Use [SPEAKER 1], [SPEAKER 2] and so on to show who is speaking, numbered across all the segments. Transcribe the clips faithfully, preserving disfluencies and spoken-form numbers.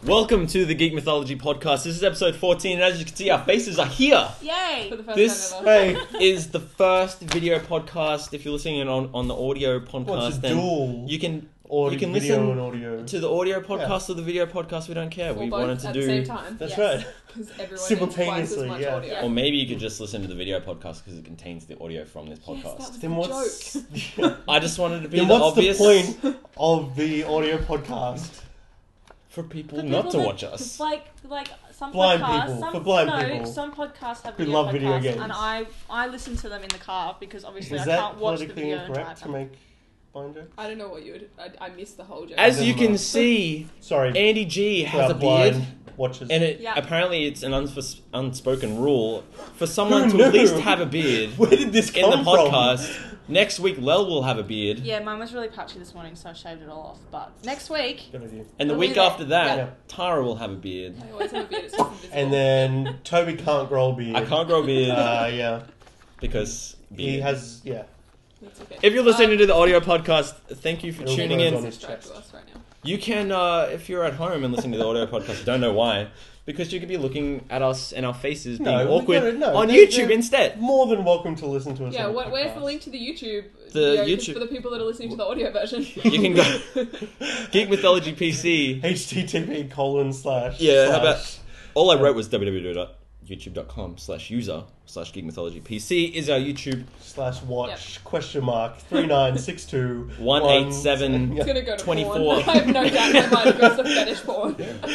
[SPEAKER 1] Welcome to the Geek Mythology Podcast. This is episode fourteen, and as you can see, our faces are here.
[SPEAKER 2] Yay!
[SPEAKER 3] For the first
[SPEAKER 1] This
[SPEAKER 3] time ever.
[SPEAKER 1] hey, is the first video podcast. If you're listening on, on the audio podcast,
[SPEAKER 4] Well, it's a
[SPEAKER 1] then
[SPEAKER 4] dual
[SPEAKER 1] you can
[SPEAKER 4] audio,
[SPEAKER 1] you can
[SPEAKER 4] video
[SPEAKER 1] listen
[SPEAKER 4] and audio.
[SPEAKER 1] to the audio podcast or the video podcast. We don't care.
[SPEAKER 3] Or
[SPEAKER 1] we
[SPEAKER 3] both
[SPEAKER 1] wanted to
[SPEAKER 3] at
[SPEAKER 1] do,
[SPEAKER 3] the same time.
[SPEAKER 4] That's
[SPEAKER 2] Yes.
[SPEAKER 4] right.
[SPEAKER 3] Because everyone needs twice as
[SPEAKER 4] Simultaneously,
[SPEAKER 3] much
[SPEAKER 4] yeah.
[SPEAKER 3] audio.
[SPEAKER 1] or maybe you could just listen to the video podcast because it contains the audio from this
[SPEAKER 3] Yes,
[SPEAKER 1] podcast.
[SPEAKER 3] that was
[SPEAKER 4] Then
[SPEAKER 3] the
[SPEAKER 4] what's
[SPEAKER 3] joke.
[SPEAKER 1] I just wanted to be
[SPEAKER 4] then
[SPEAKER 1] the
[SPEAKER 4] what's
[SPEAKER 1] obvious
[SPEAKER 4] the point of the audio podcast?
[SPEAKER 1] for people
[SPEAKER 2] For
[SPEAKER 1] not
[SPEAKER 2] people
[SPEAKER 1] to
[SPEAKER 2] that-
[SPEAKER 1] watch us.
[SPEAKER 2] Like, like some
[SPEAKER 4] Blind
[SPEAKER 2] podcasts,
[SPEAKER 4] people,
[SPEAKER 2] some,
[SPEAKER 4] for blind
[SPEAKER 2] no,
[SPEAKER 4] people
[SPEAKER 2] some podcasts have
[SPEAKER 4] who
[SPEAKER 2] video
[SPEAKER 4] love video
[SPEAKER 2] podcasts,
[SPEAKER 4] games.
[SPEAKER 2] and I, I listen to them in the car because obviously
[SPEAKER 4] Is
[SPEAKER 2] I
[SPEAKER 4] that
[SPEAKER 2] can't watch the
[SPEAKER 4] politically
[SPEAKER 2] video
[SPEAKER 4] incorrect
[SPEAKER 2] and
[SPEAKER 4] to
[SPEAKER 2] drive.
[SPEAKER 4] make blind jokes?
[SPEAKER 3] I don't know what you would. I, I missed the whole joke.
[SPEAKER 1] As
[SPEAKER 4] Never
[SPEAKER 1] you can
[SPEAKER 4] mind.
[SPEAKER 1] see,
[SPEAKER 4] Sorry,
[SPEAKER 1] Andy G
[SPEAKER 4] for
[SPEAKER 1] has
[SPEAKER 4] our
[SPEAKER 1] a beard.
[SPEAKER 4] blind watchers.
[SPEAKER 1] And it
[SPEAKER 2] Yeah.
[SPEAKER 1] apparently it's an unfos- unspoken rule for someone
[SPEAKER 4] Who
[SPEAKER 1] to at
[SPEAKER 4] knew?
[SPEAKER 1] least have a beard
[SPEAKER 4] Where did this
[SPEAKER 1] in
[SPEAKER 4] come
[SPEAKER 1] the
[SPEAKER 4] from?
[SPEAKER 1] podcast. Next week, Lel will have a beard,
[SPEAKER 2] Yeah, mine was really patchy this morning, so I shaved it all off. But next week,
[SPEAKER 4] Good idea.
[SPEAKER 1] and the
[SPEAKER 2] I'll
[SPEAKER 1] week
[SPEAKER 2] leave it.
[SPEAKER 1] after that,
[SPEAKER 4] Yeah.
[SPEAKER 1] Tara will have a beard.
[SPEAKER 3] I always have a beard. It's just invisible.
[SPEAKER 4] And then Toby can't grow a beard.
[SPEAKER 1] I can't grow a beard
[SPEAKER 4] Uh, yeah,
[SPEAKER 1] because beard.
[SPEAKER 4] he has. Yeah,
[SPEAKER 3] That's okay.
[SPEAKER 1] If you're listening
[SPEAKER 3] Um,
[SPEAKER 1] to the audio podcast, thank you for
[SPEAKER 4] It'll
[SPEAKER 1] tuning
[SPEAKER 4] grow
[SPEAKER 1] in.
[SPEAKER 4] on his
[SPEAKER 3] subscribe
[SPEAKER 4] chest.
[SPEAKER 3] to us right now.
[SPEAKER 1] You can, uh, if you're at home and listening to the audio podcast, don't know why, because you could be looking at us and our faces being
[SPEAKER 4] No, we
[SPEAKER 1] awkward
[SPEAKER 4] gotta- no,
[SPEAKER 1] on
[SPEAKER 4] they-
[SPEAKER 1] YouTube
[SPEAKER 4] they're
[SPEAKER 1] instead.
[SPEAKER 4] More than welcome to listen to us.
[SPEAKER 3] Yeah,
[SPEAKER 4] on the
[SPEAKER 3] what, where's the
[SPEAKER 4] podcast.
[SPEAKER 3] link to the YouTube?
[SPEAKER 1] The
[SPEAKER 3] video, 'cause
[SPEAKER 1] YouTube-
[SPEAKER 3] for the people that are listening to the audio version.
[SPEAKER 1] You can go Geek Mythology P C.
[SPEAKER 4] H T T P colon slash.
[SPEAKER 1] Yeah, how
[SPEAKER 4] slash.
[SPEAKER 1] about all I wrote was www.youtube.com slash user slash Geek Mythology P C is our YouTube
[SPEAKER 4] slash watch question mark three nine six two
[SPEAKER 1] one eight seven.
[SPEAKER 3] It's gonna go to
[SPEAKER 1] twenty-four.
[SPEAKER 3] porn. I have no doubt that might go to fetish porn.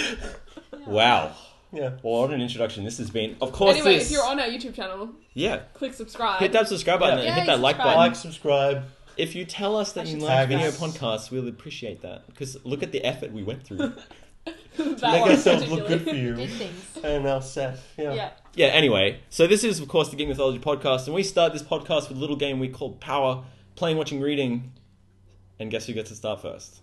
[SPEAKER 1] Wow.
[SPEAKER 4] Yeah.
[SPEAKER 1] Well, what an introduction this has been. Of course,
[SPEAKER 3] Anyway,
[SPEAKER 1] this.
[SPEAKER 3] if you're on our YouTube channel,
[SPEAKER 1] Yeah.
[SPEAKER 3] click subscribe.
[SPEAKER 1] Hit that subscribe button
[SPEAKER 4] Yeah.
[SPEAKER 1] and hit
[SPEAKER 3] Yay,
[SPEAKER 1] that like
[SPEAKER 3] subscribe.
[SPEAKER 1] button.
[SPEAKER 4] Like, subscribe.
[SPEAKER 1] If you tell us that
[SPEAKER 3] I
[SPEAKER 1] you
[SPEAKER 3] should
[SPEAKER 1] like
[SPEAKER 4] tag
[SPEAKER 1] video
[SPEAKER 4] us.
[SPEAKER 1] podcasts, we'll appreciate that. Because look at the effort we went through.
[SPEAKER 3] That
[SPEAKER 4] Make
[SPEAKER 3] one
[SPEAKER 4] ourselves look good for
[SPEAKER 3] particularly.
[SPEAKER 4] you.
[SPEAKER 2] did things.
[SPEAKER 4] And our set. Yeah.
[SPEAKER 2] Yeah.
[SPEAKER 1] Yeah, anyway. So this is, of course, the Geek Mythology Podcast. And we start this podcast with a little game we call Power. Playing, watching, reading. And guess who gets to start first?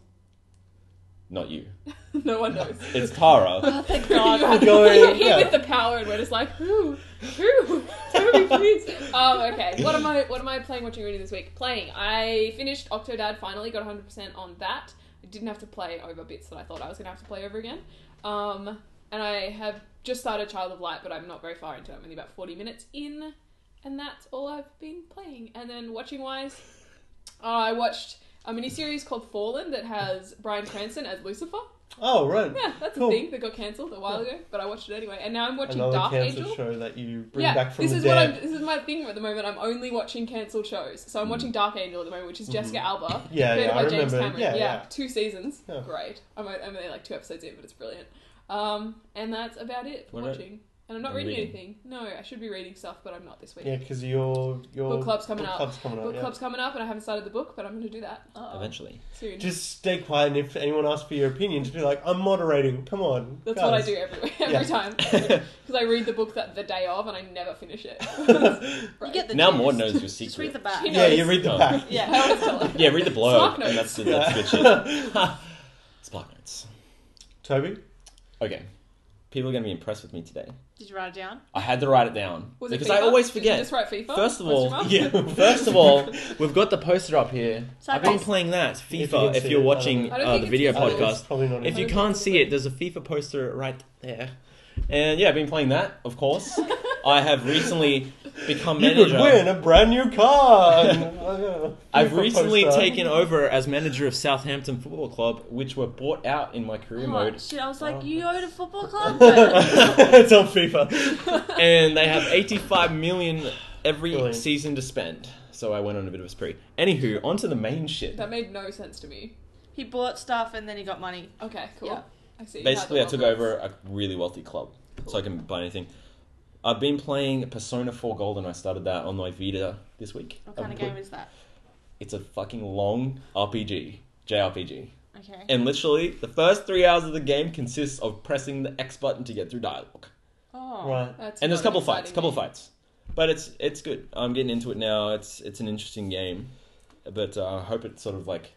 [SPEAKER 1] Not you.
[SPEAKER 3] No one knows.
[SPEAKER 1] It's Tara.
[SPEAKER 2] Oh, thank
[SPEAKER 3] You
[SPEAKER 2] God.
[SPEAKER 3] have-
[SPEAKER 4] going,
[SPEAKER 3] You're here
[SPEAKER 4] yeah.
[SPEAKER 3] with the power, and we're just like, who, who, Toby, please. Um, okay. What am I? What am I playing, watching, reading this week? Playing. I finished Octodad. Finally, got one hundred percent on that. I didn't have to play over bits that I thought I was gonna have to play over again. Um, and I have just started Child of Light, but I'm not very far into it. I'm only about forty minutes in, and that's all I've been playing. And then watching wise, uh, I watched a miniseries called Fallen that has Bryan Cranston as Lucifer.
[SPEAKER 4] Oh, right.
[SPEAKER 3] Yeah, that's
[SPEAKER 4] Cool.
[SPEAKER 3] a thing that got cancelled a while ago, but I watched it anyway. And now I'm watching
[SPEAKER 4] Another
[SPEAKER 3] Dark
[SPEAKER 4] cancer
[SPEAKER 3] Angel.
[SPEAKER 4] show that you bring
[SPEAKER 3] Yeah,
[SPEAKER 4] back from
[SPEAKER 3] this
[SPEAKER 4] the
[SPEAKER 3] is
[SPEAKER 4] dead.
[SPEAKER 3] what I'm. This is my thing at the moment. I'm only watching cancelled shows. So I'm watching Dark Angel at the moment, which is Jessica Alba,
[SPEAKER 4] Mm. Mm-hmm. Yeah,
[SPEAKER 3] played
[SPEAKER 4] yeah,
[SPEAKER 3] by
[SPEAKER 4] I
[SPEAKER 3] James
[SPEAKER 4] remember.
[SPEAKER 3] Cameron.
[SPEAKER 4] Yeah, yeah.
[SPEAKER 3] two seasons.
[SPEAKER 4] Yeah.
[SPEAKER 3] Great. I'm, I'm only like two episodes in, but it's brilliant. Um, and that's about it for
[SPEAKER 1] What about-
[SPEAKER 3] watching. And I'm not
[SPEAKER 1] and
[SPEAKER 3] reading,
[SPEAKER 1] reading?
[SPEAKER 3] anything. No, I should be reading stuff, but I'm not this week.
[SPEAKER 4] Yeah, because your your
[SPEAKER 3] Book club's coming
[SPEAKER 4] book
[SPEAKER 3] up.
[SPEAKER 4] Club's coming up.
[SPEAKER 3] Book
[SPEAKER 4] yeah.
[SPEAKER 3] club's coming up, and I haven't started the book, but I'm going to do that
[SPEAKER 2] Uh-oh.
[SPEAKER 1] Eventually.
[SPEAKER 3] soon.
[SPEAKER 4] Just stay quiet, and if anyone asks for your opinion, just be like, "I'm moderating. Come on."
[SPEAKER 3] That's
[SPEAKER 4] guys."
[SPEAKER 3] what I do every every
[SPEAKER 4] Yeah.
[SPEAKER 3] time because I read the book that the day of, and I never finish it.
[SPEAKER 2] You get the
[SPEAKER 1] Now
[SPEAKER 2] gist.
[SPEAKER 1] Maud knows your
[SPEAKER 2] Just read
[SPEAKER 1] secret.
[SPEAKER 2] the back.
[SPEAKER 3] You
[SPEAKER 4] Yeah,
[SPEAKER 3] know,
[SPEAKER 4] you read the
[SPEAKER 1] Oh.
[SPEAKER 4] back.
[SPEAKER 3] Yeah, I always tell her.
[SPEAKER 1] Yeah, read the blurb.
[SPEAKER 3] Spark
[SPEAKER 1] And
[SPEAKER 3] notes.
[SPEAKER 1] that's, the, that's good shit. Spark notes.
[SPEAKER 4] Toby.
[SPEAKER 1] Okay. People are going to be impressed with me today.
[SPEAKER 2] Did you write it down?
[SPEAKER 1] I had to write it down.
[SPEAKER 3] Was it
[SPEAKER 1] because I
[SPEAKER 3] FIFA?
[SPEAKER 1] always
[SPEAKER 3] Did you
[SPEAKER 1] forget.
[SPEAKER 3] just write FIFA?
[SPEAKER 1] First of
[SPEAKER 3] Question
[SPEAKER 1] all,
[SPEAKER 3] mark?
[SPEAKER 4] Yeah.
[SPEAKER 1] First of all, we've got the poster up here.
[SPEAKER 2] So
[SPEAKER 1] I've been
[SPEAKER 2] guys-
[SPEAKER 1] playing that,
[SPEAKER 4] you
[SPEAKER 1] FIFA,
[SPEAKER 4] can
[SPEAKER 1] if
[SPEAKER 4] see
[SPEAKER 1] you're
[SPEAKER 4] it, I
[SPEAKER 1] watching
[SPEAKER 4] don't
[SPEAKER 3] know. I don't
[SPEAKER 1] uh,
[SPEAKER 3] think
[SPEAKER 1] the
[SPEAKER 3] it's
[SPEAKER 1] video
[SPEAKER 3] visible.
[SPEAKER 1] podcast.
[SPEAKER 4] It's probably not.
[SPEAKER 1] If you
[SPEAKER 3] I don't
[SPEAKER 1] can't
[SPEAKER 3] think
[SPEAKER 1] see
[SPEAKER 3] it's
[SPEAKER 1] it, there's a FIFA poster right there. And yeah, I've been playing that, of course. I have recently become
[SPEAKER 4] you
[SPEAKER 1] manager.
[SPEAKER 4] could win a brand new car. And,
[SPEAKER 1] I've
[SPEAKER 4] FIFA
[SPEAKER 1] recently
[SPEAKER 4] poster.
[SPEAKER 1] taken over as manager of Southampton Football Club, which were bought out in my career
[SPEAKER 2] Oh,
[SPEAKER 1] mode.
[SPEAKER 2] shit, I was like,
[SPEAKER 4] Oh.
[SPEAKER 2] you own a football club? But
[SPEAKER 4] It's on FIFA.
[SPEAKER 1] And they have eighty-five million every
[SPEAKER 4] Brilliant.
[SPEAKER 1] season to spend. So I went on a bit of a spree. Anywho, onto the main shit.
[SPEAKER 3] That made no sense to me.
[SPEAKER 2] he bought stuff and then he got money.
[SPEAKER 3] Okay, cool.
[SPEAKER 2] Yeah.
[SPEAKER 3] I see.
[SPEAKER 1] Basically,
[SPEAKER 3] how
[SPEAKER 1] I
[SPEAKER 3] the
[SPEAKER 1] took
[SPEAKER 3] world
[SPEAKER 1] over
[SPEAKER 3] works.
[SPEAKER 1] a really wealthy club, so I can buy anything. I've been playing Persona four Golden. I started that on my Vita this week.
[SPEAKER 2] What kind
[SPEAKER 1] I've
[SPEAKER 2] of
[SPEAKER 1] put-
[SPEAKER 2] game is that?
[SPEAKER 1] It's a fucking long R P G, J R P G.
[SPEAKER 2] Okay.
[SPEAKER 1] And literally, the first three hours of the game consists of pressing the X button to get through dialogue.
[SPEAKER 2] Oh.
[SPEAKER 4] Right.
[SPEAKER 3] That's
[SPEAKER 1] And there's a
[SPEAKER 3] not
[SPEAKER 1] couple
[SPEAKER 3] an
[SPEAKER 1] fights,
[SPEAKER 3] exciting
[SPEAKER 1] couple of
[SPEAKER 3] game.
[SPEAKER 1] fights. But it's it's good. I'm getting into it now. It's it's an interesting game. But uh, I hope it sort of like,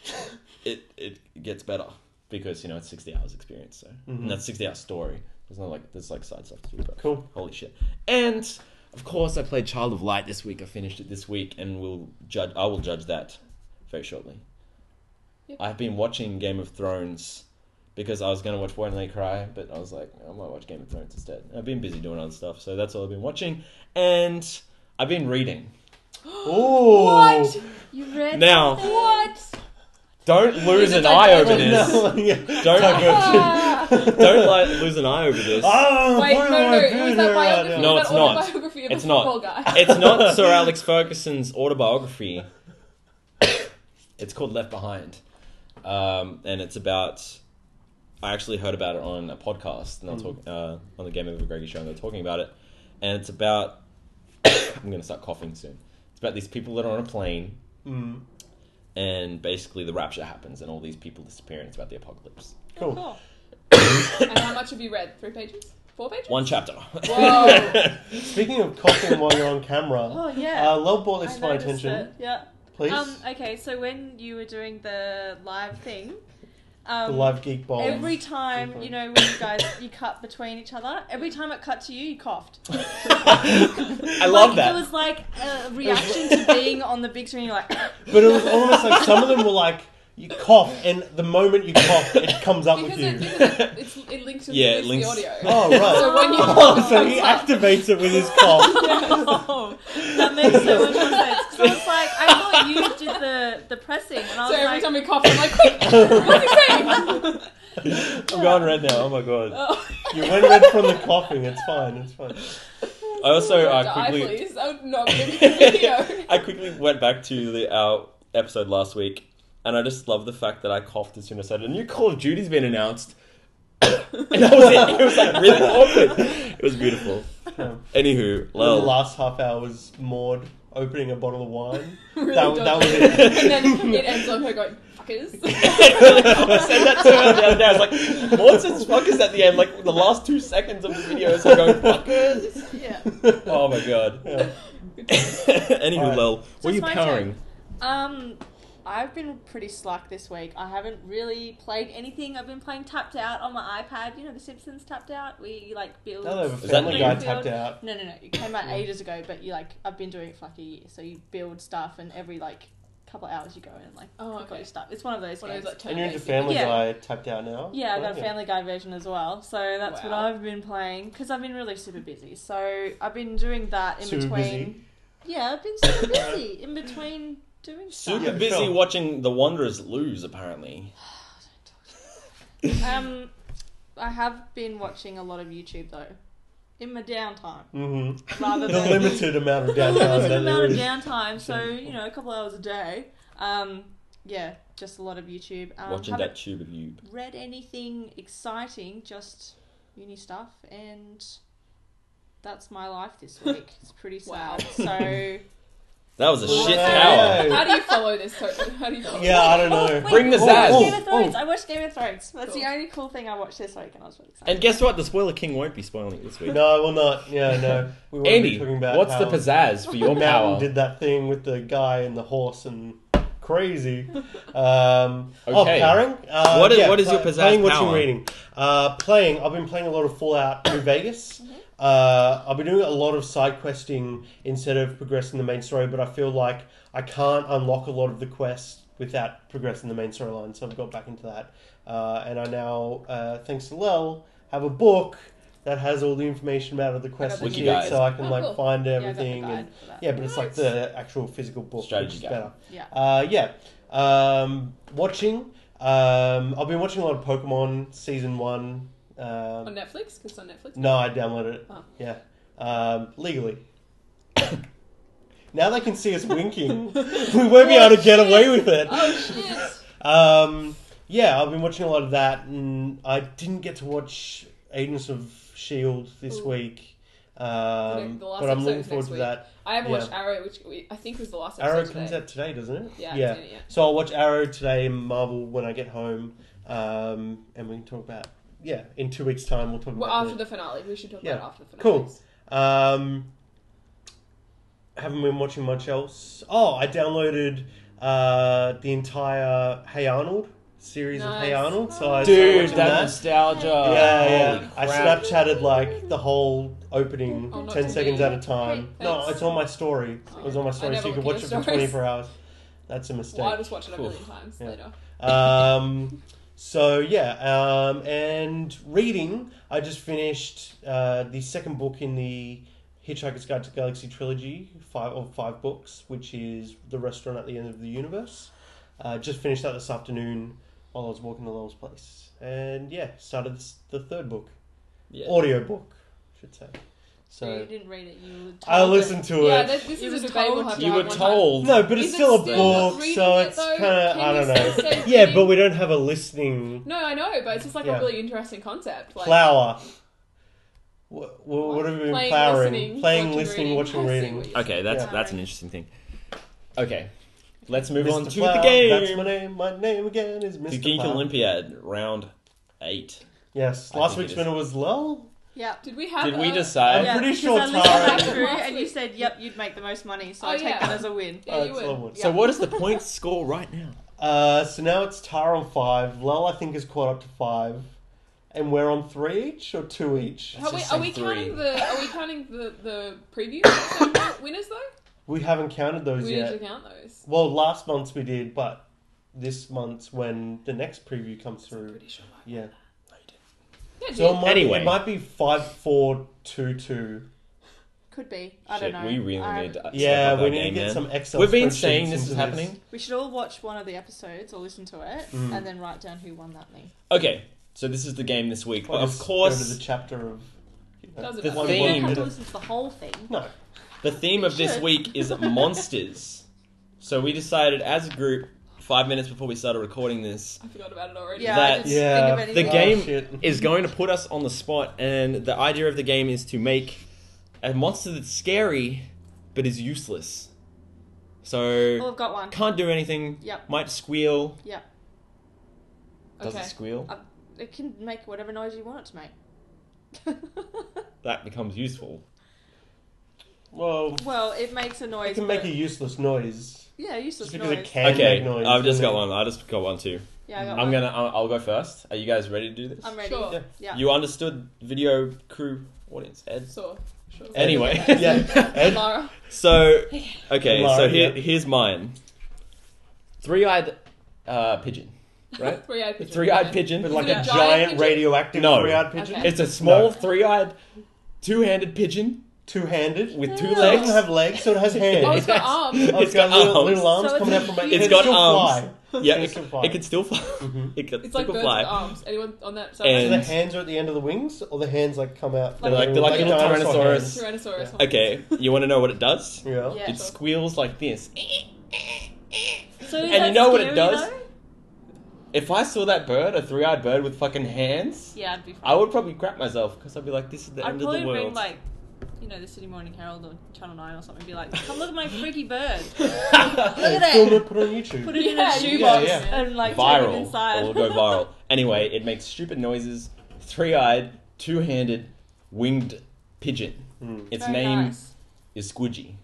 [SPEAKER 1] it it gets better. Because, you know, it's sixty hours experience. So
[SPEAKER 4] Mhm.
[SPEAKER 1] And that's sixty hours story. There's not like, there's like side stuff to do. But
[SPEAKER 4] Cool.
[SPEAKER 1] holy shit. And, of course, I played Child of Light this week. I finished it this week. And we'll judge. I will judge that very shortly.
[SPEAKER 3] Yep.
[SPEAKER 1] I've been watching Game of Thrones because I was going to watch When They Cry, but I was like, I might watch Game of Thrones instead. I've been busy doing other stuff, so that's all I've been watching. And I've been reading.
[SPEAKER 4] Ooh.
[SPEAKER 3] What?
[SPEAKER 2] You read
[SPEAKER 1] Now-
[SPEAKER 2] something?
[SPEAKER 3] What?
[SPEAKER 1] Don't lose
[SPEAKER 3] Is it
[SPEAKER 1] an eye over
[SPEAKER 3] divergent?
[SPEAKER 1] this.
[SPEAKER 4] No, yeah.
[SPEAKER 1] Don't
[SPEAKER 3] Ah.
[SPEAKER 1] don't like lose an eye over this.
[SPEAKER 4] Oh,
[SPEAKER 3] Wait,
[SPEAKER 4] why
[SPEAKER 3] no,
[SPEAKER 4] am
[SPEAKER 3] no,
[SPEAKER 4] I
[SPEAKER 3] it was
[SPEAKER 4] doing
[SPEAKER 3] that
[SPEAKER 4] that right
[SPEAKER 3] biography.
[SPEAKER 4] now?
[SPEAKER 1] No,
[SPEAKER 3] that
[SPEAKER 1] it's not.
[SPEAKER 3] autobiography of
[SPEAKER 1] It's
[SPEAKER 3] a
[SPEAKER 1] not.
[SPEAKER 3] football guy.
[SPEAKER 1] It's not Sir Alex Ferguson's autobiography. It's called Left Behind, um, and it's about. I actually heard about it on a podcast, and I'll talk uh, on the Game Over Greggy show, and they're talking about it, and it's about. I'm going to start coughing soon. It's about these people that are on a plane,
[SPEAKER 4] Mm.
[SPEAKER 1] and basically the rapture happens, and all these people disappear, and it's about the apocalypse.
[SPEAKER 4] Cool.
[SPEAKER 2] Cool.
[SPEAKER 3] And how much have you read? Three pages? Four pages?
[SPEAKER 1] One chapter.
[SPEAKER 3] Whoa.
[SPEAKER 4] Speaking of coughing while you're on camera,
[SPEAKER 2] Oh yeah.
[SPEAKER 4] uh, Lel brought this
[SPEAKER 2] I
[SPEAKER 4] to my
[SPEAKER 2] noticed
[SPEAKER 4] attention.
[SPEAKER 2] it, Yeah.
[SPEAKER 4] Please.
[SPEAKER 2] Um. Okay. So when you were doing the live thing, um,
[SPEAKER 4] the Live Geek Bomb.
[SPEAKER 2] every time you know when you guys you cut between each other, every time it cut to you, you coughed.
[SPEAKER 1] I love
[SPEAKER 2] like,
[SPEAKER 1] that.
[SPEAKER 2] It was like a reaction to being on the big screen. You're like,
[SPEAKER 4] But it was almost like some of them were like, you cough, and the moment you cough, it comes up
[SPEAKER 3] because
[SPEAKER 4] with you.
[SPEAKER 3] it, because it, it's, it links with
[SPEAKER 1] Yeah, it
[SPEAKER 3] the
[SPEAKER 1] links-
[SPEAKER 3] audio.
[SPEAKER 4] Oh, right.
[SPEAKER 3] So when you
[SPEAKER 4] Oh,
[SPEAKER 3] cough,
[SPEAKER 4] so
[SPEAKER 3] it
[SPEAKER 4] he
[SPEAKER 3] comes up.
[SPEAKER 4] activates it with his cough.
[SPEAKER 2] oh, that makes so much more sense. Because I was like, I thought you did the the pressing, and I
[SPEAKER 3] So
[SPEAKER 2] was
[SPEAKER 3] every
[SPEAKER 2] like,
[SPEAKER 3] time we cough, I'm like, quick! What's he saying?
[SPEAKER 1] I'm going red now. Oh my god.
[SPEAKER 3] Oh.
[SPEAKER 4] You went red from the coughing. It's fine. It's fine.
[SPEAKER 1] I also uh,
[SPEAKER 3] Die,
[SPEAKER 1] quickly.
[SPEAKER 3] please. That would not be a good video.
[SPEAKER 1] I quickly went back to the our episode last week, and I just love the fact that I coughed as soon as I said a new Call of Duty's been announced. And that was it. It was like really awkward. It was beautiful.
[SPEAKER 4] Yeah.
[SPEAKER 1] Anywho,
[SPEAKER 4] The
[SPEAKER 1] Lel.
[SPEAKER 4] last half hour was Maud opening a bottle of wine.
[SPEAKER 3] Really
[SPEAKER 4] That- that
[SPEAKER 3] dodgy.
[SPEAKER 4] was it.
[SPEAKER 3] And then it ends on her going, fuckers.
[SPEAKER 1] I said that to her the other day. I was like, what says fuckers at the end? Like the last two seconds of the video is her going fuckers.
[SPEAKER 2] yeah.
[SPEAKER 1] Oh my god.
[SPEAKER 4] Yeah.
[SPEAKER 1] Anywho,
[SPEAKER 4] Alright.
[SPEAKER 1] Lel, what
[SPEAKER 2] So
[SPEAKER 1] are you
[SPEAKER 2] it's my
[SPEAKER 1] powering?
[SPEAKER 2] Um, I've been pretty slack this week. I haven't really played anything. I've been playing Tapped Out on my iPad. You know, The Simpsons Tapped Out, where you like build.
[SPEAKER 4] Now they have a
[SPEAKER 1] Is that
[SPEAKER 4] Family
[SPEAKER 1] new?
[SPEAKER 4] Guy
[SPEAKER 2] build-
[SPEAKER 4] tapped out.
[SPEAKER 2] No, no, no. It came out ages ago, but you like I've been doing it for like a year. So you build stuff, and every like couple of hours you go in and like
[SPEAKER 3] Oh,
[SPEAKER 2] click all
[SPEAKER 3] okay.
[SPEAKER 2] your stuff. It's one of those
[SPEAKER 3] One of
[SPEAKER 2] games.
[SPEAKER 3] those, like,
[SPEAKER 4] And you're into
[SPEAKER 3] turn-based
[SPEAKER 4] Family
[SPEAKER 2] Yeah.
[SPEAKER 4] Guy tapped out now?
[SPEAKER 2] Yeah, I got
[SPEAKER 4] Oh,
[SPEAKER 2] a Family Guy version as well. So that's what
[SPEAKER 3] Wow.
[SPEAKER 2] I've been playing because I've been really super busy. So I've been doing that in
[SPEAKER 4] Super
[SPEAKER 2] between.
[SPEAKER 4] busy.
[SPEAKER 2] Yeah, I've been super busy in between doing stuff.
[SPEAKER 1] Super
[SPEAKER 4] Yeah,
[SPEAKER 1] busy
[SPEAKER 4] sure.
[SPEAKER 1] watching the Wanderers lose, apparently.
[SPEAKER 2] Um, I have been watching a lot of YouTube though, in my downtime,
[SPEAKER 4] Mm-hmm.
[SPEAKER 2] rather
[SPEAKER 4] The
[SPEAKER 2] than
[SPEAKER 4] limited amount of
[SPEAKER 2] the
[SPEAKER 4] downtime
[SPEAKER 2] limited
[SPEAKER 4] that
[SPEAKER 2] amount
[SPEAKER 4] there
[SPEAKER 2] of
[SPEAKER 4] is.
[SPEAKER 2] downtime. So you know, a couple hours a day. Um, yeah, just a lot of YouTube. Um,
[SPEAKER 1] watching
[SPEAKER 2] haven't
[SPEAKER 1] that tube of you.
[SPEAKER 2] read anything exciting, just uni stuff, and that's my life this week. It's pretty
[SPEAKER 3] Wow.
[SPEAKER 2] sad. So
[SPEAKER 1] That was a
[SPEAKER 4] Wow.
[SPEAKER 1] shit
[SPEAKER 4] Hey.
[SPEAKER 1] power.
[SPEAKER 3] How do you follow this? Totally? How do you follow
[SPEAKER 4] Yeah, I don't know.
[SPEAKER 2] wait,
[SPEAKER 1] Bring the
[SPEAKER 2] I
[SPEAKER 1] Zaz.
[SPEAKER 2] watched Game of
[SPEAKER 4] Oh,
[SPEAKER 2] Thrones.
[SPEAKER 4] oh.
[SPEAKER 2] I watched Game of Thrones. That's
[SPEAKER 3] Cool.
[SPEAKER 2] the only cool thing I watched this week, and I was really excited.
[SPEAKER 1] And guess what? The Spoiler King won't be spoiling it this week.
[SPEAKER 4] No, I will not. Yeah, no. We won't
[SPEAKER 1] Andy,
[SPEAKER 4] be talking about
[SPEAKER 1] what's
[SPEAKER 4] how
[SPEAKER 1] the pizzazz for your
[SPEAKER 4] Mountain
[SPEAKER 1] power?
[SPEAKER 4] did that thing with the guy and the horse and crazy. Um, Oh,
[SPEAKER 1] Okay.
[SPEAKER 4] powering? Uh,
[SPEAKER 1] What is-
[SPEAKER 4] yeah,
[SPEAKER 1] what is your
[SPEAKER 4] play-
[SPEAKER 1] pizzazz
[SPEAKER 4] Playing, watching,
[SPEAKER 1] power?
[SPEAKER 4] reading. Uh, playing, I've been playing a lot of Fallout New Vegas.
[SPEAKER 2] Mm-hmm.
[SPEAKER 4] Uh, I've been doing a lot of side questing instead of progressing the main story, but I feel like I can't unlock a lot of the quests without progressing the main storyline, so I've got back into that. Uh, and I now, uh, thanks to Lel, have a book that has all the information about the quests
[SPEAKER 2] the
[SPEAKER 4] and
[SPEAKER 1] Wiki
[SPEAKER 4] shit,
[SPEAKER 1] guide.
[SPEAKER 4] so I can
[SPEAKER 3] Oh,
[SPEAKER 4] like
[SPEAKER 3] cool.
[SPEAKER 4] find
[SPEAKER 2] Yeah, I got the
[SPEAKER 4] everything.
[SPEAKER 2] guide
[SPEAKER 4] and
[SPEAKER 2] for that.
[SPEAKER 4] yeah, but it's like
[SPEAKER 3] Nice.
[SPEAKER 4] the actual physical book,
[SPEAKER 1] Strategy
[SPEAKER 4] which is
[SPEAKER 1] guide.
[SPEAKER 4] better.
[SPEAKER 2] Yeah.
[SPEAKER 4] Uh, yeah. Um, watching. Um, I've been watching a lot of Pokemon season one. Um,
[SPEAKER 3] On Netflix? Because it's on Netflix.
[SPEAKER 4] no, I downloaded it.
[SPEAKER 3] Oh.
[SPEAKER 4] Yeah. Um, legally. Now they can see us winking. We won't be able to get away with it.
[SPEAKER 3] Oh shit!
[SPEAKER 4] Um, yeah, I've been watching a lot of that, and I didn't get to watch Agents of Shield this
[SPEAKER 3] Ooh.
[SPEAKER 4] week. Um,
[SPEAKER 3] The last
[SPEAKER 4] but I'm
[SPEAKER 3] episode
[SPEAKER 4] looking
[SPEAKER 3] is
[SPEAKER 4] forward
[SPEAKER 3] next
[SPEAKER 4] to
[SPEAKER 3] week.
[SPEAKER 4] that.
[SPEAKER 3] I haven't
[SPEAKER 4] Yeah.
[SPEAKER 3] watched Arrow, which we, I think was the last episode
[SPEAKER 4] Arrow
[SPEAKER 3] today.
[SPEAKER 4] comes out today, doesn't it?
[SPEAKER 3] Yeah, I
[SPEAKER 4] yeah.
[SPEAKER 3] haven't seen it yet.
[SPEAKER 4] So I'll watch Arrow today and Marvel when I get home, um, and we can talk about yeah. In two weeks' time, we'll talk
[SPEAKER 3] Well,
[SPEAKER 4] about
[SPEAKER 3] after the finale, we should talk
[SPEAKER 4] Yeah.
[SPEAKER 3] about it after the
[SPEAKER 4] Cool.
[SPEAKER 3] finale.
[SPEAKER 4] Um, haven't been watching much else. Oh, I downloaded uh, the entire Hey Arnold series of Hey
[SPEAKER 3] Nice.
[SPEAKER 4] Arnold. So I started
[SPEAKER 1] Dude,
[SPEAKER 4] watching
[SPEAKER 1] that
[SPEAKER 4] that.
[SPEAKER 1] nostalgia.
[SPEAKER 4] Yeah, yeah.
[SPEAKER 1] Holy
[SPEAKER 4] I
[SPEAKER 1] crap.
[SPEAKER 4] Snapchatted like the whole opening,
[SPEAKER 3] Oh, not
[SPEAKER 4] ten
[SPEAKER 3] to
[SPEAKER 4] seconds
[SPEAKER 3] me.
[SPEAKER 4] at a time.
[SPEAKER 3] Hey,
[SPEAKER 4] no,
[SPEAKER 3] thanks.
[SPEAKER 4] it's on my story. It was on my
[SPEAKER 3] I
[SPEAKER 4] story,
[SPEAKER 3] never
[SPEAKER 4] so you can
[SPEAKER 3] look
[SPEAKER 4] watch
[SPEAKER 3] at
[SPEAKER 4] it
[SPEAKER 3] your
[SPEAKER 4] for
[SPEAKER 3] stories.
[SPEAKER 4] twenty-four hours. That's a mistake.
[SPEAKER 3] Well, I just watched it a
[SPEAKER 1] Cool.
[SPEAKER 3] million times
[SPEAKER 4] Yeah.
[SPEAKER 3] later.
[SPEAKER 4] Um, So yeah, um, and reading, I just finished uh, the second book in the Hitchhiker's Guide to the Galaxy trilogy, five of five books, which is The Restaurant at the End of the Universe. Uh, just finished that this afternoon while I was walking to Lowell's place, and yeah, started this, the third book,
[SPEAKER 1] Yeah.
[SPEAKER 4] audio book, I should say.
[SPEAKER 2] So you
[SPEAKER 4] So
[SPEAKER 2] didn't read it. You were told
[SPEAKER 4] I
[SPEAKER 2] it.
[SPEAKER 4] listened to
[SPEAKER 3] Yeah,
[SPEAKER 4] it.
[SPEAKER 3] this, this
[SPEAKER 2] You
[SPEAKER 3] is a
[SPEAKER 2] was
[SPEAKER 3] debate we'll
[SPEAKER 2] told-
[SPEAKER 3] have to
[SPEAKER 1] You
[SPEAKER 3] have
[SPEAKER 1] were
[SPEAKER 3] one time.
[SPEAKER 1] told.
[SPEAKER 4] No, but it's
[SPEAKER 3] Is it
[SPEAKER 4] still a
[SPEAKER 3] still
[SPEAKER 4] book,
[SPEAKER 3] reading
[SPEAKER 4] so
[SPEAKER 3] it,
[SPEAKER 4] it's
[SPEAKER 3] though?
[SPEAKER 4] kind of,
[SPEAKER 3] Can
[SPEAKER 4] I
[SPEAKER 3] you
[SPEAKER 4] don't know.
[SPEAKER 3] still say
[SPEAKER 4] Yeah,
[SPEAKER 3] reading?
[SPEAKER 4] but we don't have a listening
[SPEAKER 3] No, I know, but it's just like
[SPEAKER 4] Yeah.
[SPEAKER 3] a really interesting concept. Like,
[SPEAKER 4] flower. What, what have we been
[SPEAKER 3] Playing,
[SPEAKER 4] flowering?
[SPEAKER 3] listening,
[SPEAKER 4] Playing,
[SPEAKER 3] watching,
[SPEAKER 4] listening,
[SPEAKER 3] reading.
[SPEAKER 4] watching,
[SPEAKER 3] I see
[SPEAKER 4] reading.
[SPEAKER 3] what you're
[SPEAKER 1] Okay, that's
[SPEAKER 4] Yeah.
[SPEAKER 1] that's an interesting thing. Okay, let's move on
[SPEAKER 4] Mister
[SPEAKER 1] to
[SPEAKER 4] Flower,
[SPEAKER 1] the game.
[SPEAKER 4] That's my name. My name again is
[SPEAKER 1] To
[SPEAKER 4] Mister
[SPEAKER 1] Geek
[SPEAKER 4] Flower.
[SPEAKER 1] Olympiad, round eight.
[SPEAKER 4] Yes,
[SPEAKER 1] I
[SPEAKER 4] last
[SPEAKER 1] think
[SPEAKER 4] week's
[SPEAKER 1] it is.
[SPEAKER 4] winner was Lowell.
[SPEAKER 2] Yeah.
[SPEAKER 3] Did we have?
[SPEAKER 1] Did we
[SPEAKER 3] a-
[SPEAKER 1] decide?
[SPEAKER 4] I'm
[SPEAKER 2] yeah,
[SPEAKER 4] pretty
[SPEAKER 2] because
[SPEAKER 4] sure
[SPEAKER 2] I listened
[SPEAKER 4] Tara-
[SPEAKER 2] back through
[SPEAKER 3] Last
[SPEAKER 2] and you
[SPEAKER 3] week.
[SPEAKER 2] said, "Yep, you'd make the most money," so
[SPEAKER 3] Oh,
[SPEAKER 2] I take
[SPEAKER 3] yeah.
[SPEAKER 2] that as a win.
[SPEAKER 3] Yeah,
[SPEAKER 4] Oh,
[SPEAKER 3] you
[SPEAKER 4] it's
[SPEAKER 3] would.
[SPEAKER 4] Lowell.
[SPEAKER 1] So
[SPEAKER 2] Yeah.
[SPEAKER 1] what is the point score right now?
[SPEAKER 4] Uh, so now it's Tara on five. Lowell, I think, is caught up to five. And we're on three each or two each?
[SPEAKER 3] Are we,
[SPEAKER 1] just
[SPEAKER 3] are
[SPEAKER 1] say
[SPEAKER 3] we
[SPEAKER 1] three.
[SPEAKER 3] counting the? Are we counting the the previous episode winners though?
[SPEAKER 4] We haven't counted those
[SPEAKER 3] We
[SPEAKER 4] yet.
[SPEAKER 3] usually count those.
[SPEAKER 4] Well, last month's we did, but this month's when the next preview comes through.
[SPEAKER 3] Pretty sure. I-
[SPEAKER 4] Yeah.
[SPEAKER 3] Yeah,
[SPEAKER 4] So it
[SPEAKER 3] dude.
[SPEAKER 4] might,
[SPEAKER 1] Anyway.
[SPEAKER 4] it might be five, four, two, two.
[SPEAKER 2] Could be. I
[SPEAKER 1] Shit,
[SPEAKER 2] don't know.
[SPEAKER 1] we really
[SPEAKER 2] I
[SPEAKER 1] need to
[SPEAKER 2] haven't-
[SPEAKER 1] step
[SPEAKER 4] Yeah,
[SPEAKER 1] up
[SPEAKER 4] we
[SPEAKER 1] our
[SPEAKER 4] need to
[SPEAKER 1] game,
[SPEAKER 4] get
[SPEAKER 1] man.
[SPEAKER 4] some Excel.
[SPEAKER 1] We've been
[SPEAKER 4] spreadsheets
[SPEAKER 1] saying this is
[SPEAKER 4] into
[SPEAKER 1] happening.
[SPEAKER 2] We should all watch one of the episodes or listen to it,
[SPEAKER 4] Mm.
[SPEAKER 2] and then write down who won that thing.
[SPEAKER 1] Okay, so this is the game this week.
[SPEAKER 4] Or
[SPEAKER 1] But of
[SPEAKER 4] just
[SPEAKER 1] course,
[SPEAKER 4] go to the chapter of. You know,
[SPEAKER 3] Doesn't
[SPEAKER 1] the
[SPEAKER 3] matter.
[SPEAKER 4] one
[SPEAKER 2] You don't
[SPEAKER 1] theme-
[SPEAKER 2] have
[SPEAKER 4] book.
[SPEAKER 2] to listen to the whole thing.
[SPEAKER 4] No.
[SPEAKER 1] the theme
[SPEAKER 2] We
[SPEAKER 1] of this
[SPEAKER 2] should.
[SPEAKER 1] week is monsters. So we decided as a group, five minutes before we started recording this,
[SPEAKER 3] I forgot about it already.
[SPEAKER 2] Yeah,
[SPEAKER 1] That-
[SPEAKER 2] I didn't
[SPEAKER 4] Yeah.
[SPEAKER 2] think of
[SPEAKER 1] the
[SPEAKER 2] anything.
[SPEAKER 1] game
[SPEAKER 4] Oh, shit.
[SPEAKER 1] is going to put us on the spot, and the idea of the game is to make a monster that's scary but is useless. So
[SPEAKER 2] Oh, I've got one.
[SPEAKER 1] can't do anything.
[SPEAKER 2] Yep.
[SPEAKER 1] Might squeal.
[SPEAKER 2] Yep.
[SPEAKER 1] Does
[SPEAKER 3] Okay.
[SPEAKER 1] it squeal?
[SPEAKER 2] Uh, It can make whatever noise you want it to make.
[SPEAKER 1] That becomes useful.
[SPEAKER 4] Well,
[SPEAKER 2] Well, it makes a noise.
[SPEAKER 4] it can make
[SPEAKER 2] but-
[SPEAKER 4] a useless noise.
[SPEAKER 2] Yeah, useless
[SPEAKER 4] Just because it
[SPEAKER 2] noise.
[SPEAKER 4] can
[SPEAKER 1] Okay,
[SPEAKER 4] make noise.
[SPEAKER 1] I've just
[SPEAKER 4] doesn't
[SPEAKER 1] got
[SPEAKER 4] mean-
[SPEAKER 1] one. I just got one too.
[SPEAKER 2] Yeah, I got
[SPEAKER 1] I'm
[SPEAKER 2] one.
[SPEAKER 1] gonna. I'll, I'll go first. Are you guys ready to do this?
[SPEAKER 2] I'm ready.
[SPEAKER 3] Sure.
[SPEAKER 4] Yeah.
[SPEAKER 2] Yeah.
[SPEAKER 1] You understood video crew audience, Ed.
[SPEAKER 3] So, sure.
[SPEAKER 1] Anyway,
[SPEAKER 4] Yeah. Ed?
[SPEAKER 3] Lara.
[SPEAKER 1] so okay,
[SPEAKER 4] Laura,
[SPEAKER 1] so here,
[SPEAKER 4] yeah.
[SPEAKER 1] here's mine. Three-eyed uh, pigeon, right?
[SPEAKER 3] Three-eyed pigeon.
[SPEAKER 1] Three-eyed
[SPEAKER 3] okay.
[SPEAKER 1] pigeon.
[SPEAKER 4] But
[SPEAKER 3] Is
[SPEAKER 4] like
[SPEAKER 3] it
[SPEAKER 4] a,
[SPEAKER 3] a
[SPEAKER 4] giant,
[SPEAKER 3] giant pigeon?
[SPEAKER 4] radioactive
[SPEAKER 1] No.
[SPEAKER 4] three-eyed pigeon.
[SPEAKER 3] Okay.
[SPEAKER 1] It's a small
[SPEAKER 4] No.
[SPEAKER 1] three-eyed, two-handed pigeon
[SPEAKER 4] Two-handed.
[SPEAKER 1] with two
[SPEAKER 2] Ew.
[SPEAKER 4] It
[SPEAKER 1] legs.
[SPEAKER 4] doesn't have legs, so it has hands.
[SPEAKER 3] Oh, it's got
[SPEAKER 1] Yes.
[SPEAKER 3] arms.
[SPEAKER 4] Oh,
[SPEAKER 1] It's got
[SPEAKER 4] little,
[SPEAKER 1] arms.
[SPEAKER 4] little arms
[SPEAKER 2] So it's
[SPEAKER 4] coming
[SPEAKER 2] a
[SPEAKER 4] out from it.
[SPEAKER 2] huge-
[SPEAKER 1] It's
[SPEAKER 4] It
[SPEAKER 1] got
[SPEAKER 4] can still
[SPEAKER 1] arms.
[SPEAKER 4] fly.
[SPEAKER 1] Yeah,
[SPEAKER 4] It
[SPEAKER 1] it,
[SPEAKER 4] can still fly.
[SPEAKER 1] it could still fly.
[SPEAKER 4] Mhm.
[SPEAKER 1] It could
[SPEAKER 3] It's like
[SPEAKER 1] still
[SPEAKER 3] birds
[SPEAKER 1] fly.
[SPEAKER 3] with arms. Anyone on that side?
[SPEAKER 1] And-
[SPEAKER 4] So the hands are at the end of the wings, or the hands like come out?
[SPEAKER 1] They're like- they're like little
[SPEAKER 4] dinosaur
[SPEAKER 1] Tyrannosaurus.
[SPEAKER 4] hands.
[SPEAKER 3] Tyrannosaurus.
[SPEAKER 4] Yeah.
[SPEAKER 1] Okay, you want to know what it does?
[SPEAKER 4] Yeah.
[SPEAKER 2] Yeah.
[SPEAKER 1] It squeals like this.
[SPEAKER 2] So is
[SPEAKER 1] And
[SPEAKER 2] that
[SPEAKER 1] you know what it
[SPEAKER 2] scary,
[SPEAKER 1] does?
[SPEAKER 2] though?
[SPEAKER 1] If I saw that bird, a three-eyed bird with fucking hands,
[SPEAKER 2] Yeah, I'd be fine.
[SPEAKER 1] I would probably crap myself because I'd be like, "This is the
[SPEAKER 2] I'd
[SPEAKER 1] end of
[SPEAKER 2] probably
[SPEAKER 1] the world."
[SPEAKER 2] bring like, you know, the City Morning Herald or Channel Nine or something. And be like, come look at my freaky bird. Look
[SPEAKER 4] Hey,
[SPEAKER 2] at
[SPEAKER 4] film
[SPEAKER 2] it.
[SPEAKER 4] it, put it on YouTube.
[SPEAKER 2] Put it in
[SPEAKER 3] Yeah,
[SPEAKER 2] a shoebox
[SPEAKER 4] yeah, yeah.
[SPEAKER 2] and like take it
[SPEAKER 1] Viral.
[SPEAKER 2] inside.
[SPEAKER 1] It will go viral. Anyway, it makes stupid noises. Three-eyed, two-handed, winged pigeon.
[SPEAKER 4] Mm.
[SPEAKER 1] Its
[SPEAKER 2] Very
[SPEAKER 1] name
[SPEAKER 2] nice.
[SPEAKER 1] is Squidgy.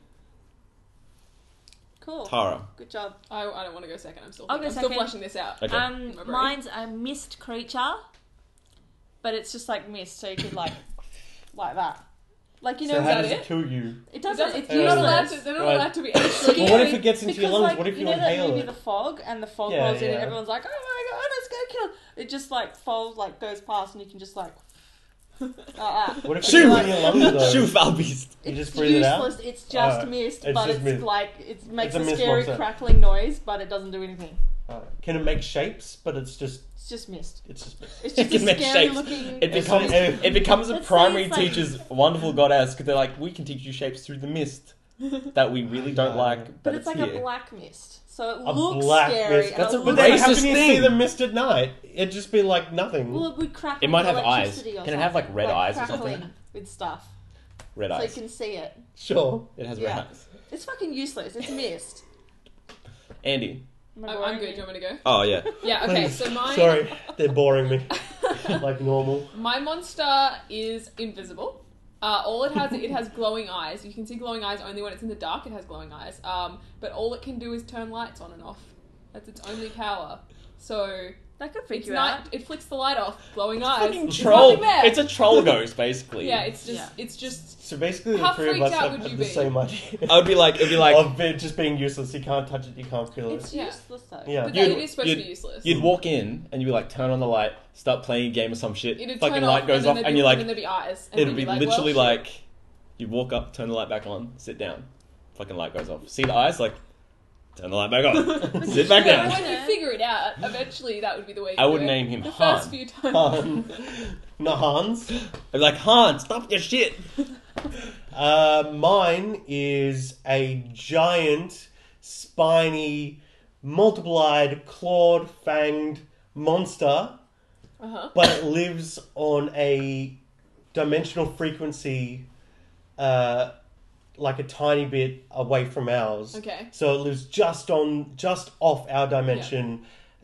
[SPEAKER 2] Cool.
[SPEAKER 1] Tara.
[SPEAKER 2] Good job.
[SPEAKER 3] I, I don't want to go second. I'm still.
[SPEAKER 2] I'll go
[SPEAKER 3] I'm still
[SPEAKER 2] second.
[SPEAKER 3] fleshing this out.
[SPEAKER 1] Okay.
[SPEAKER 2] Um,
[SPEAKER 3] In my brain.
[SPEAKER 2] mine's a mist creature, but it's just like mist, so you could like, like that. Like you know,
[SPEAKER 4] So how
[SPEAKER 3] that
[SPEAKER 4] does
[SPEAKER 3] it?
[SPEAKER 4] it kill you?
[SPEAKER 2] it
[SPEAKER 3] It
[SPEAKER 2] doesn't.
[SPEAKER 3] doesn't-
[SPEAKER 2] It's
[SPEAKER 3] you're not allowed
[SPEAKER 2] useless.
[SPEAKER 3] to. They're not
[SPEAKER 4] Right.
[SPEAKER 3] allowed to be any scary.
[SPEAKER 4] Well, what if it gets into
[SPEAKER 2] Because
[SPEAKER 4] your lungs?
[SPEAKER 2] like
[SPEAKER 4] What if
[SPEAKER 2] you
[SPEAKER 4] you
[SPEAKER 2] know that
[SPEAKER 4] inhale
[SPEAKER 2] movie
[SPEAKER 4] it?
[SPEAKER 2] The Fog, and the fog
[SPEAKER 4] Yeah,
[SPEAKER 2] rolls in, and
[SPEAKER 4] yeah.
[SPEAKER 2] everyone's like, "Oh my god, let's go kill!" It just like falls, like goes past, and you can just like, like that.
[SPEAKER 4] What if
[SPEAKER 1] Shoo!
[SPEAKER 4] it gets in your lungs though?
[SPEAKER 1] Shoo, foul beast.
[SPEAKER 4] You
[SPEAKER 2] It's
[SPEAKER 4] just breathe it out?
[SPEAKER 2] useless. It's just
[SPEAKER 4] Oh,
[SPEAKER 2] mist,
[SPEAKER 4] it's
[SPEAKER 2] but
[SPEAKER 4] just
[SPEAKER 2] it's
[SPEAKER 4] mist.
[SPEAKER 2] like it makes
[SPEAKER 4] It's a
[SPEAKER 2] a,
[SPEAKER 4] mist
[SPEAKER 2] scary
[SPEAKER 4] monster.
[SPEAKER 2] crackling noise, but it doesn't do anything.
[SPEAKER 4] Alright. Can it make shapes? But it's just
[SPEAKER 2] It's just mist.
[SPEAKER 4] it's just.
[SPEAKER 2] It's
[SPEAKER 1] It
[SPEAKER 2] just
[SPEAKER 1] can
[SPEAKER 2] a
[SPEAKER 1] make
[SPEAKER 2] scary
[SPEAKER 1] shapes.
[SPEAKER 2] looking.
[SPEAKER 1] It
[SPEAKER 4] It's
[SPEAKER 1] becomes
[SPEAKER 4] like-
[SPEAKER 1] it becomes a
[SPEAKER 2] Let's say
[SPEAKER 1] primary
[SPEAKER 2] it's like-
[SPEAKER 1] teacher's wonderful goddess because they're like, we can teach you shapes through the mist that we really don't
[SPEAKER 4] Yeah.
[SPEAKER 1] like, but,
[SPEAKER 2] But it's like
[SPEAKER 1] here.
[SPEAKER 2] a black mist, so it
[SPEAKER 4] A
[SPEAKER 2] looks
[SPEAKER 4] black
[SPEAKER 2] scary.
[SPEAKER 4] mist.
[SPEAKER 2] and
[SPEAKER 1] That's
[SPEAKER 2] it
[SPEAKER 1] a
[SPEAKER 4] But
[SPEAKER 2] looks
[SPEAKER 4] then
[SPEAKER 1] racist
[SPEAKER 4] how can you see
[SPEAKER 1] thing.
[SPEAKER 4] the mist at night? It'd just be like nothing.
[SPEAKER 2] Well, it would crackle.
[SPEAKER 1] It might
[SPEAKER 2] with
[SPEAKER 1] have eyes.
[SPEAKER 2] electricity or
[SPEAKER 1] Can it have, like,
[SPEAKER 2] something.
[SPEAKER 1] red eyes or
[SPEAKER 2] crackling
[SPEAKER 1] something?
[SPEAKER 2] with stuff,
[SPEAKER 1] Red
[SPEAKER 2] so
[SPEAKER 1] eyes.
[SPEAKER 2] you can see it.
[SPEAKER 4] Sure.
[SPEAKER 1] It has
[SPEAKER 2] Yeah.
[SPEAKER 1] red eyes.
[SPEAKER 2] It's fucking useless. It's mist.
[SPEAKER 1] Andy.
[SPEAKER 2] Am I
[SPEAKER 3] I'm,
[SPEAKER 2] boring
[SPEAKER 3] I'm good.
[SPEAKER 2] you?
[SPEAKER 3] Do you want me to go?
[SPEAKER 1] Oh yeah.
[SPEAKER 3] Yeah. Okay.
[SPEAKER 4] Please.
[SPEAKER 3] So mine.
[SPEAKER 4] Sorry, they're boring me. Like normal.
[SPEAKER 3] My monster is invisible. Uh, all it has, it has glowing eyes. You can see glowing eyes only when it's in the dark. It has glowing eyes. Um, but all it can do is turn lights on and off. That's its only power. So
[SPEAKER 2] That could freak
[SPEAKER 3] It's
[SPEAKER 2] you
[SPEAKER 3] night.
[SPEAKER 2] out.
[SPEAKER 3] It flicks the light off, glowing eyes.
[SPEAKER 1] Fucking
[SPEAKER 3] There's
[SPEAKER 1] troll.
[SPEAKER 3] nothing there.
[SPEAKER 1] It's a troll ghost, basically.
[SPEAKER 3] Yeah, it's just,
[SPEAKER 2] Yeah.
[SPEAKER 3] it's just.
[SPEAKER 4] So basically, the
[SPEAKER 3] How
[SPEAKER 4] three of
[SPEAKER 3] freaked
[SPEAKER 4] us
[SPEAKER 3] out
[SPEAKER 4] have
[SPEAKER 3] would
[SPEAKER 4] had
[SPEAKER 3] you
[SPEAKER 4] the
[SPEAKER 3] be?
[SPEAKER 4] same idea.
[SPEAKER 1] I would be like, it'd be like,
[SPEAKER 4] of it just being useless. You can't touch it. You can't feel it.
[SPEAKER 2] It's
[SPEAKER 3] Yeah.
[SPEAKER 2] useless though.
[SPEAKER 4] Yeah.
[SPEAKER 3] But
[SPEAKER 1] You'd-
[SPEAKER 3] then it is supposed to
[SPEAKER 1] you'd-
[SPEAKER 3] be useless.
[SPEAKER 1] you'd walk in and you'd be like, turn on the light, start playing a game or some shit.
[SPEAKER 3] It'd
[SPEAKER 1] Fucking
[SPEAKER 3] turn
[SPEAKER 1] light
[SPEAKER 3] off,
[SPEAKER 1] goes
[SPEAKER 3] and then
[SPEAKER 1] off,
[SPEAKER 3] there'd
[SPEAKER 1] and
[SPEAKER 3] be-
[SPEAKER 1] you're like,
[SPEAKER 3] and then there'd be eyes. And
[SPEAKER 1] it'd
[SPEAKER 3] then
[SPEAKER 1] be
[SPEAKER 3] you're like,
[SPEAKER 1] literally
[SPEAKER 3] well,
[SPEAKER 1] like, you walk up, turn the light back on, sit down, fucking light goes off. See the eyes, like, turn the light back on, sit back
[SPEAKER 3] Yeah,
[SPEAKER 1] down.
[SPEAKER 3] but when you figure it out, eventually that would be the way you
[SPEAKER 1] I
[SPEAKER 3] do
[SPEAKER 1] would
[SPEAKER 3] it.
[SPEAKER 1] name him
[SPEAKER 3] The
[SPEAKER 1] Han.
[SPEAKER 3] first few times.
[SPEAKER 4] Um, no, Hans.
[SPEAKER 1] I'd be like, Han, stop your shit.
[SPEAKER 4] Uh, mine is a giant, spiny, multiple-eyed, clawed, fanged monster,
[SPEAKER 3] Uh-huh.
[SPEAKER 4] but it lives on a dimensional frequency, uh, like a tiny bit away from ours.
[SPEAKER 3] Okay.
[SPEAKER 4] So it lives just on, just off our dimension.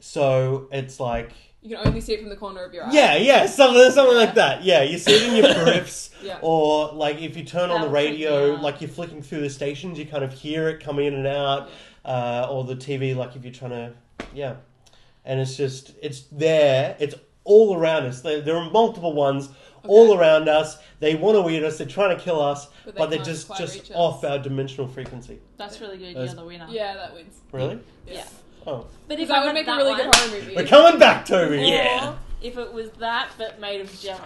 [SPEAKER 4] So it's like,
[SPEAKER 3] You can only see it from the corner of your eye.
[SPEAKER 4] yeah, yeah, something, something like that. Yeah, you see it in your periffs.
[SPEAKER 3] Yeah.
[SPEAKER 4] Or, like, if you turn on the
[SPEAKER 2] That'll freak
[SPEAKER 4] radio,
[SPEAKER 2] me out.
[SPEAKER 4] like, you're flicking through the stations, you kind of hear it coming in and out. Uh, or the T V, like, if you're trying to, yeah. And it's just, it's there. It's all around us. There, there are multiple ones all
[SPEAKER 3] Okay.
[SPEAKER 4] around us. They want to eat us. They're trying to kill us.
[SPEAKER 3] But
[SPEAKER 4] But,
[SPEAKER 3] they
[SPEAKER 4] they're
[SPEAKER 3] can't
[SPEAKER 4] just,
[SPEAKER 3] quite
[SPEAKER 4] just
[SPEAKER 3] reach us.
[SPEAKER 4] off our dimensional frequency.
[SPEAKER 2] That's really good.
[SPEAKER 4] That's-
[SPEAKER 2] You're the winner.
[SPEAKER 3] Yeah, that wins.
[SPEAKER 4] Really?
[SPEAKER 2] Yeah.
[SPEAKER 4] Oh.
[SPEAKER 2] But
[SPEAKER 3] Because
[SPEAKER 2] if
[SPEAKER 3] that
[SPEAKER 2] I
[SPEAKER 3] would
[SPEAKER 2] had
[SPEAKER 3] make a
[SPEAKER 2] that
[SPEAKER 3] really
[SPEAKER 2] one,
[SPEAKER 3] good horror movie.
[SPEAKER 4] We're coming back, Toby!
[SPEAKER 2] or
[SPEAKER 1] Yeah.
[SPEAKER 2] if it was that but made of jelly.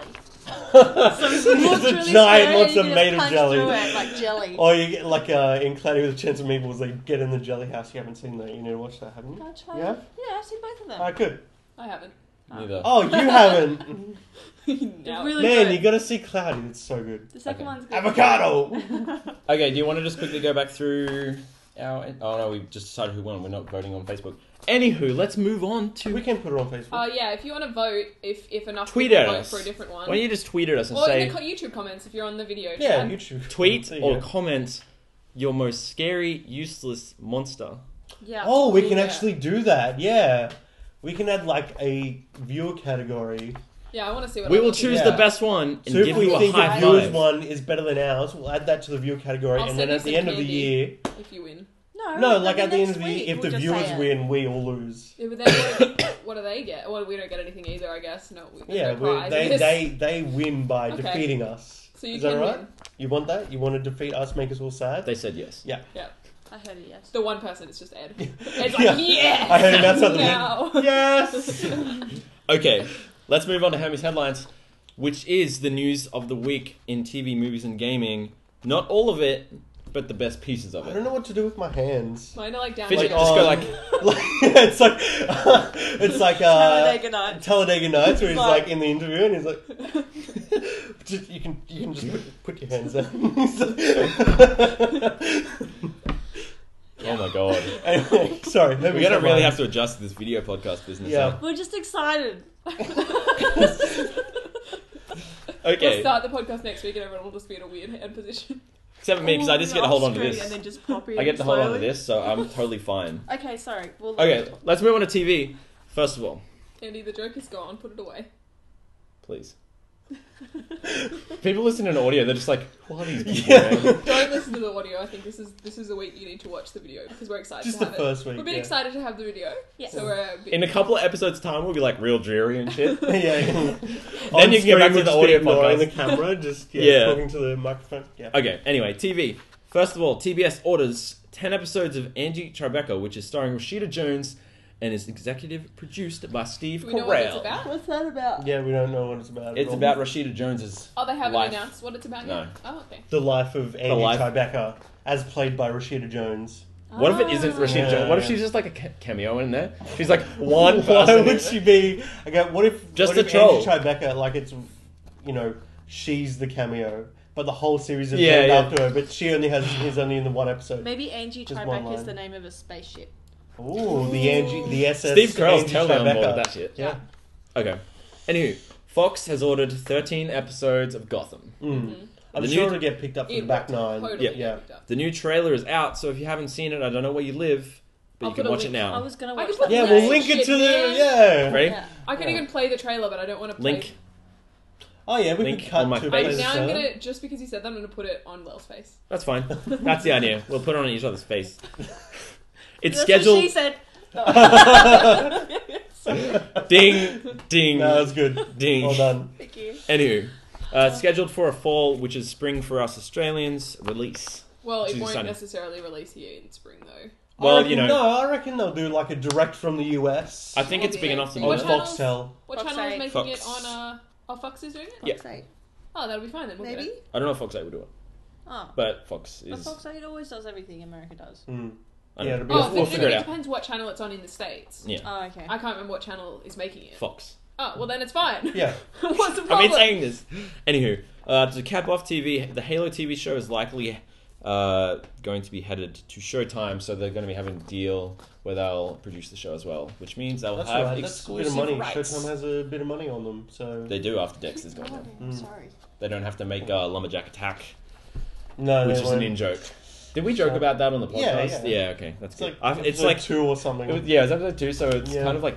[SPEAKER 4] it's
[SPEAKER 2] It looked
[SPEAKER 4] a
[SPEAKER 2] really
[SPEAKER 4] giant
[SPEAKER 2] scary,
[SPEAKER 4] monster
[SPEAKER 2] you could
[SPEAKER 4] made
[SPEAKER 2] just
[SPEAKER 4] of
[SPEAKER 2] punch
[SPEAKER 4] jelly.
[SPEAKER 2] through it like jelly.
[SPEAKER 4] Or you get like uh, in Cloudy with a Chance of Meatballs, they get in the jelly house. You haven't seen that. You need to watch that, haven't you?
[SPEAKER 2] Can I try
[SPEAKER 4] Yeah?
[SPEAKER 2] it? Yeah, I've seen both of them.
[SPEAKER 4] Ah, good.
[SPEAKER 3] I haven't.
[SPEAKER 1] Neither.
[SPEAKER 4] Oh, you haven't.
[SPEAKER 3] Now-
[SPEAKER 2] really
[SPEAKER 4] Man,
[SPEAKER 2] good.
[SPEAKER 4] you gotta see Cloudy. It's so good.
[SPEAKER 2] The second
[SPEAKER 1] Okay.
[SPEAKER 2] one's good.
[SPEAKER 4] Avocado!
[SPEAKER 1] Okay, do you want to just quickly go back through our... Oh, no, we just decided who won. We're not voting on Facebook. Anywho, let's move on to...
[SPEAKER 4] We can put it on Facebook.
[SPEAKER 3] Uh, yeah, if you want to vote, if, if enough
[SPEAKER 1] Tweet
[SPEAKER 3] people
[SPEAKER 1] at
[SPEAKER 3] vote
[SPEAKER 1] us.
[SPEAKER 3] for a different one.
[SPEAKER 1] Why don't you just tweet at us and
[SPEAKER 3] or
[SPEAKER 1] say...
[SPEAKER 3] in the co- YouTube comments if you're on the video
[SPEAKER 4] yeah,
[SPEAKER 3] chat.
[SPEAKER 4] YouTube.
[SPEAKER 1] Tweet
[SPEAKER 4] There you
[SPEAKER 1] or
[SPEAKER 4] go.
[SPEAKER 1] comment your most scary, useless monster.
[SPEAKER 2] Yeah.
[SPEAKER 4] Oh, we can
[SPEAKER 3] Yeah.
[SPEAKER 4] actually do that. Yeah. We can add like a viewer category.
[SPEAKER 3] Yeah, I want to see what
[SPEAKER 1] We
[SPEAKER 3] other
[SPEAKER 1] will
[SPEAKER 3] people
[SPEAKER 1] choose
[SPEAKER 4] Yeah.
[SPEAKER 1] the best one and
[SPEAKER 4] So if
[SPEAKER 1] give
[SPEAKER 4] we
[SPEAKER 1] you a
[SPEAKER 4] think
[SPEAKER 1] high
[SPEAKER 4] a viewer's
[SPEAKER 1] five.
[SPEAKER 4] one is better than ours, we'll add that to the viewer category,
[SPEAKER 3] I'll
[SPEAKER 4] and
[SPEAKER 3] send
[SPEAKER 4] then
[SPEAKER 3] you
[SPEAKER 4] at the
[SPEAKER 3] some
[SPEAKER 4] end of the
[SPEAKER 3] candy.
[SPEAKER 4] year,
[SPEAKER 3] do if you win.
[SPEAKER 2] No,
[SPEAKER 4] no,
[SPEAKER 2] that'll
[SPEAKER 4] like
[SPEAKER 2] be
[SPEAKER 4] at the end
[SPEAKER 2] next
[SPEAKER 4] of the year,
[SPEAKER 2] week.
[SPEAKER 4] if
[SPEAKER 2] We'll
[SPEAKER 4] the
[SPEAKER 2] just
[SPEAKER 4] viewers
[SPEAKER 2] say it.
[SPEAKER 4] win, we all lose.
[SPEAKER 3] Yeah, but then what, what do they get? Well, we don't get anything either, I guess. No, we, there's
[SPEAKER 4] Yeah,
[SPEAKER 3] no
[SPEAKER 4] we
[SPEAKER 3] prize.
[SPEAKER 4] they,
[SPEAKER 3] Yes.
[SPEAKER 4] they they win by
[SPEAKER 3] Okay.
[SPEAKER 4] defeating us.
[SPEAKER 3] So you
[SPEAKER 4] Is
[SPEAKER 3] can
[SPEAKER 4] that right?
[SPEAKER 3] win.
[SPEAKER 4] You want that? You want to defeat us, make us all sad?
[SPEAKER 1] They said yes.
[SPEAKER 4] Yeah.
[SPEAKER 2] I heard it, yes.
[SPEAKER 3] The one person is just Ed. Ed's
[SPEAKER 4] Yeah.
[SPEAKER 3] like, yes!
[SPEAKER 4] I heard him outside the
[SPEAKER 3] now.
[SPEAKER 4] window. Yes.
[SPEAKER 1] Okay, let's move on to Hermes Headlines, which is the news of the week in T V, movies, and gaming. Not all of it, but the best pieces of
[SPEAKER 4] I
[SPEAKER 1] it.
[SPEAKER 4] don't know what to do with my hands.
[SPEAKER 3] Mine are like down
[SPEAKER 1] Fidget,
[SPEAKER 3] here.
[SPEAKER 1] just go
[SPEAKER 4] um,
[SPEAKER 1] like...
[SPEAKER 4] Like, it's like it's like uh,
[SPEAKER 2] Talladega Nights.
[SPEAKER 4] Talladega Nights, where he's
[SPEAKER 2] Like-
[SPEAKER 4] like in the interview and he's like, just, you can you can just put, put your hands down.
[SPEAKER 1] Oh my god.
[SPEAKER 4] Anyway, sorry.
[SPEAKER 1] We're
[SPEAKER 4] Hermes
[SPEAKER 1] gonna really
[SPEAKER 4] Headlines.
[SPEAKER 1] have to adjust to this video podcast business.
[SPEAKER 4] Yeah.
[SPEAKER 1] huh?
[SPEAKER 2] We're just excited.
[SPEAKER 3] We'll
[SPEAKER 1] Okay,
[SPEAKER 3] start the podcast next week and everyone will just be in a weird hand position.
[SPEAKER 1] except for me, because I just get to hold on to
[SPEAKER 2] Off screen
[SPEAKER 1] this.
[SPEAKER 2] And then just pop in
[SPEAKER 1] I get to hold on to
[SPEAKER 2] slowly.
[SPEAKER 1] this, so I'm totally fine.
[SPEAKER 2] Okay, sorry. We'll
[SPEAKER 1] Okay, let's move on to T V. First of all,
[SPEAKER 3] Andy, the joke is gone. Put it away.
[SPEAKER 1] please. People listen to audio, they're just like, what are these people,
[SPEAKER 4] Yeah.
[SPEAKER 1] man?
[SPEAKER 3] Don't listen to the audio. I think this is this is a week you need to watch the video because we're excited
[SPEAKER 4] Just
[SPEAKER 3] to
[SPEAKER 4] the
[SPEAKER 3] have
[SPEAKER 4] first
[SPEAKER 3] it.
[SPEAKER 4] week.
[SPEAKER 3] We've been
[SPEAKER 4] yeah.
[SPEAKER 3] excited to have the video.
[SPEAKER 2] Yes.
[SPEAKER 3] So we're a bit...
[SPEAKER 1] In a couple of episodes' time, we'll be like real dreary and shit.
[SPEAKER 4] yeah.
[SPEAKER 1] Then you can get back to the audio
[SPEAKER 4] ignoring
[SPEAKER 1] podcast.
[SPEAKER 4] the camera, just yeah,
[SPEAKER 1] Yeah.
[SPEAKER 4] talking to the microphone. Yeah.
[SPEAKER 1] Okay, anyway, T V. First of all, T B S orders ten episodes of Angie Tribeca, which is starring Rashida Jones and is executive produced by Steve
[SPEAKER 3] Do we know what it's
[SPEAKER 1] Carell.
[SPEAKER 3] about?
[SPEAKER 2] What's that about?
[SPEAKER 4] Yeah, we don't know what it's about. at
[SPEAKER 1] It's
[SPEAKER 4] all.
[SPEAKER 1] about Rashida Jones's
[SPEAKER 3] Oh, they haven't
[SPEAKER 1] life.
[SPEAKER 3] announced what it's about
[SPEAKER 1] No.
[SPEAKER 3] yet? Oh, okay.
[SPEAKER 4] the life of Angie
[SPEAKER 1] life-
[SPEAKER 4] Tribeca, as played by Rashida Jones.
[SPEAKER 1] What if it isn't Rashida
[SPEAKER 4] Yeah,
[SPEAKER 1] Jones? What if
[SPEAKER 4] yeah.
[SPEAKER 1] she's just like a ca- cameo in there? She's like one
[SPEAKER 4] Why
[SPEAKER 1] person.
[SPEAKER 4] would she be? Okay, what if
[SPEAKER 1] Just
[SPEAKER 4] what
[SPEAKER 1] a
[SPEAKER 4] if
[SPEAKER 1] troll.
[SPEAKER 4] Angie Tribeca, like it's, you know, she's the cameo, but the whole series is
[SPEAKER 1] Yeah,
[SPEAKER 4] named
[SPEAKER 1] yeah.
[SPEAKER 4] after her, but she only has is only in the one episode.
[SPEAKER 2] Maybe Angie
[SPEAKER 4] Just one
[SPEAKER 2] Tribeca is
[SPEAKER 4] line.
[SPEAKER 2] the name of a spaceship.
[SPEAKER 4] Ooh, the Angie, the S S.
[SPEAKER 1] Steve Carell's
[SPEAKER 4] Angie
[SPEAKER 1] totally on board
[SPEAKER 4] Tribeca.
[SPEAKER 1] with that shit.
[SPEAKER 4] Yeah.
[SPEAKER 1] Okay. Anywho, Fox has ordered thirteen episodes of Gotham.
[SPEAKER 4] Mm. I'm
[SPEAKER 1] The
[SPEAKER 4] sure
[SPEAKER 1] new-
[SPEAKER 4] it'll get picked up for
[SPEAKER 3] It
[SPEAKER 4] the back
[SPEAKER 3] will
[SPEAKER 4] nine.
[SPEAKER 3] Totally
[SPEAKER 1] Yeah.
[SPEAKER 3] get
[SPEAKER 4] Yeah.
[SPEAKER 3] picked up.
[SPEAKER 1] The new trailer is out, so if you haven't seen it, I don't know where you live, but
[SPEAKER 3] I'll
[SPEAKER 1] you can
[SPEAKER 3] put a
[SPEAKER 1] watch it
[SPEAKER 3] link.
[SPEAKER 2] I
[SPEAKER 1] now.
[SPEAKER 2] was gonna
[SPEAKER 3] I
[SPEAKER 2] watch
[SPEAKER 3] could
[SPEAKER 2] that.
[SPEAKER 3] put
[SPEAKER 4] Yeah,
[SPEAKER 3] Nice
[SPEAKER 4] we'll link it
[SPEAKER 3] shit,
[SPEAKER 4] to the
[SPEAKER 3] man.
[SPEAKER 4] yeah.
[SPEAKER 1] Ready?
[SPEAKER 2] Yeah.
[SPEAKER 3] I can
[SPEAKER 4] Yeah.
[SPEAKER 3] even play the trailer, but I don't want to play...
[SPEAKER 1] Link.
[SPEAKER 4] Oh yeah, we
[SPEAKER 1] Link
[SPEAKER 4] can cut
[SPEAKER 1] on my
[SPEAKER 4] to
[SPEAKER 1] face.
[SPEAKER 3] I,
[SPEAKER 4] play the
[SPEAKER 3] now I'm
[SPEAKER 4] trailer.
[SPEAKER 3] gonna... Just because you said that, I'm gonna put it on Lel's face.
[SPEAKER 1] That's fine. That's the idea. We'll put it on each other's face. It's
[SPEAKER 2] That's
[SPEAKER 1] scheduled.
[SPEAKER 2] what she said.
[SPEAKER 1] Ding, ding,
[SPEAKER 4] No, that was good.
[SPEAKER 1] ding.
[SPEAKER 4] Well done.
[SPEAKER 2] Thank you.
[SPEAKER 1] Anywho, uh, scheduled for a fall, which is spring for us Australians, release.
[SPEAKER 3] Well,
[SPEAKER 1] Which
[SPEAKER 3] it
[SPEAKER 1] is
[SPEAKER 3] won't
[SPEAKER 1] exciting.
[SPEAKER 3] necessarily release here in spring though.
[SPEAKER 1] Well,
[SPEAKER 4] I reckon,
[SPEAKER 1] you know-
[SPEAKER 4] No, I reckon they'll do like a direct from the U S.
[SPEAKER 1] I think it's big
[SPEAKER 3] Okay.
[SPEAKER 1] enough to
[SPEAKER 3] So
[SPEAKER 1] do
[SPEAKER 3] what
[SPEAKER 1] that.
[SPEAKER 4] on
[SPEAKER 3] channels?
[SPEAKER 4] Foxtel.
[SPEAKER 3] What
[SPEAKER 2] Fox
[SPEAKER 3] channel is
[SPEAKER 2] eight.
[SPEAKER 3] making it
[SPEAKER 1] Fox.
[SPEAKER 3] on? Uh, oh, Fox is doing it.
[SPEAKER 1] Yeah.
[SPEAKER 2] Fox eight.
[SPEAKER 3] Oh, that'll be fine then. We'll get
[SPEAKER 2] Maybe?
[SPEAKER 3] it.
[SPEAKER 1] I don't know if Fox eight will do it,
[SPEAKER 2] Oh.
[SPEAKER 1] but Fox
[SPEAKER 2] But
[SPEAKER 1] is.
[SPEAKER 2] Fox eight always does everything America does.
[SPEAKER 4] Mm.
[SPEAKER 1] I
[SPEAKER 4] Yeah,
[SPEAKER 1] don't
[SPEAKER 4] it'll
[SPEAKER 1] know.
[SPEAKER 4] be
[SPEAKER 3] Oh,
[SPEAKER 1] We'll,
[SPEAKER 3] then
[SPEAKER 1] we'll
[SPEAKER 3] it,
[SPEAKER 1] figure it
[SPEAKER 3] it
[SPEAKER 1] out.
[SPEAKER 3] depends what channel it's on in the states.
[SPEAKER 1] Yeah,
[SPEAKER 2] Oh, okay.
[SPEAKER 3] I can't remember what channel is making it.
[SPEAKER 1] Fox.
[SPEAKER 3] Oh, well then it's fine.
[SPEAKER 4] Yeah.
[SPEAKER 3] What's the problem?
[SPEAKER 1] I've been saying this. Anywho, uh, to cap off T V, the Halo T V show is likely uh, going to be headed to Showtime, so they're going to be having a deal where they'll produce the show as well, which means they'll
[SPEAKER 4] That's
[SPEAKER 1] have
[SPEAKER 4] right. That's a bit of
[SPEAKER 1] exclusive
[SPEAKER 4] money.
[SPEAKER 1] rights.
[SPEAKER 4] Showtime has a bit of money on them, so
[SPEAKER 1] They do after Dexter's gone.
[SPEAKER 2] God,
[SPEAKER 1] now.
[SPEAKER 2] I'm
[SPEAKER 4] Mm.
[SPEAKER 2] sorry.
[SPEAKER 1] They don't have to make a lumberjack attack,
[SPEAKER 4] no,
[SPEAKER 1] which
[SPEAKER 4] they
[SPEAKER 1] is an
[SPEAKER 4] won't.
[SPEAKER 1] in joke. Did we joke
[SPEAKER 4] So-
[SPEAKER 1] about that on the
[SPEAKER 4] Yeah,
[SPEAKER 1] podcast?
[SPEAKER 4] yeah.
[SPEAKER 1] okay, that's
[SPEAKER 4] It's
[SPEAKER 1] good.
[SPEAKER 4] like
[SPEAKER 1] I've- it's
[SPEAKER 4] episode
[SPEAKER 1] like
[SPEAKER 4] two or something.
[SPEAKER 1] it was, yeah, it's episode two, so it's
[SPEAKER 4] Yeah.
[SPEAKER 1] kind of like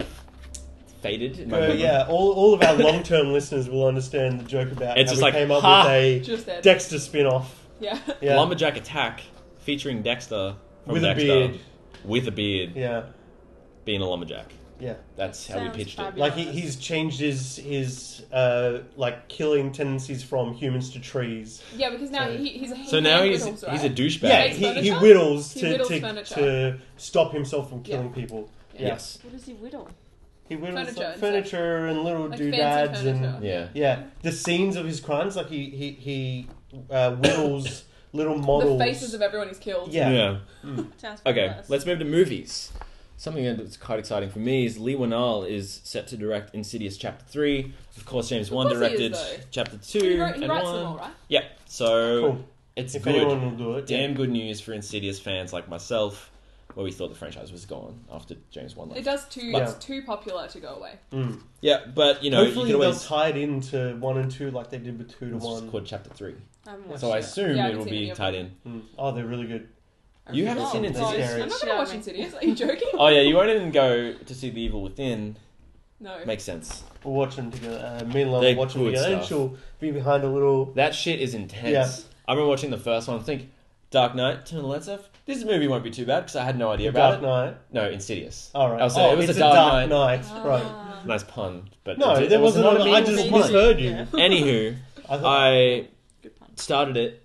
[SPEAKER 1] faded in my
[SPEAKER 4] Uh,
[SPEAKER 1] memory.
[SPEAKER 4] yeah, all, all of our long-term listeners will understand the joke about
[SPEAKER 1] It's
[SPEAKER 4] how
[SPEAKER 1] just
[SPEAKER 4] we
[SPEAKER 1] like,
[SPEAKER 4] came up
[SPEAKER 1] ha!
[SPEAKER 4] with a
[SPEAKER 3] Just that.
[SPEAKER 4] Dexter spin-off.
[SPEAKER 3] Yeah.
[SPEAKER 4] Yeah,
[SPEAKER 1] Lumberjack attack featuring Dexter from
[SPEAKER 4] with
[SPEAKER 1] Dexter
[SPEAKER 4] a beard.
[SPEAKER 1] with a beard
[SPEAKER 4] Yeah,
[SPEAKER 1] being a lumberjack.
[SPEAKER 4] yeah.
[SPEAKER 1] That's how we
[SPEAKER 2] Sounds
[SPEAKER 1] pitched it.
[SPEAKER 2] fabulous.
[SPEAKER 4] Like he, he's changed his his uh, like killing tendencies from humans to trees.
[SPEAKER 3] Yeah, because now
[SPEAKER 4] So-
[SPEAKER 3] he, he's a
[SPEAKER 1] So now he's
[SPEAKER 3] whittles,
[SPEAKER 1] he's a
[SPEAKER 3] right?
[SPEAKER 1] douchebag.
[SPEAKER 4] Yeah,
[SPEAKER 3] makes
[SPEAKER 4] he, he
[SPEAKER 3] furniture?
[SPEAKER 4] whittles
[SPEAKER 3] He
[SPEAKER 4] to
[SPEAKER 3] whittles
[SPEAKER 4] to,
[SPEAKER 3] furniture.
[SPEAKER 4] to stop himself from killing
[SPEAKER 3] Yeah.
[SPEAKER 4] people.
[SPEAKER 3] Yeah.
[SPEAKER 1] Yes.
[SPEAKER 2] What does he whittle?
[SPEAKER 4] He whittles
[SPEAKER 3] Furniture
[SPEAKER 4] like,
[SPEAKER 3] and
[SPEAKER 4] furniture and little
[SPEAKER 3] Like
[SPEAKER 4] doodads
[SPEAKER 3] fancy
[SPEAKER 4] and
[SPEAKER 3] furniture.
[SPEAKER 1] Yeah.
[SPEAKER 4] yeah, the scenes of his crimes. Like he he he uh, whittles little models.
[SPEAKER 3] The faces of everyone he's killed.
[SPEAKER 4] Yeah.
[SPEAKER 2] Sounds
[SPEAKER 1] Okay,
[SPEAKER 2] fabulous.
[SPEAKER 1] let's move to movies. Something that's quite exciting for me is Lee Winnell is set to direct Insidious Chapter three. Of course, James Wan
[SPEAKER 3] course he is,
[SPEAKER 1] directed
[SPEAKER 3] though.
[SPEAKER 1] Chapter
[SPEAKER 3] He,
[SPEAKER 1] two
[SPEAKER 3] wrote, he
[SPEAKER 1] and
[SPEAKER 3] writes
[SPEAKER 1] one.
[SPEAKER 3] them all, right?
[SPEAKER 1] Yep. So
[SPEAKER 4] Cool.
[SPEAKER 1] it's
[SPEAKER 4] If
[SPEAKER 1] good.
[SPEAKER 4] anyone will do it, yeah.
[SPEAKER 1] Damn good news for Insidious fans like myself, where we thought the franchise was gone after James Wan left.
[SPEAKER 3] It does too.
[SPEAKER 4] Yeah.
[SPEAKER 3] It's too popular to go away.
[SPEAKER 4] Mm.
[SPEAKER 1] Yeah, but you know,
[SPEAKER 4] Hopefully
[SPEAKER 1] you can
[SPEAKER 4] they'll
[SPEAKER 1] always.
[SPEAKER 4] tie it into one and two like they did with two to
[SPEAKER 1] It's
[SPEAKER 4] one.
[SPEAKER 1] called Chapter three,
[SPEAKER 2] I haven't watched
[SPEAKER 1] so I
[SPEAKER 2] it.
[SPEAKER 1] assume
[SPEAKER 3] Yeah, I
[SPEAKER 1] it
[SPEAKER 3] haven't
[SPEAKER 1] will
[SPEAKER 3] seen any
[SPEAKER 1] be
[SPEAKER 3] of
[SPEAKER 1] tied
[SPEAKER 3] them.
[SPEAKER 1] in.
[SPEAKER 4] Mm. Oh, they're really good.
[SPEAKER 1] You haven't
[SPEAKER 2] Oh,
[SPEAKER 1] seen
[SPEAKER 2] God.
[SPEAKER 1] Insidious?
[SPEAKER 4] Scary.
[SPEAKER 3] I'm not
[SPEAKER 2] Shit
[SPEAKER 3] gonna
[SPEAKER 2] out
[SPEAKER 3] watch
[SPEAKER 2] of me.
[SPEAKER 3] Insidious. Are you joking?
[SPEAKER 1] Oh yeah, you won't even go to see The Evil Within.
[SPEAKER 3] No.
[SPEAKER 1] Makes sense.
[SPEAKER 4] We'll watch them together. Uh, me and Lon
[SPEAKER 1] They're
[SPEAKER 4] will watch them
[SPEAKER 1] good
[SPEAKER 4] together, and
[SPEAKER 1] stuff.
[SPEAKER 4] she'll be behind a little.
[SPEAKER 1] That shit is intense.
[SPEAKER 4] Yeah.
[SPEAKER 1] I remember watching the first one. I think Dark Knight. Turn the lights off. This movie won't be too bad because I had no idea about
[SPEAKER 4] Dark
[SPEAKER 1] it.
[SPEAKER 4] Knight.
[SPEAKER 1] No, Insidious.
[SPEAKER 4] All right.
[SPEAKER 1] I was saying,
[SPEAKER 4] oh,
[SPEAKER 1] it was
[SPEAKER 4] it's
[SPEAKER 1] a Dark
[SPEAKER 4] Dark
[SPEAKER 1] Knight.
[SPEAKER 4] Knight. Right.
[SPEAKER 2] Ah.
[SPEAKER 1] Nice pun, but
[SPEAKER 4] No,
[SPEAKER 1] it, it
[SPEAKER 4] there
[SPEAKER 1] was
[SPEAKER 4] wasn't.
[SPEAKER 1] not a
[SPEAKER 4] I
[SPEAKER 1] meaningful
[SPEAKER 4] just
[SPEAKER 1] pun.
[SPEAKER 4] misheard you.
[SPEAKER 2] Yeah.
[SPEAKER 1] Anywho,
[SPEAKER 4] I thought,
[SPEAKER 1] I
[SPEAKER 2] Good pun.
[SPEAKER 1] started it,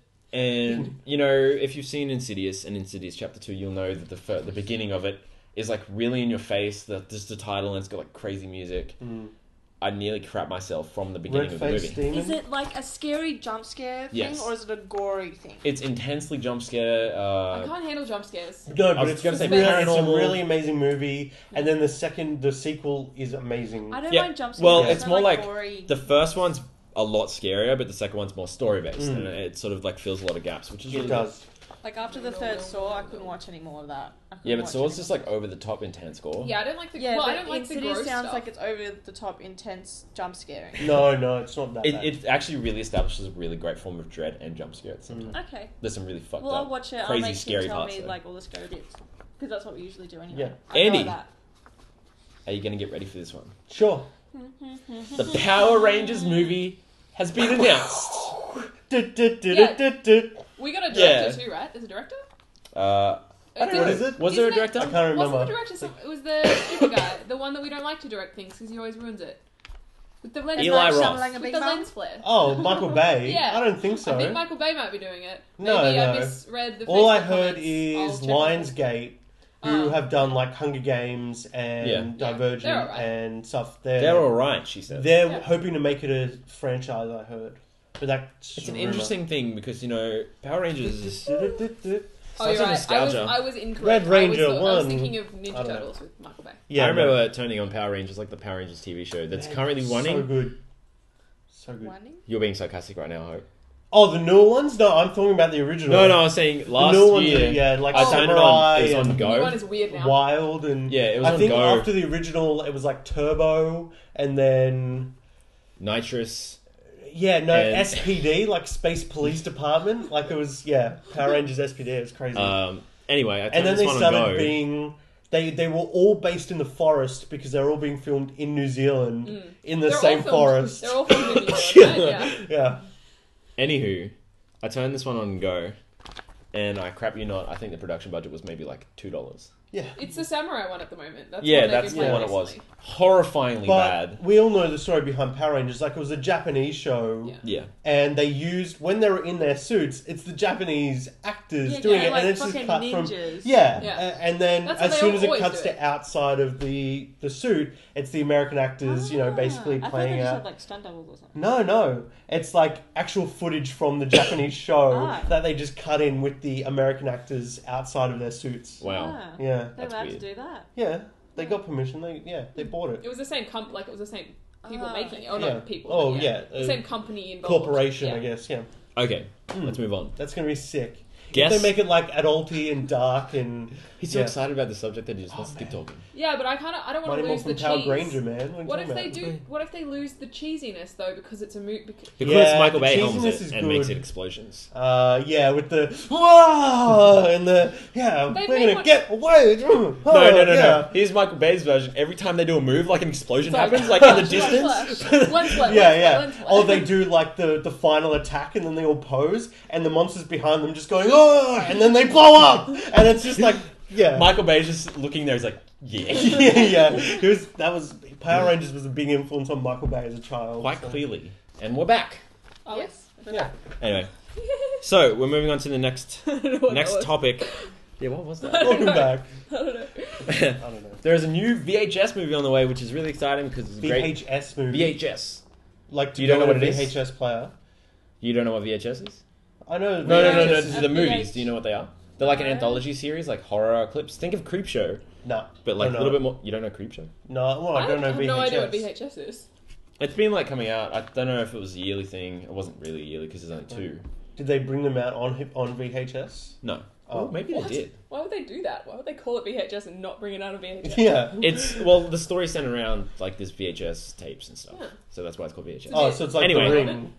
[SPEAKER 1] and you know, if you've seen Insidious and Insidious Chapter Two, you'll know that the fir- the beginning of it is like really in your face. The just the title, and it's got like crazy music.
[SPEAKER 4] Mm.
[SPEAKER 1] I nearly crap myself from the beginning
[SPEAKER 4] Red
[SPEAKER 1] of the movie.
[SPEAKER 4] faced demon.
[SPEAKER 2] Is it like a scary jump scare thing,
[SPEAKER 1] Yes.
[SPEAKER 2] or is it a gory thing?
[SPEAKER 1] It's intensely jump scare.
[SPEAKER 3] I
[SPEAKER 1] Uh,
[SPEAKER 3] can't handle jump scares.
[SPEAKER 4] No,
[SPEAKER 1] I
[SPEAKER 4] but
[SPEAKER 1] was
[SPEAKER 4] it's,
[SPEAKER 1] gonna say
[SPEAKER 4] really, it's a
[SPEAKER 1] paranormal.
[SPEAKER 4] really amazing movie, and then the second, the sequel is amazing.
[SPEAKER 2] I don't
[SPEAKER 1] Yeah.
[SPEAKER 2] mind jump scares.
[SPEAKER 1] Well,
[SPEAKER 2] I
[SPEAKER 1] it's
[SPEAKER 2] don't
[SPEAKER 1] more like
[SPEAKER 2] gory.
[SPEAKER 1] the first one's a lot scarier, but the second one's more story based,
[SPEAKER 4] Mm.
[SPEAKER 1] and it sort of like fills a lot of gaps, which is
[SPEAKER 4] It
[SPEAKER 1] really
[SPEAKER 4] does.
[SPEAKER 2] Like after the third Saw, I couldn't watch any more of that. I couldn't
[SPEAKER 1] Yeah, but
[SPEAKER 2] watch
[SPEAKER 1] Saw's
[SPEAKER 2] any
[SPEAKER 1] just
[SPEAKER 2] more.
[SPEAKER 1] like over the top intense gore.
[SPEAKER 3] Yeah, I don't like the.
[SPEAKER 2] Yeah,
[SPEAKER 3] well,
[SPEAKER 2] but
[SPEAKER 3] I don't like the
[SPEAKER 2] Insidious
[SPEAKER 3] gross
[SPEAKER 2] sounds
[SPEAKER 3] stuff.
[SPEAKER 2] like it's over the top, intense jump scaring.
[SPEAKER 4] No, no, it's not that
[SPEAKER 1] It,
[SPEAKER 4] bad.
[SPEAKER 1] it actually really establishes a really great form of dread and jump scare at the same
[SPEAKER 4] Mm.
[SPEAKER 1] time.
[SPEAKER 2] Okay.
[SPEAKER 1] There's some really fucked
[SPEAKER 2] Well, I'll
[SPEAKER 1] up.
[SPEAKER 2] watch it. I'll
[SPEAKER 1] crazy,
[SPEAKER 2] make
[SPEAKER 1] scary
[SPEAKER 2] you tell
[SPEAKER 1] parts,
[SPEAKER 2] me
[SPEAKER 1] though.
[SPEAKER 2] like all the scary bits, because that's what we usually do anyway.
[SPEAKER 4] Yeah.
[SPEAKER 2] I know
[SPEAKER 1] Andy.
[SPEAKER 2] that.
[SPEAKER 1] Are you going to get ready for this one?
[SPEAKER 4] Sure.
[SPEAKER 1] The Power Rangers movie has been announced.
[SPEAKER 4] Du-du-du-du-du-du.
[SPEAKER 3] We got a
[SPEAKER 1] Yeah.
[SPEAKER 3] director too, right? There's a director.
[SPEAKER 1] Uh, I don't know.
[SPEAKER 4] What is it?
[SPEAKER 1] Was there a
[SPEAKER 3] Isn't it-
[SPEAKER 1] director?
[SPEAKER 4] I can't
[SPEAKER 3] Wasn't the
[SPEAKER 4] remember.
[SPEAKER 3] director? Some, it was the stupid guy, the one that we don't like to direct things because he always ruins it. With the lens,
[SPEAKER 1] Eli
[SPEAKER 2] Night
[SPEAKER 1] Roth.
[SPEAKER 2] Shyamalan, a
[SPEAKER 3] with
[SPEAKER 2] big
[SPEAKER 3] the
[SPEAKER 2] bang?
[SPEAKER 3] lens flare.
[SPEAKER 4] Oh, Michael Bay?
[SPEAKER 3] Yeah.
[SPEAKER 4] I don't think so.
[SPEAKER 3] I think Michael Bay might be doing it.
[SPEAKER 4] No,
[SPEAKER 3] Maybe I
[SPEAKER 4] no.
[SPEAKER 3] misread the.
[SPEAKER 4] All I
[SPEAKER 3] Facebook
[SPEAKER 4] heard
[SPEAKER 3] comments.
[SPEAKER 4] is
[SPEAKER 3] I'll check it.
[SPEAKER 4] Lionsgate, who
[SPEAKER 3] Oh.
[SPEAKER 4] have done like Hunger Games and
[SPEAKER 1] Yeah.
[SPEAKER 3] Yeah,
[SPEAKER 4] Divergent
[SPEAKER 3] they're alright.
[SPEAKER 4] and stuff. They're,
[SPEAKER 1] They're alright, she said.
[SPEAKER 4] they're
[SPEAKER 3] Yeah.
[SPEAKER 4] hoping to make it a franchise, I heard. But that's
[SPEAKER 1] It's an
[SPEAKER 4] rumor.
[SPEAKER 1] interesting thing because, you know, Power Rangers is
[SPEAKER 4] Du-du-du-du.
[SPEAKER 3] Oh,
[SPEAKER 1] such
[SPEAKER 3] you're
[SPEAKER 1] a
[SPEAKER 3] right. I was,
[SPEAKER 1] nostalgia.
[SPEAKER 3] I was incorrect.
[SPEAKER 4] Red Ranger
[SPEAKER 3] I was, I was
[SPEAKER 4] one.
[SPEAKER 3] thinking of
[SPEAKER 4] I
[SPEAKER 3] Ninja
[SPEAKER 4] don't know.
[SPEAKER 3] Turtles with Michael Bay.
[SPEAKER 4] Yeah,
[SPEAKER 1] I remember turning on Power Rangers, like the Power Rangers T V show that's
[SPEAKER 4] Man,
[SPEAKER 1] currently
[SPEAKER 4] So
[SPEAKER 1] running.
[SPEAKER 4] good. So good.
[SPEAKER 2] Whining?
[SPEAKER 1] You're being sarcastic right now, I hope.
[SPEAKER 4] Oh, the newer ones? No, I'm talking about the original.
[SPEAKER 1] No, no, I was saying
[SPEAKER 4] The
[SPEAKER 1] last
[SPEAKER 4] new ones,
[SPEAKER 1] year.
[SPEAKER 4] are, yeah, like
[SPEAKER 1] I
[SPEAKER 3] Oh.
[SPEAKER 1] turned it
[SPEAKER 4] Samurai
[SPEAKER 1] on. It was on
[SPEAKER 4] and
[SPEAKER 3] The new one
[SPEAKER 1] Go.
[SPEAKER 3] is weird now.
[SPEAKER 4] Wild and
[SPEAKER 1] Yeah, it was
[SPEAKER 4] I
[SPEAKER 1] on
[SPEAKER 4] think
[SPEAKER 1] Go.
[SPEAKER 4] after the original, it was like Turbo, and then
[SPEAKER 1] Nitrous.
[SPEAKER 4] yeah, no
[SPEAKER 1] And-
[SPEAKER 4] S P D, like Space Police Department, like it was yeah, Power Rangers S P D. It was crazy.
[SPEAKER 1] Um, anyway, I turned
[SPEAKER 4] and then
[SPEAKER 1] this
[SPEAKER 4] they
[SPEAKER 1] one on
[SPEAKER 4] started
[SPEAKER 1] Go.
[SPEAKER 4] being they they were all based in the forest because they're all being filmed in New Zealand
[SPEAKER 3] Mm.
[SPEAKER 4] in the
[SPEAKER 3] They're all
[SPEAKER 4] same
[SPEAKER 3] filmed-
[SPEAKER 4] forest.
[SPEAKER 3] They're all filmed in New Zealand, right? Yeah.
[SPEAKER 4] yeah.
[SPEAKER 1] Anywho, I turned this one on Go, and I crap you not, I think the production budget was maybe like two dollars.
[SPEAKER 4] Yeah.
[SPEAKER 3] It's the samurai one at the moment. That's
[SPEAKER 1] Yeah,
[SPEAKER 3] what they've
[SPEAKER 1] that's
[SPEAKER 3] been
[SPEAKER 1] the
[SPEAKER 3] playing
[SPEAKER 1] one it was.
[SPEAKER 3] recently.
[SPEAKER 1] Horrifyingly
[SPEAKER 4] But
[SPEAKER 1] bad.
[SPEAKER 4] we all know the story behind Power Rangers. Like, it was a Japanese show,
[SPEAKER 3] Yeah.
[SPEAKER 1] Yeah.
[SPEAKER 4] and they used, when they were in their suits, it's the Japanese actors
[SPEAKER 2] Yeah,
[SPEAKER 4] doing
[SPEAKER 2] yeah,
[SPEAKER 4] it,
[SPEAKER 2] like
[SPEAKER 4] and it's just
[SPEAKER 2] fucking
[SPEAKER 4] cut from.
[SPEAKER 2] ninjas.
[SPEAKER 4] Yeah,
[SPEAKER 3] Yeah.
[SPEAKER 4] a- and then
[SPEAKER 3] That's how
[SPEAKER 4] as
[SPEAKER 3] they
[SPEAKER 4] soon as it
[SPEAKER 3] always
[SPEAKER 4] cuts
[SPEAKER 3] do
[SPEAKER 4] to
[SPEAKER 3] it.
[SPEAKER 4] outside of the, the suit, it's the American actors, you know,
[SPEAKER 2] Ah,
[SPEAKER 4] basically
[SPEAKER 2] I thought
[SPEAKER 4] playing
[SPEAKER 2] they just
[SPEAKER 4] out.
[SPEAKER 2] had, like, stunt doubles or something.
[SPEAKER 4] No, no. It's like actual footage from the Japanese show
[SPEAKER 2] Ah.
[SPEAKER 4] that they just cut in with the American actors outside of their suits.
[SPEAKER 1] Wow.
[SPEAKER 2] Ah,
[SPEAKER 4] Yeah.
[SPEAKER 2] they're
[SPEAKER 1] That's
[SPEAKER 2] allowed
[SPEAKER 1] weird.
[SPEAKER 2] to do that.
[SPEAKER 4] Yeah. They got permission. They yeah, they bought it.
[SPEAKER 3] It was the same comp, like it was the same people
[SPEAKER 2] Ah,
[SPEAKER 3] making it. Oh,
[SPEAKER 4] yeah.
[SPEAKER 3] not people.
[SPEAKER 4] Oh
[SPEAKER 3] but
[SPEAKER 4] yeah.
[SPEAKER 3] The
[SPEAKER 4] uh,
[SPEAKER 3] same company involved.
[SPEAKER 4] corporation,
[SPEAKER 3] Yeah.
[SPEAKER 4] I guess. Yeah.
[SPEAKER 1] Okay,
[SPEAKER 4] Mm.
[SPEAKER 1] let's move on.
[SPEAKER 4] That's gonna be sick.
[SPEAKER 1] Guess.
[SPEAKER 4] If they make it like adulty and dark and
[SPEAKER 1] He's so
[SPEAKER 4] yeah.
[SPEAKER 1] excited about the subject that he just
[SPEAKER 4] Oh,
[SPEAKER 1] wants to keep
[SPEAKER 4] man.
[SPEAKER 1] talking.
[SPEAKER 3] Yeah, but I kind of I don't want
[SPEAKER 4] Mighty
[SPEAKER 3] to lose
[SPEAKER 4] Morphin
[SPEAKER 3] the
[SPEAKER 4] Power
[SPEAKER 3] cheese.
[SPEAKER 4] Granger, man. What,
[SPEAKER 3] What
[SPEAKER 4] are
[SPEAKER 3] if
[SPEAKER 4] you
[SPEAKER 3] they
[SPEAKER 4] talking about?
[SPEAKER 3] do? What if they lose the cheesiness though because it's a moot? Because
[SPEAKER 1] Because
[SPEAKER 4] Yeah,
[SPEAKER 1] Michael
[SPEAKER 4] the
[SPEAKER 1] Bay helms
[SPEAKER 4] cheesiness
[SPEAKER 1] it
[SPEAKER 4] is
[SPEAKER 1] and makes
[SPEAKER 4] good.
[SPEAKER 1] it explosions.
[SPEAKER 4] Uh, yeah, with the whoa and the yeah,
[SPEAKER 3] They
[SPEAKER 4] we're
[SPEAKER 3] made
[SPEAKER 4] gonna
[SPEAKER 3] one-
[SPEAKER 4] get away. Oh,
[SPEAKER 1] No, no, no,
[SPEAKER 4] yeah.
[SPEAKER 1] no. Here's Michael Bay's version. Every time they do a move, like an explosion
[SPEAKER 3] Sorry.
[SPEAKER 1] happens, like in the
[SPEAKER 3] One
[SPEAKER 1] distance.
[SPEAKER 3] flash. One flash.
[SPEAKER 4] Yeah,
[SPEAKER 3] one
[SPEAKER 4] yeah.
[SPEAKER 3] flash, one flash.
[SPEAKER 4] Or they do like the, the final attack and then they all pose and the monsters behind them just going, oh, and then they blow up. And it's just like, yeah.
[SPEAKER 1] Michael Bay's just looking there. He's like, yeah,
[SPEAKER 4] yeah, yeah. It was, that was, Power Rangers was a big influence on Michael Bay as a child.
[SPEAKER 1] quite
[SPEAKER 4] so.
[SPEAKER 1] clearly. And we're back.
[SPEAKER 3] Oh,
[SPEAKER 2] Yes.
[SPEAKER 4] Yeah.
[SPEAKER 1] Anyway, so we're moving on to the next
[SPEAKER 3] I don't know what
[SPEAKER 1] next
[SPEAKER 3] that was.
[SPEAKER 1] topic. Yeah, what was that?
[SPEAKER 4] Welcome back.
[SPEAKER 3] I don't know.
[SPEAKER 4] I don't know.
[SPEAKER 1] There's a new V H S movie on the way, which is really exciting because it's a
[SPEAKER 4] V
[SPEAKER 1] great
[SPEAKER 4] H S movie.
[SPEAKER 1] V H S.
[SPEAKER 4] Like, do
[SPEAKER 1] You
[SPEAKER 4] you
[SPEAKER 1] don't
[SPEAKER 4] know
[SPEAKER 1] know
[SPEAKER 4] what a
[SPEAKER 1] what it is?
[SPEAKER 4] V H S player?
[SPEAKER 1] You don't know what V H S is?
[SPEAKER 4] I know.
[SPEAKER 1] No, no, no, no.
[SPEAKER 4] V H S
[SPEAKER 1] This
[SPEAKER 4] is-
[SPEAKER 1] is the
[SPEAKER 3] V
[SPEAKER 1] movies.
[SPEAKER 3] H-
[SPEAKER 1] Do you know what they are? They're like an
[SPEAKER 3] No.
[SPEAKER 1] anthology series, like horror clips. Think of Creepshow,
[SPEAKER 4] No.
[SPEAKER 1] but like
[SPEAKER 4] Oh,
[SPEAKER 1] a
[SPEAKER 4] no.
[SPEAKER 1] little bit more. You don't know Creepshow?
[SPEAKER 4] No, well, I,
[SPEAKER 3] I
[SPEAKER 4] don't know
[SPEAKER 3] have
[SPEAKER 4] V H S.
[SPEAKER 3] no idea what V H S is.
[SPEAKER 1] It's been like coming out. I don't know if it was a yearly thing. It wasn't really yearly because there's only two.
[SPEAKER 4] Did they bring them out on hi- on V H S?
[SPEAKER 1] No.
[SPEAKER 4] Oh.
[SPEAKER 1] Oh, maybe
[SPEAKER 3] What?
[SPEAKER 1] they did.
[SPEAKER 3] Why would they do that? Why would they call it V H S and not bring it out of V H S?
[SPEAKER 4] Yeah.
[SPEAKER 1] It's well, the story's centered around like this V H S tapes and stuff,
[SPEAKER 3] Yeah.
[SPEAKER 1] so that's why it's called V H S.
[SPEAKER 4] Oh, so it's like
[SPEAKER 1] Anyway.
[SPEAKER 4] the ring.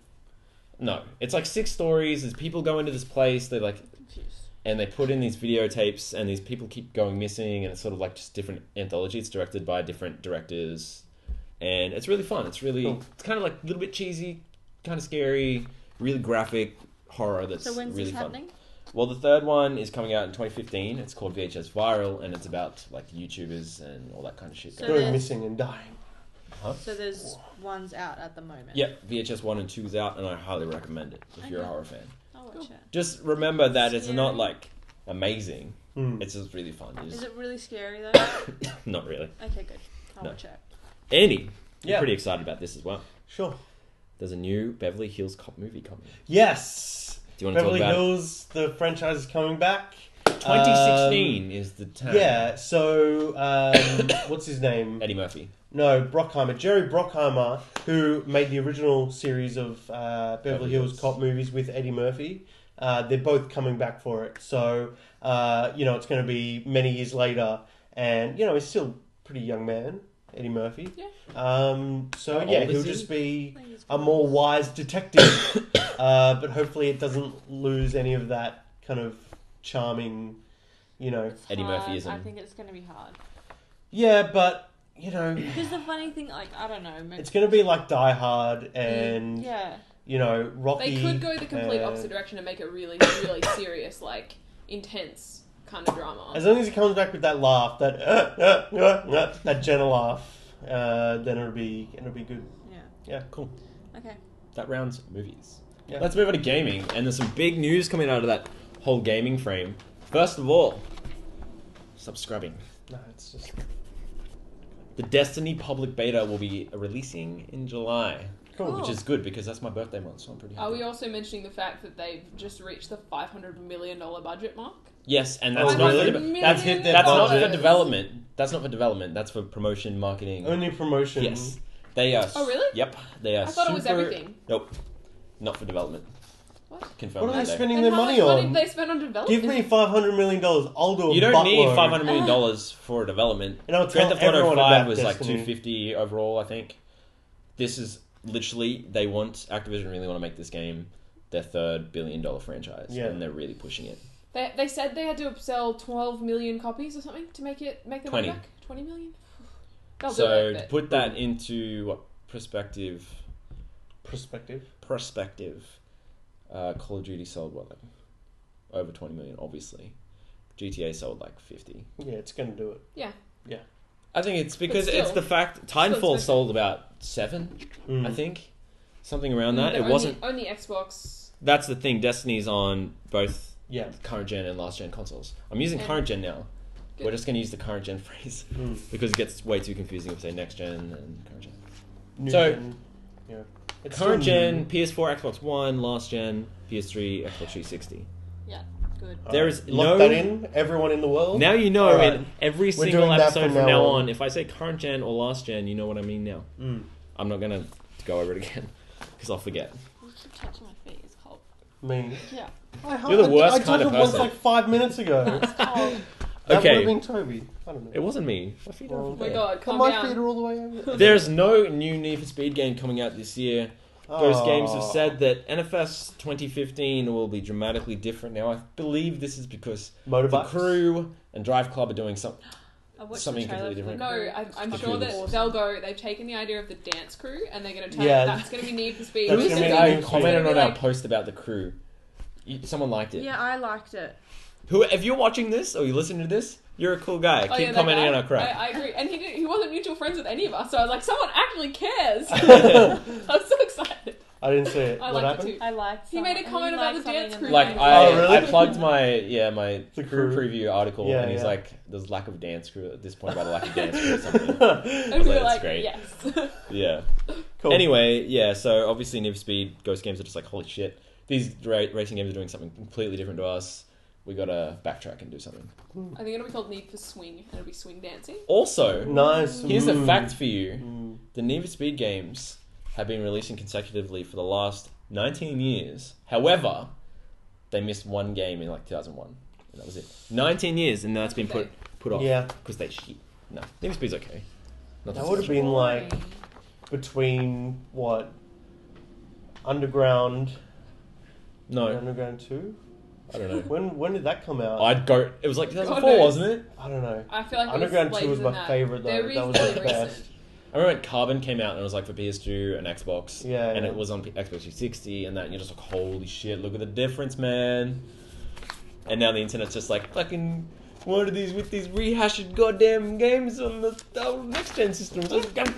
[SPEAKER 1] No, it's like six stories. There's people go into this place. They like
[SPEAKER 2] Confused.
[SPEAKER 1] and they put in these videotapes, and these people keep going missing, and it's sort of like just different anthology. It's directed by different directors, and it's really fun. It's really,
[SPEAKER 4] Cool.
[SPEAKER 1] it's kind of like a little bit cheesy, kind of scary, really graphic horror. That's
[SPEAKER 2] So when's
[SPEAKER 1] really
[SPEAKER 2] this
[SPEAKER 1] fun.
[SPEAKER 2] happening?
[SPEAKER 1] Well, the third one is coming out in twenty fifteen. It's called V H S Viral, and it's about like YouTubers and all that kind of shit.
[SPEAKER 2] So
[SPEAKER 1] going on.
[SPEAKER 4] Going
[SPEAKER 2] there's-
[SPEAKER 4] missing and dying.
[SPEAKER 2] So there's ones out at the moment.
[SPEAKER 1] Yep, V H S one and two is out, and I highly recommend it if you're a
[SPEAKER 2] Okay.
[SPEAKER 1] horror fan.
[SPEAKER 2] I'll watch
[SPEAKER 3] Cool.
[SPEAKER 2] it.
[SPEAKER 1] Just remember that it's
[SPEAKER 2] Scary?
[SPEAKER 1] not like amazing.
[SPEAKER 4] Hmm.
[SPEAKER 1] It's just really fun. You
[SPEAKER 2] Is
[SPEAKER 1] just,
[SPEAKER 2] it really scary though?
[SPEAKER 1] not really.
[SPEAKER 2] Okay, good. I'll
[SPEAKER 1] No.
[SPEAKER 2] watch it.
[SPEAKER 1] Andy,
[SPEAKER 4] Yeah.
[SPEAKER 1] I'm pretty excited about this as well.
[SPEAKER 4] Sure.
[SPEAKER 1] There's a new Beverly Hills Cop movie coming.
[SPEAKER 4] Yes.
[SPEAKER 1] Do you want to
[SPEAKER 4] Beverly
[SPEAKER 1] talk about
[SPEAKER 4] Hills, the franchise is coming back.
[SPEAKER 1] it? twenty sixteen is the time.
[SPEAKER 4] Yeah, so, um, what's his name?
[SPEAKER 1] Eddie Murphy.
[SPEAKER 4] No, Brockheimer. Jerry Brockheimer, who made the original series of uh, Beverly,
[SPEAKER 1] Beverly
[SPEAKER 4] Hills
[SPEAKER 1] Hills.
[SPEAKER 4] Cop movies with Eddie Murphy. Uh, they're both coming back for it. So, uh, you know, it's going to be many years later. And, you know, he's still a pretty young man, Eddie Murphy.
[SPEAKER 3] Yeah.
[SPEAKER 4] Um, so,
[SPEAKER 1] How
[SPEAKER 4] yeah,
[SPEAKER 1] old is
[SPEAKER 4] he'll
[SPEAKER 1] he?
[SPEAKER 4] just be
[SPEAKER 2] I think it's
[SPEAKER 4] a
[SPEAKER 2] cool.
[SPEAKER 4] more wise detective. uh, but hopefully it doesn't lose any of that kind of charming, you know.
[SPEAKER 2] It's
[SPEAKER 1] Eddie
[SPEAKER 2] hard.
[SPEAKER 1] Murphyism.
[SPEAKER 2] I think it's going to be hard.
[SPEAKER 4] Yeah, but, you know,
[SPEAKER 2] Because the funny thing, like, I don't know. Maybe,
[SPEAKER 4] it's going to be like Die Hard and,
[SPEAKER 2] yeah.
[SPEAKER 4] you know, Rocky.
[SPEAKER 3] They could go the complete
[SPEAKER 4] uh,
[SPEAKER 3] opposite direction and make it really, really serious, like intense kind of drama.
[SPEAKER 4] As long as he comes back with that laugh, that uh, uh, uh, uh, that Jenna laugh, uh, then it'll be it'll be good.
[SPEAKER 2] Yeah.
[SPEAKER 4] Yeah,
[SPEAKER 1] Cool.
[SPEAKER 2] Okay.
[SPEAKER 1] That rounds movies.
[SPEAKER 4] Yeah.
[SPEAKER 1] Let's move on to gaming, and there's some big news coming out of that whole gaming frame. First of all, stop scrubbing.
[SPEAKER 4] No, it's just
[SPEAKER 1] The Destiny public beta will be releasing in July,
[SPEAKER 4] cool.
[SPEAKER 1] which is good because that's my birthday month, so I'm pretty happy.
[SPEAKER 3] Are we also mentioning the fact that they've just reached the five hundred million dollars budget mark?
[SPEAKER 1] Yes, and
[SPEAKER 4] Oh,
[SPEAKER 1] that's not
[SPEAKER 4] really?
[SPEAKER 1] for de-
[SPEAKER 4] That's hit their
[SPEAKER 1] that's not
[SPEAKER 4] budget.
[SPEAKER 1] for development. That's not for development. That's for promotion, marketing.
[SPEAKER 4] Only promotion.
[SPEAKER 1] Yes, they are.
[SPEAKER 3] Oh, really?
[SPEAKER 1] Yep, they are.
[SPEAKER 3] I thought it was
[SPEAKER 1] super-
[SPEAKER 3] everything.
[SPEAKER 1] Nope, not for development.
[SPEAKER 3] What?
[SPEAKER 1] Confirmed.
[SPEAKER 4] What are they
[SPEAKER 1] today.
[SPEAKER 4] spending
[SPEAKER 3] Then
[SPEAKER 4] their
[SPEAKER 3] how
[SPEAKER 4] money
[SPEAKER 3] much money
[SPEAKER 4] on?
[SPEAKER 3] did they spend on development?
[SPEAKER 4] Give me five hundred million dollars. I'll do a
[SPEAKER 1] You don't need
[SPEAKER 4] buttload.
[SPEAKER 1] five hundred million dollars for development.
[SPEAKER 4] And I'll tell
[SPEAKER 1] Grand Theft Auto
[SPEAKER 4] everyone
[SPEAKER 1] Five
[SPEAKER 4] about
[SPEAKER 1] was like
[SPEAKER 4] Destiny.
[SPEAKER 1] two fifty overall, I think. This is literally they want Activision really want to make this game their third billion dollar franchise,
[SPEAKER 4] Yeah.
[SPEAKER 1] and they're really pushing it.
[SPEAKER 3] They, they said they had to sell twelve million copies or something to make it make the money
[SPEAKER 1] twenty.
[SPEAKER 3] back. Twenty million. They'll
[SPEAKER 1] So
[SPEAKER 3] do it.
[SPEAKER 1] to
[SPEAKER 3] but-
[SPEAKER 1] put that into what perspective?
[SPEAKER 4] Perspective.
[SPEAKER 1] Perspective. Uh, Call of Duty sold what, like over twenty million, obviously, G T A sold like fifty.
[SPEAKER 4] Yeah, it's going to do it.
[SPEAKER 1] I think it's because
[SPEAKER 3] still,
[SPEAKER 1] it's the fact
[SPEAKER 3] still
[SPEAKER 1] Titanfall
[SPEAKER 3] expensive.
[SPEAKER 1] sold about seven,
[SPEAKER 4] Mm.
[SPEAKER 1] I think, something around that.
[SPEAKER 3] No,
[SPEAKER 1] It
[SPEAKER 3] only,
[SPEAKER 1] wasn't.
[SPEAKER 3] only Xbox.
[SPEAKER 1] That's the thing. Destiny's on both
[SPEAKER 4] Yeah.
[SPEAKER 1] current gen and last gen consoles. I'm using
[SPEAKER 3] And-
[SPEAKER 1] current gen now.
[SPEAKER 3] Good.
[SPEAKER 1] We're just going to use the current gen phrase
[SPEAKER 4] Mm.
[SPEAKER 1] because it gets way too confusing if say next gen and current gen.
[SPEAKER 4] New
[SPEAKER 1] So-
[SPEAKER 4] gen, yeah. It's
[SPEAKER 1] Current
[SPEAKER 4] still
[SPEAKER 1] gen,
[SPEAKER 4] new.
[SPEAKER 1] P S four, Xbox One, last gen, P S three, Xbox three sixty.
[SPEAKER 2] Good.
[SPEAKER 1] There
[SPEAKER 4] Alright,
[SPEAKER 1] is
[SPEAKER 4] lock
[SPEAKER 1] no-
[SPEAKER 4] that in, everyone in the world.
[SPEAKER 1] Now you know
[SPEAKER 4] Alright.
[SPEAKER 1] in every
[SPEAKER 4] We're
[SPEAKER 1] single
[SPEAKER 4] doing that
[SPEAKER 1] episode
[SPEAKER 4] from
[SPEAKER 1] from
[SPEAKER 4] now
[SPEAKER 1] now
[SPEAKER 4] on.
[SPEAKER 1] on, if I say current gen or last gen, you know what I mean now.
[SPEAKER 4] Mm.
[SPEAKER 1] I'm not going to go over it again because I'll forget.
[SPEAKER 2] You keep touching my feet. It's cold.
[SPEAKER 4] Me.
[SPEAKER 2] Yeah.
[SPEAKER 4] I,
[SPEAKER 1] You're the
[SPEAKER 4] I-
[SPEAKER 1] worst
[SPEAKER 4] I told
[SPEAKER 1] kind
[SPEAKER 4] it
[SPEAKER 1] of
[SPEAKER 4] once
[SPEAKER 1] person.
[SPEAKER 4] like five minutes ago.
[SPEAKER 2] It's cold.
[SPEAKER 4] That
[SPEAKER 1] Okay.
[SPEAKER 4] would have been Toby. I don't know.
[SPEAKER 1] It wasn't me. My feet are
[SPEAKER 4] Oh
[SPEAKER 1] over
[SPEAKER 3] Oh my
[SPEAKER 1] there.
[SPEAKER 3] god, calm
[SPEAKER 4] my
[SPEAKER 3] down.
[SPEAKER 4] feet are all the way over.
[SPEAKER 1] There's no new Need for Speed game coming out this year. Those
[SPEAKER 4] Oh.
[SPEAKER 1] games have said that N F S twenty fifteen will be dramatically different now. I believe this is because the
[SPEAKER 4] Motorbikes.
[SPEAKER 1] Crew and Drive Club are doing something.
[SPEAKER 2] I watched
[SPEAKER 1] Something
[SPEAKER 2] the trailer
[SPEAKER 1] completely
[SPEAKER 2] for
[SPEAKER 3] No,
[SPEAKER 2] the
[SPEAKER 3] I'm, I'm
[SPEAKER 1] The
[SPEAKER 3] sure
[SPEAKER 1] crew
[SPEAKER 3] that
[SPEAKER 1] looks
[SPEAKER 3] they'll go. They've taken the idea of the dance crew and they're going to turn
[SPEAKER 4] Yeah.
[SPEAKER 3] that's going to be Need for Speed.
[SPEAKER 4] That's
[SPEAKER 1] Who
[SPEAKER 3] It's
[SPEAKER 1] is
[SPEAKER 4] gonna
[SPEAKER 1] the
[SPEAKER 3] gonna
[SPEAKER 4] be
[SPEAKER 1] guy
[SPEAKER 3] be-
[SPEAKER 1] who
[SPEAKER 4] Need for
[SPEAKER 1] commented
[SPEAKER 3] it's
[SPEAKER 1] on
[SPEAKER 3] gonna
[SPEAKER 1] our
[SPEAKER 3] be
[SPEAKER 1] post about the Crew? You, someone liked it.
[SPEAKER 2] Yeah, I liked it.
[SPEAKER 1] Who? If you're watching this or you're listening to this, you're a cool guy.
[SPEAKER 3] Oh,
[SPEAKER 1] Keep
[SPEAKER 3] yeah, that
[SPEAKER 1] commenting
[SPEAKER 3] guy.
[SPEAKER 1] on our crap.
[SPEAKER 3] I, I agree, and he did, he wasn't mutual friends with any of us, so I was like, someone actually cares. I was so excited.
[SPEAKER 4] I didn't see it.
[SPEAKER 3] I
[SPEAKER 4] what
[SPEAKER 3] liked
[SPEAKER 4] happened?
[SPEAKER 3] it too.
[SPEAKER 2] I liked.
[SPEAKER 3] He made a
[SPEAKER 2] some-
[SPEAKER 3] comment
[SPEAKER 2] you
[SPEAKER 3] about
[SPEAKER 2] liked
[SPEAKER 3] the dance
[SPEAKER 2] something
[SPEAKER 3] crew.
[SPEAKER 2] in
[SPEAKER 1] Like
[SPEAKER 2] the-
[SPEAKER 1] I,
[SPEAKER 4] Oh, really?
[SPEAKER 1] I plugged my yeah my
[SPEAKER 4] The
[SPEAKER 1] crew
[SPEAKER 4] Crew.
[SPEAKER 1] preview article,
[SPEAKER 4] Yeah,
[SPEAKER 1] and he's
[SPEAKER 4] yeah.
[SPEAKER 1] like, "There's lack of dance crew at this point about a lack of dance crew or something."
[SPEAKER 3] And
[SPEAKER 1] was
[SPEAKER 3] we
[SPEAKER 1] like,
[SPEAKER 3] were
[SPEAKER 1] "That's
[SPEAKER 3] like,
[SPEAKER 1] great."
[SPEAKER 3] yes.
[SPEAKER 1] Yeah.
[SPEAKER 4] Cool.
[SPEAKER 1] Anyway, yeah. So obviously, Need for Speed, Ghost games are just like, holy shit. These ra- racing games are doing something completely different to us. We gotta backtrack and do something.
[SPEAKER 3] I think it'll be called Need for Swing, and it'll be swing dancing.
[SPEAKER 1] Also,
[SPEAKER 4] Nice.
[SPEAKER 1] here's a
[SPEAKER 4] Mm.
[SPEAKER 1] fact for you:
[SPEAKER 4] Mm.
[SPEAKER 1] the Need for Speed games have been releasing consecutively for the last nineteen years. However, they missed one game in like two thousand one. And that was it. nineteen years, and now it's been put put off
[SPEAKER 4] Yeah,
[SPEAKER 1] because they shit. No, Need for Speed's okay. Not
[SPEAKER 4] that
[SPEAKER 1] that
[SPEAKER 4] would have
[SPEAKER 1] special.
[SPEAKER 4] been like between what Underground
[SPEAKER 1] No,
[SPEAKER 4] and Underground Two.
[SPEAKER 1] I don't know.
[SPEAKER 4] When when did that come out?
[SPEAKER 1] I'd go. It was like two thousand four,
[SPEAKER 3] God knows.
[SPEAKER 1] wasn't it?
[SPEAKER 4] I don't know.
[SPEAKER 3] I feel like
[SPEAKER 4] Underground
[SPEAKER 3] it was
[SPEAKER 4] Two was
[SPEAKER 3] later
[SPEAKER 4] my
[SPEAKER 3] than
[SPEAKER 4] favorite though.
[SPEAKER 3] They're
[SPEAKER 4] That was the
[SPEAKER 3] reasonably
[SPEAKER 4] best.
[SPEAKER 3] recent.
[SPEAKER 1] I remember when Carbon came out and it was like for P S two and Xbox.
[SPEAKER 4] Yeah,
[SPEAKER 1] And
[SPEAKER 4] yeah.
[SPEAKER 1] it was on P- Xbox three sixty and that, and you're just like, holy shit, look at the difference, man. And now the internet's just like, fucking, what are these with these rehashed goddamn games on the oh, next gen systems?
[SPEAKER 3] Calm down.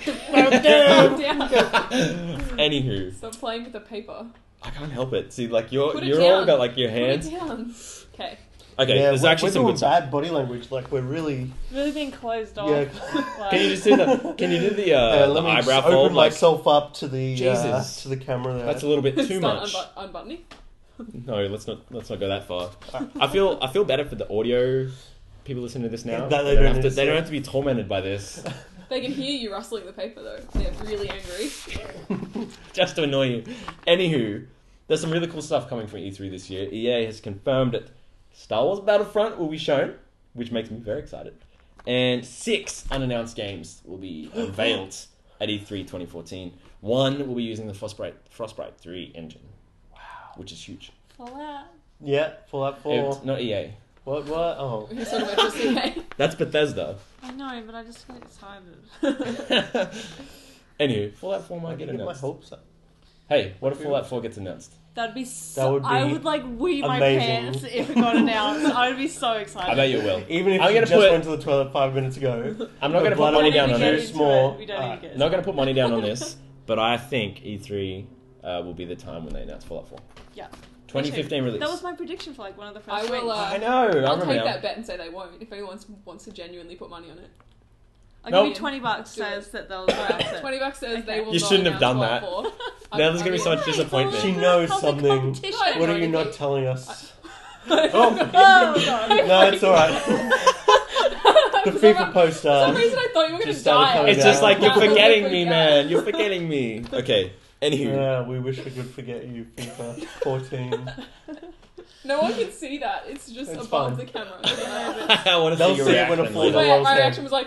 [SPEAKER 1] Anywho,
[SPEAKER 3] Stop playing with the paper.
[SPEAKER 1] I can't help it. See, like, you're,
[SPEAKER 3] Put it
[SPEAKER 1] you're all
[SPEAKER 3] down.
[SPEAKER 1] got like your
[SPEAKER 3] Put it
[SPEAKER 1] hands.
[SPEAKER 3] down. Okay.
[SPEAKER 1] Okay,
[SPEAKER 4] yeah,
[SPEAKER 1] there's
[SPEAKER 4] we're,
[SPEAKER 1] actually
[SPEAKER 4] we're
[SPEAKER 1] some
[SPEAKER 4] doing
[SPEAKER 1] good stuff.
[SPEAKER 4] bad body language. Like we're really.
[SPEAKER 2] Really being closed off.
[SPEAKER 4] Yeah.
[SPEAKER 2] Like-
[SPEAKER 1] Can you just do the, can you do the, uh,
[SPEAKER 4] Uh,
[SPEAKER 1] the
[SPEAKER 4] let me
[SPEAKER 1] eyebrow
[SPEAKER 4] just
[SPEAKER 1] fold?
[SPEAKER 4] open
[SPEAKER 1] Like,
[SPEAKER 4] myself up to the uh,
[SPEAKER 1] Jesus.
[SPEAKER 4] to the camera there.
[SPEAKER 1] that's a little bit too
[SPEAKER 3] Start
[SPEAKER 1] much.
[SPEAKER 3] unbu- unbuttoning.
[SPEAKER 1] No, let's not let's not go that far. I feel I feel better for the audio people listening to this now.
[SPEAKER 4] That
[SPEAKER 1] they,
[SPEAKER 4] they
[SPEAKER 1] don't
[SPEAKER 4] don't
[SPEAKER 1] have to, they
[SPEAKER 4] understand.
[SPEAKER 1] don't have to be tormented by this
[SPEAKER 3] They can hear you rustling the paper though. They're really angry.
[SPEAKER 1] just to annoy you. Anywho, there's some really cool stuff coming from E three this year. E A has confirmed that Star Wars Battlefront will be shown, which makes me very excited. And six unannounced games will be unveiled at E three twenty fourteen. One will be using the Frostbite Frostbite three engine. Wow, which is huge.
[SPEAKER 2] Fallout.
[SPEAKER 4] Yeah, Fallout Four.
[SPEAKER 1] It's not E A.
[SPEAKER 4] What? What? Oh.
[SPEAKER 3] He's talking about just the
[SPEAKER 1] That's Bethesda.
[SPEAKER 2] I know, but I just get excited.
[SPEAKER 1] Anyway, Fallout four might
[SPEAKER 4] I
[SPEAKER 1] get
[SPEAKER 4] get my
[SPEAKER 1] announced.
[SPEAKER 4] hopes up.
[SPEAKER 1] Hey, what if Fallout four gets announced?
[SPEAKER 2] That'd be so.
[SPEAKER 4] That would
[SPEAKER 2] I
[SPEAKER 4] be
[SPEAKER 2] would like wee my
[SPEAKER 4] amazing.
[SPEAKER 2] pants if it got announced. I would be so excited.
[SPEAKER 1] I bet you will.
[SPEAKER 4] Even if
[SPEAKER 1] I'm
[SPEAKER 4] you
[SPEAKER 1] gonna
[SPEAKER 4] just
[SPEAKER 1] put-
[SPEAKER 4] went to the toilet five minutes ago.
[SPEAKER 1] I'm not going to put
[SPEAKER 4] Blood
[SPEAKER 1] money
[SPEAKER 4] on
[SPEAKER 1] down
[SPEAKER 4] the
[SPEAKER 1] on
[SPEAKER 2] get
[SPEAKER 1] this.
[SPEAKER 4] juice
[SPEAKER 2] into
[SPEAKER 4] more.
[SPEAKER 2] it. We don't
[SPEAKER 4] Alright.
[SPEAKER 2] need to get
[SPEAKER 1] Not going to put money down on this, but I think E three uh, will be the time when they announce Fallout four.
[SPEAKER 2] Yeah.
[SPEAKER 1] twenty fifteen release.
[SPEAKER 2] That was my prediction for like one of the first
[SPEAKER 3] I will,
[SPEAKER 2] weeks.
[SPEAKER 3] uh,
[SPEAKER 1] I know. I
[SPEAKER 3] I'll
[SPEAKER 1] remember
[SPEAKER 3] take
[SPEAKER 1] now.
[SPEAKER 3] that bet and say they won't if anyone wants, wants to genuinely put money on it.
[SPEAKER 2] I'll
[SPEAKER 1] Nope.
[SPEAKER 2] give you twenty bucks.
[SPEAKER 3] Do it.
[SPEAKER 2] Says that they'll announce it.
[SPEAKER 3] Twenty bucks says they
[SPEAKER 2] Okay.
[SPEAKER 3] will
[SPEAKER 1] You
[SPEAKER 3] not
[SPEAKER 1] shouldn't have done
[SPEAKER 3] announce
[SPEAKER 1] that.
[SPEAKER 3] Fallout four.
[SPEAKER 1] Now there's gonna be so much
[SPEAKER 2] Hey,
[SPEAKER 1] disappointment.
[SPEAKER 2] it's
[SPEAKER 4] She
[SPEAKER 2] all
[SPEAKER 4] knows
[SPEAKER 2] healthy
[SPEAKER 4] something.
[SPEAKER 2] competition.
[SPEAKER 3] I
[SPEAKER 4] What are you
[SPEAKER 3] Anything.
[SPEAKER 4] not telling us?
[SPEAKER 3] oh,
[SPEAKER 2] Oh, sorry.
[SPEAKER 4] No, it's alright. The
[SPEAKER 3] For
[SPEAKER 4] FIFA
[SPEAKER 3] some- For
[SPEAKER 4] poster.
[SPEAKER 3] some reason I thought you were going to
[SPEAKER 4] Just started
[SPEAKER 3] die.
[SPEAKER 4] coming
[SPEAKER 1] It's just
[SPEAKER 4] down.
[SPEAKER 1] like, you're
[SPEAKER 3] That was
[SPEAKER 1] forgetting
[SPEAKER 3] the
[SPEAKER 1] me,
[SPEAKER 3] freak
[SPEAKER 1] man.
[SPEAKER 3] out.
[SPEAKER 1] You're forgetting me. Okay, anywho.
[SPEAKER 4] Yeah, we wish we could forget you, FIFA fourteen.
[SPEAKER 3] No one can see that. It's just
[SPEAKER 4] It's
[SPEAKER 3] above
[SPEAKER 4] fine.
[SPEAKER 3] the camera. It doesn't matter.
[SPEAKER 1] I want to
[SPEAKER 4] They'll
[SPEAKER 1] see your
[SPEAKER 4] see it when
[SPEAKER 1] reaction.
[SPEAKER 4] it falls
[SPEAKER 1] later.
[SPEAKER 4] on
[SPEAKER 3] My,
[SPEAKER 4] Lol's
[SPEAKER 3] my
[SPEAKER 4] head.
[SPEAKER 3] reaction was like,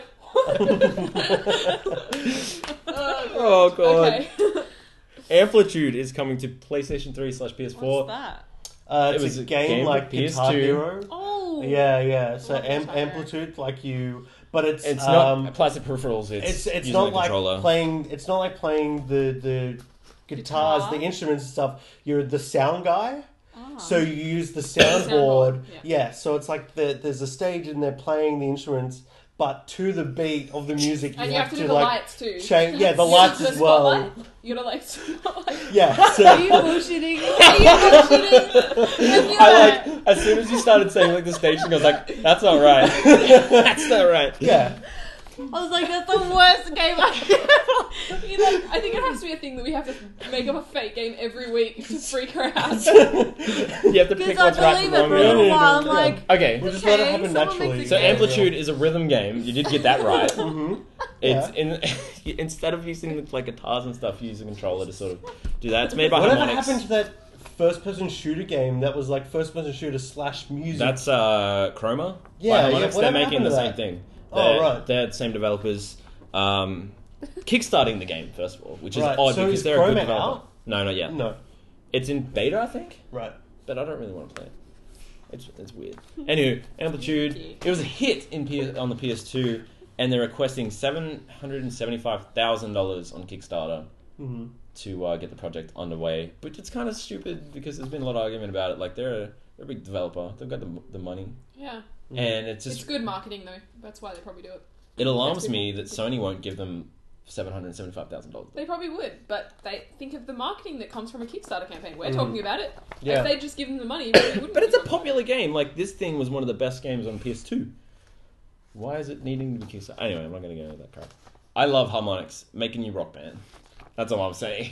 [SPEAKER 1] Oh, God.
[SPEAKER 3] Okay.
[SPEAKER 1] Amplitude is coming to PlayStation three slash P S four.
[SPEAKER 2] What's that?
[SPEAKER 4] Uh,
[SPEAKER 1] It
[SPEAKER 4] it's
[SPEAKER 1] was
[SPEAKER 4] a
[SPEAKER 1] a
[SPEAKER 4] game,
[SPEAKER 1] game
[SPEAKER 4] like
[SPEAKER 1] for P S
[SPEAKER 4] Guitar
[SPEAKER 1] two.
[SPEAKER 4] Hero.
[SPEAKER 2] Oh.
[SPEAKER 4] Yeah, yeah. So
[SPEAKER 2] Love
[SPEAKER 4] am-
[SPEAKER 2] Guitar Hero.
[SPEAKER 4] Amplitude, like you, but it's
[SPEAKER 1] It's
[SPEAKER 4] um,
[SPEAKER 1] not plastic peripherals. It's
[SPEAKER 4] it's it's
[SPEAKER 1] using
[SPEAKER 4] not
[SPEAKER 1] the
[SPEAKER 4] like
[SPEAKER 1] controller.
[SPEAKER 4] playing. It's not like playing the the guitars,
[SPEAKER 2] Guitar?
[SPEAKER 4] the instruments and stuff. You're the sound guy.
[SPEAKER 2] Oh.
[SPEAKER 4] So you use the soundboard.
[SPEAKER 3] Soundboard, yeah.
[SPEAKER 4] yeah. So it's like the, there's a stage and they're playing the instruments, but to the beat of the music, you,
[SPEAKER 3] And you
[SPEAKER 4] have,
[SPEAKER 3] have to
[SPEAKER 4] to
[SPEAKER 3] do the
[SPEAKER 4] like
[SPEAKER 3] lights too.
[SPEAKER 4] change. Yeah, the
[SPEAKER 3] You
[SPEAKER 4] lights
[SPEAKER 3] the
[SPEAKER 4] as well.
[SPEAKER 3] spotlight. You gotta like spotlight.
[SPEAKER 4] Yeah.
[SPEAKER 2] Are
[SPEAKER 4] So
[SPEAKER 2] you bullshitting?
[SPEAKER 3] Are you bullshitting?
[SPEAKER 1] I like as soon as you started saying like the stage thing, I was like, "That's not right. That's not right."
[SPEAKER 4] yeah.
[SPEAKER 2] I was like, that's the worst game I've ever.
[SPEAKER 3] You know, I think it has to be a thing that we have to make up a fake game every week to freak her out.
[SPEAKER 1] You have to pick
[SPEAKER 2] Because I
[SPEAKER 1] what's right
[SPEAKER 2] believe
[SPEAKER 1] from
[SPEAKER 2] it
[SPEAKER 1] wrong.
[SPEAKER 2] for a little
[SPEAKER 1] Yeah.
[SPEAKER 2] while. I'm
[SPEAKER 4] Yeah.
[SPEAKER 2] like,
[SPEAKER 1] Okay,
[SPEAKER 4] We'll just let it
[SPEAKER 2] Okay,
[SPEAKER 4] happen
[SPEAKER 2] someone
[SPEAKER 4] naturally.
[SPEAKER 2] makes
[SPEAKER 1] so
[SPEAKER 2] a
[SPEAKER 1] Amplitude is a rhythm game. You did get that right.
[SPEAKER 4] Mm-hmm.
[SPEAKER 1] It's in instead of using like guitars and stuff, you use a controller to sort of do that. It's made by
[SPEAKER 4] Whatever
[SPEAKER 1] Harmonix.
[SPEAKER 4] happened to that first-person shooter game that was like first-person shooter slash music?
[SPEAKER 1] That's uh, Chroma.
[SPEAKER 4] Yeah,
[SPEAKER 1] by
[SPEAKER 4] yeah,
[SPEAKER 1] Harmonix. They're
[SPEAKER 4] whatever
[SPEAKER 1] making
[SPEAKER 4] happened
[SPEAKER 1] the
[SPEAKER 4] to
[SPEAKER 1] same
[SPEAKER 4] that?
[SPEAKER 1] thing.
[SPEAKER 4] Oh,
[SPEAKER 1] They're,
[SPEAKER 4] right.
[SPEAKER 1] They're the same developers. Um, kickstarting the game first of all, which is
[SPEAKER 4] Right,
[SPEAKER 1] odd
[SPEAKER 4] so
[SPEAKER 1] because
[SPEAKER 4] is
[SPEAKER 1] they're a good
[SPEAKER 4] Chroma
[SPEAKER 1] developer.
[SPEAKER 4] out?
[SPEAKER 1] No, not yet.
[SPEAKER 4] No.
[SPEAKER 1] It's in beta, I think,
[SPEAKER 4] Right.
[SPEAKER 1] but I don't really want to play it. It's it's weird. Anyway, Amplitude. It was a hit in P- on the P S two, and they're requesting seven hundred and seventy-five thousand dollars on Kickstarter
[SPEAKER 4] Mm-hmm.
[SPEAKER 1] to uh, get the project underway. But it's kind of stupid because there's been a lot of argument about it. Like they're a, they're a big developer. They've got the the money,
[SPEAKER 3] Yeah,
[SPEAKER 1] and it's
[SPEAKER 3] it's
[SPEAKER 1] just
[SPEAKER 3] good marketing though. That's why they probably do it.
[SPEAKER 1] it alarms
[SPEAKER 3] That's
[SPEAKER 1] me
[SPEAKER 3] good.
[SPEAKER 1] that Sony won't give them seven hundred seventy-five thousand dollars.
[SPEAKER 3] They probably would, but they think of the marketing that comes from a Kickstarter campaign. We're
[SPEAKER 4] Mm.
[SPEAKER 3] talking about it.
[SPEAKER 4] Yeah.
[SPEAKER 3] If they just give them the money, they wouldn't.
[SPEAKER 1] But it's a
[SPEAKER 3] be talking
[SPEAKER 1] popular game. Like this thing was one of the best games on P S two. Why is it needing to be Kickstarter? Anyway, I'm not going to go into that crap. I love Harmonix, making you rock band. That's all I'm saying.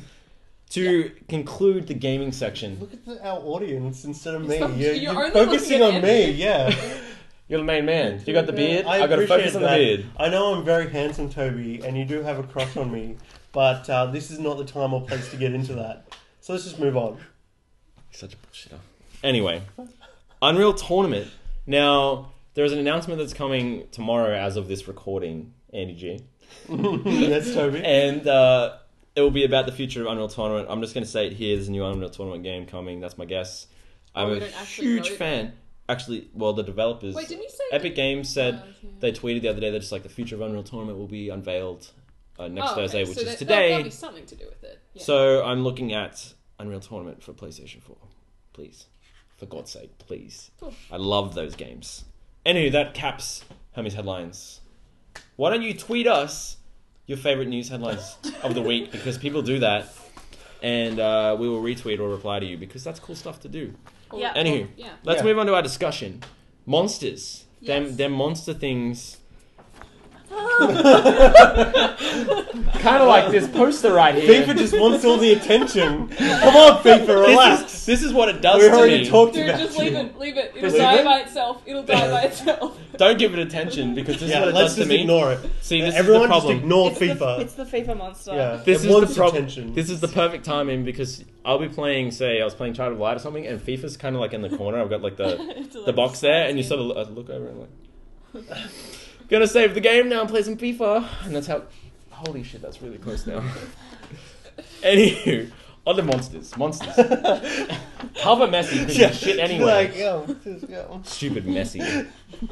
[SPEAKER 1] To conclude the gaming section,
[SPEAKER 4] Look at the, our audience instead of
[SPEAKER 3] It's
[SPEAKER 4] me.
[SPEAKER 3] not-
[SPEAKER 4] You're,
[SPEAKER 3] you're
[SPEAKER 4] you're
[SPEAKER 3] only
[SPEAKER 4] focusing
[SPEAKER 3] looking
[SPEAKER 4] on
[SPEAKER 3] at
[SPEAKER 4] me.
[SPEAKER 3] Andy.
[SPEAKER 4] Yeah.
[SPEAKER 1] you're the main man. You got the beard.
[SPEAKER 4] I,
[SPEAKER 1] I got to
[SPEAKER 4] appreciate
[SPEAKER 1] focus on
[SPEAKER 4] that.
[SPEAKER 1] the beard.
[SPEAKER 4] I know I'm very handsome, Toby, and you do have a crush on me, but uh, this is not the time or place to get into that. So let's just move on.
[SPEAKER 1] Such a bullshitter. Anyway, Unreal Tournament. Now, there's an announcement that's coming tomorrow as of this recording, Andy G.
[SPEAKER 4] Yes, Toby.
[SPEAKER 1] And uh, it will be about the future of Unreal Tournament. I'm just going to say it here. There's a new Unreal Tournament game coming. That's my guess. I'm
[SPEAKER 3] Oh, we
[SPEAKER 1] a
[SPEAKER 3] don't actually
[SPEAKER 1] huge
[SPEAKER 3] know
[SPEAKER 1] fan. Actually, well, the developers...
[SPEAKER 3] Wait, didn't you say
[SPEAKER 1] Epic Games said...
[SPEAKER 3] Oh, okay.
[SPEAKER 1] They tweeted the other day that just like the future of Unreal Tournament will be unveiled uh, next
[SPEAKER 3] Oh, okay.
[SPEAKER 1] Thursday, which
[SPEAKER 3] So
[SPEAKER 1] is
[SPEAKER 3] that-
[SPEAKER 1] today.
[SPEAKER 3] That'll be something to do with it. Yeah.
[SPEAKER 1] So I'm looking at Unreal Tournament for PlayStation four. Please. For God's sake, please.
[SPEAKER 3] Cool.
[SPEAKER 1] I love those games. Anyway, that caps Hermes Headlines. Why don't you tweet us your favourite news headlines of the week? Because people do that. And uh, we will retweet or reply to you because that's cool stuff to do.
[SPEAKER 3] Or-
[SPEAKER 2] Yeah.
[SPEAKER 1] Anywho,
[SPEAKER 3] or- yeah.
[SPEAKER 1] let's
[SPEAKER 4] Yeah.
[SPEAKER 1] move on to our discussion. Monsters. Them,
[SPEAKER 2] Yes.
[SPEAKER 1] them monster things. Kind of like this poster right here.
[SPEAKER 4] FIFA just wants all the attention. Come on, FIFA, relax.
[SPEAKER 1] This is, this is what it does
[SPEAKER 4] We
[SPEAKER 1] to
[SPEAKER 4] already
[SPEAKER 1] me.
[SPEAKER 4] talked
[SPEAKER 3] Dude,
[SPEAKER 4] about
[SPEAKER 3] just
[SPEAKER 4] you.
[SPEAKER 3] leave it. Leave it. It'll
[SPEAKER 1] Just
[SPEAKER 3] die
[SPEAKER 4] leave it?
[SPEAKER 3] by itself. It'll die by itself.
[SPEAKER 1] Don't give it attention because this is
[SPEAKER 4] Yeah,
[SPEAKER 1] what it
[SPEAKER 4] let's
[SPEAKER 1] does to
[SPEAKER 4] just
[SPEAKER 1] me.
[SPEAKER 4] ignore it.
[SPEAKER 1] See, this
[SPEAKER 4] Everyone
[SPEAKER 1] is the
[SPEAKER 4] just
[SPEAKER 1] problem.
[SPEAKER 4] ignore
[SPEAKER 2] it's,
[SPEAKER 4] FIFA.
[SPEAKER 2] The, it's the FIFA monster.
[SPEAKER 4] yeah,
[SPEAKER 1] This
[SPEAKER 4] it
[SPEAKER 1] is
[SPEAKER 4] wants
[SPEAKER 1] the problem.
[SPEAKER 4] attention.
[SPEAKER 1] This is the perfect timing because I'll be playing. Say, I was playing Child of Light or something, and FIFA's kind of like in the corner. I've got like the
[SPEAKER 2] It's like
[SPEAKER 1] the box there, and you sort of look, I look over and like, gonna save the game now and play some FIFA, and that's how. Holy shit, that's really close now. Anywho, on the monsters, monsters. Cover Messi because
[SPEAKER 4] Yeah,
[SPEAKER 1] you shit anyway.
[SPEAKER 4] Like, yeah, just, yeah.
[SPEAKER 1] Stupid Messi.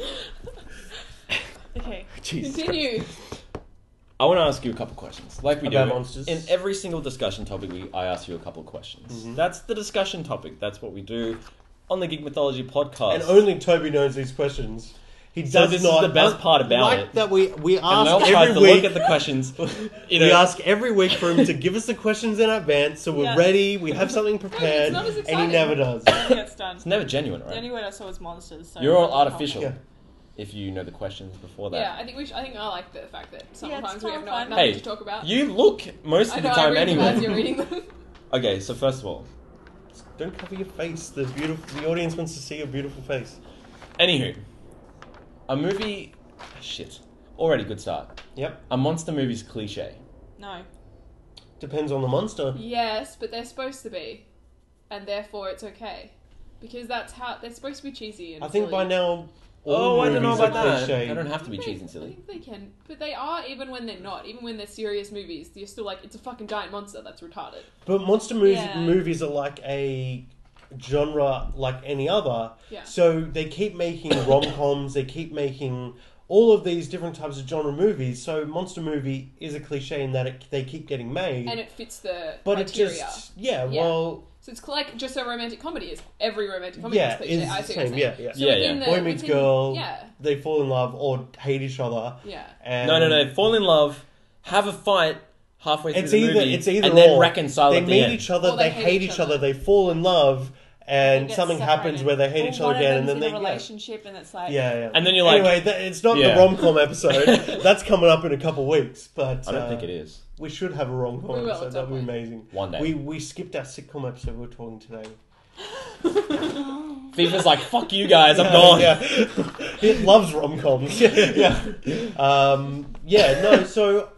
[SPEAKER 2] Okay.
[SPEAKER 1] Jesus.
[SPEAKER 3] Continue.
[SPEAKER 1] I want to ask you a couple questions, like we
[SPEAKER 4] About
[SPEAKER 1] do
[SPEAKER 4] monsters?
[SPEAKER 1] in every single discussion topic. We I ask you a couple of questions.
[SPEAKER 4] Mhm.
[SPEAKER 1] That's the discussion topic. That's what we do on the Geek Mythology podcast.
[SPEAKER 4] And only Toby knows these questions. He does
[SPEAKER 1] So this is
[SPEAKER 4] not.
[SPEAKER 1] the best part about
[SPEAKER 4] like
[SPEAKER 1] it.
[SPEAKER 4] that we we
[SPEAKER 1] and Mel
[SPEAKER 4] ask
[SPEAKER 1] tries
[SPEAKER 4] every
[SPEAKER 1] to
[SPEAKER 4] week.
[SPEAKER 1] look at the questions. You know,
[SPEAKER 4] We ask every week for him to give us the questions in advance, so we're
[SPEAKER 2] Yeah.
[SPEAKER 4] ready. We have something prepared,
[SPEAKER 3] not as
[SPEAKER 4] and he
[SPEAKER 3] exciting.
[SPEAKER 4] never does.
[SPEAKER 2] Yeah, it's done.
[SPEAKER 1] it's never genuine,
[SPEAKER 2] The
[SPEAKER 1] right?
[SPEAKER 2] only word I saw was monsters. So
[SPEAKER 1] You're all
[SPEAKER 2] that doesn't help
[SPEAKER 1] artificial.
[SPEAKER 2] me.
[SPEAKER 4] Yeah.
[SPEAKER 1] If you know the questions before that.
[SPEAKER 3] Yeah, I think we. Should, I think I like the fact that sometimes
[SPEAKER 2] it's
[SPEAKER 3] we have no,
[SPEAKER 2] kinda fun.
[SPEAKER 3] nothing
[SPEAKER 1] Hey,
[SPEAKER 3] to talk about.
[SPEAKER 1] You look most
[SPEAKER 3] I
[SPEAKER 1] of
[SPEAKER 3] know.
[SPEAKER 1] the
[SPEAKER 3] I
[SPEAKER 1] time
[SPEAKER 3] read them as you're
[SPEAKER 1] anyway.
[SPEAKER 3] reading them.
[SPEAKER 1] Okay, so first of all,
[SPEAKER 4] Don't cover your face. The beautiful. The audience wants to see your beautiful face.
[SPEAKER 1] anywho, a movie. Shit. Already good start.
[SPEAKER 4] Yep.
[SPEAKER 1] A monster movie's cliche.
[SPEAKER 2] No.
[SPEAKER 4] Depends on the monster.
[SPEAKER 3] Yes, but they're supposed to be, and therefore it's okay, because that's how they're supposed to be cheesy and
[SPEAKER 4] I think
[SPEAKER 3] silly.
[SPEAKER 4] by now. All
[SPEAKER 1] Oh, I don't know
[SPEAKER 4] movies
[SPEAKER 1] about
[SPEAKER 4] are
[SPEAKER 1] that.
[SPEAKER 4] cliche.
[SPEAKER 1] They don't have to be
[SPEAKER 3] They-
[SPEAKER 1] cheesy and
[SPEAKER 3] I
[SPEAKER 1] silly.
[SPEAKER 3] think they can, but they are even when they're not. Even when they're serious movies, you're still like, it's a fucking giant monster. That's retarded.
[SPEAKER 4] But monster movies,
[SPEAKER 2] Yeah.
[SPEAKER 4] movies are like a genre like any other.
[SPEAKER 3] Yeah.
[SPEAKER 4] So they keep making rom-coms, they keep making all of these different types of genre movies. So monster movie is a cliche in that it, they keep getting made.
[SPEAKER 3] And it fits the
[SPEAKER 4] but it
[SPEAKER 3] criteria.
[SPEAKER 4] just, yeah,
[SPEAKER 3] Yeah.
[SPEAKER 4] well,
[SPEAKER 3] So So it's like just a romantic comedy is every romantic comedy
[SPEAKER 4] Yeah,
[SPEAKER 3] is cliche.
[SPEAKER 4] it's
[SPEAKER 3] I
[SPEAKER 4] the
[SPEAKER 3] see what you're
[SPEAKER 4] same.
[SPEAKER 3] saying.
[SPEAKER 4] Yeah, yeah.
[SPEAKER 3] So
[SPEAKER 1] Yeah,
[SPEAKER 3] within
[SPEAKER 1] yeah.
[SPEAKER 3] the
[SPEAKER 4] Boy meets
[SPEAKER 3] within-
[SPEAKER 4] girl.
[SPEAKER 3] Yeah,
[SPEAKER 4] They fall in love or hate each other.
[SPEAKER 3] yeah.
[SPEAKER 4] And
[SPEAKER 1] No, no, no. Fall in love, have a fight halfway through
[SPEAKER 4] It's
[SPEAKER 1] the
[SPEAKER 4] either
[SPEAKER 1] movie,
[SPEAKER 4] it's either
[SPEAKER 1] and then
[SPEAKER 4] or.
[SPEAKER 1] reconcile
[SPEAKER 4] They
[SPEAKER 1] at the
[SPEAKER 4] meet
[SPEAKER 1] end.
[SPEAKER 4] each other,
[SPEAKER 3] Or
[SPEAKER 4] they,
[SPEAKER 3] they
[SPEAKER 4] hate each other. they fall in love, and
[SPEAKER 2] They get
[SPEAKER 4] something happens
[SPEAKER 2] separated.
[SPEAKER 4] where they hate
[SPEAKER 2] Or
[SPEAKER 4] each other
[SPEAKER 2] one of
[SPEAKER 4] again, and
[SPEAKER 2] them's
[SPEAKER 4] then
[SPEAKER 2] in
[SPEAKER 4] they
[SPEAKER 2] a
[SPEAKER 4] yeah.
[SPEAKER 2] relationship, and it's like
[SPEAKER 4] Yeah, yeah.
[SPEAKER 1] And then you're like,
[SPEAKER 4] anyway, th- it's not
[SPEAKER 1] Yeah.
[SPEAKER 4] the rom com episode. That's coming up in a couple weeks, but
[SPEAKER 1] I don't
[SPEAKER 4] uh,
[SPEAKER 1] think it is.
[SPEAKER 4] We should have a rom
[SPEAKER 3] We
[SPEAKER 4] com
[SPEAKER 3] will
[SPEAKER 4] episode.
[SPEAKER 3] at
[SPEAKER 4] That'd
[SPEAKER 3] some
[SPEAKER 4] be
[SPEAKER 3] point.
[SPEAKER 4] amazing.
[SPEAKER 1] One day.
[SPEAKER 4] We we skipped our sitcom episode we were talking today.
[SPEAKER 1] FIFA's like, fuck you guys, I'm
[SPEAKER 4] Yeah,
[SPEAKER 1] gone.
[SPEAKER 4] Yeah, it loves rom coms. yeah, yeah. Um, yeah. No, so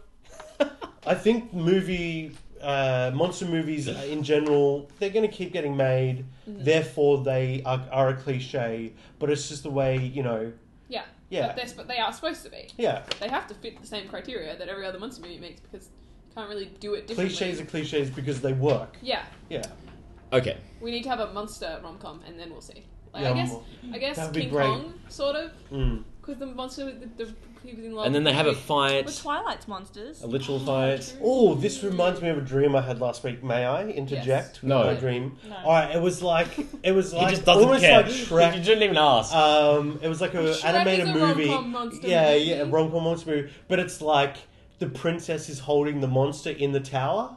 [SPEAKER 4] I think movie uh, monster movies in general, they're going to keep getting made.
[SPEAKER 3] Mm-hmm.
[SPEAKER 4] Therefore, they are, are a cliche. But it's just the way, you know.
[SPEAKER 3] Yeah.
[SPEAKER 4] Yeah.
[SPEAKER 3] But they're, sp- they are supposed to be.
[SPEAKER 4] Yeah,
[SPEAKER 3] They have to fit the same criteria that every other monster movie makes because you can't really do it differently.
[SPEAKER 4] cliches are cliches because they work.
[SPEAKER 3] Yeah.
[SPEAKER 4] Yeah.
[SPEAKER 1] Okay.
[SPEAKER 3] We need to have a monster rom com and then we'll see. Like,
[SPEAKER 4] Yeah,
[SPEAKER 3] I guess
[SPEAKER 4] mo-
[SPEAKER 3] I guess
[SPEAKER 4] that'd be
[SPEAKER 3] King
[SPEAKER 4] great.
[SPEAKER 3] Kong sort of
[SPEAKER 4] Mm.
[SPEAKER 3] because the monster the, the people in love.
[SPEAKER 1] And then they have a
[SPEAKER 3] with-
[SPEAKER 1] fight,
[SPEAKER 2] with Twilight's monsters.
[SPEAKER 1] a literal fight.
[SPEAKER 3] True.
[SPEAKER 4] Oh, this reminds me of a dream I had last week. May I interject
[SPEAKER 3] Yes.
[SPEAKER 4] with
[SPEAKER 1] No.
[SPEAKER 4] my dream?
[SPEAKER 2] No.
[SPEAKER 4] All right, it was like it was
[SPEAKER 1] He
[SPEAKER 4] like
[SPEAKER 1] just doesn't
[SPEAKER 4] almost
[SPEAKER 1] care.
[SPEAKER 4] like Shrek.
[SPEAKER 1] You shouldn't even ask.
[SPEAKER 4] Um, it was like a
[SPEAKER 3] Shrek
[SPEAKER 4] animated
[SPEAKER 3] is a
[SPEAKER 4] movie.
[SPEAKER 3] rom-com monster
[SPEAKER 4] yeah,
[SPEAKER 3] movie.
[SPEAKER 4] yeah, a rom-com monster movie. But it's like the princess is holding the monster in the tower,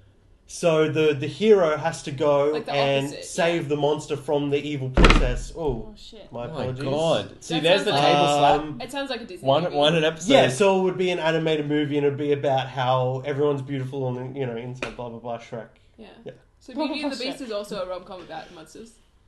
[SPEAKER 4] so the the hero has to go
[SPEAKER 3] Like the
[SPEAKER 4] and
[SPEAKER 3] opposite,
[SPEAKER 4] save
[SPEAKER 3] yeah.
[SPEAKER 4] the monster from the evil princess. Oh,
[SPEAKER 2] Oh shit.
[SPEAKER 4] my
[SPEAKER 1] Oh my
[SPEAKER 4] apologies.
[SPEAKER 1] god. See,
[SPEAKER 3] That
[SPEAKER 1] there's the
[SPEAKER 3] sounds
[SPEAKER 1] table
[SPEAKER 3] like-
[SPEAKER 1] slap.
[SPEAKER 4] Um,
[SPEAKER 3] It sounds like a Disney
[SPEAKER 1] One,
[SPEAKER 3] movie.
[SPEAKER 1] one an episode.
[SPEAKER 4] yeah, so it would be an animated movie, and it'd be about how everyone's beautiful and you know inside blah blah blah Shrek.
[SPEAKER 3] Yeah.
[SPEAKER 4] Yeah.
[SPEAKER 3] So Beauty and the
[SPEAKER 2] Shit.
[SPEAKER 3] Beast is also a rom com about monsters.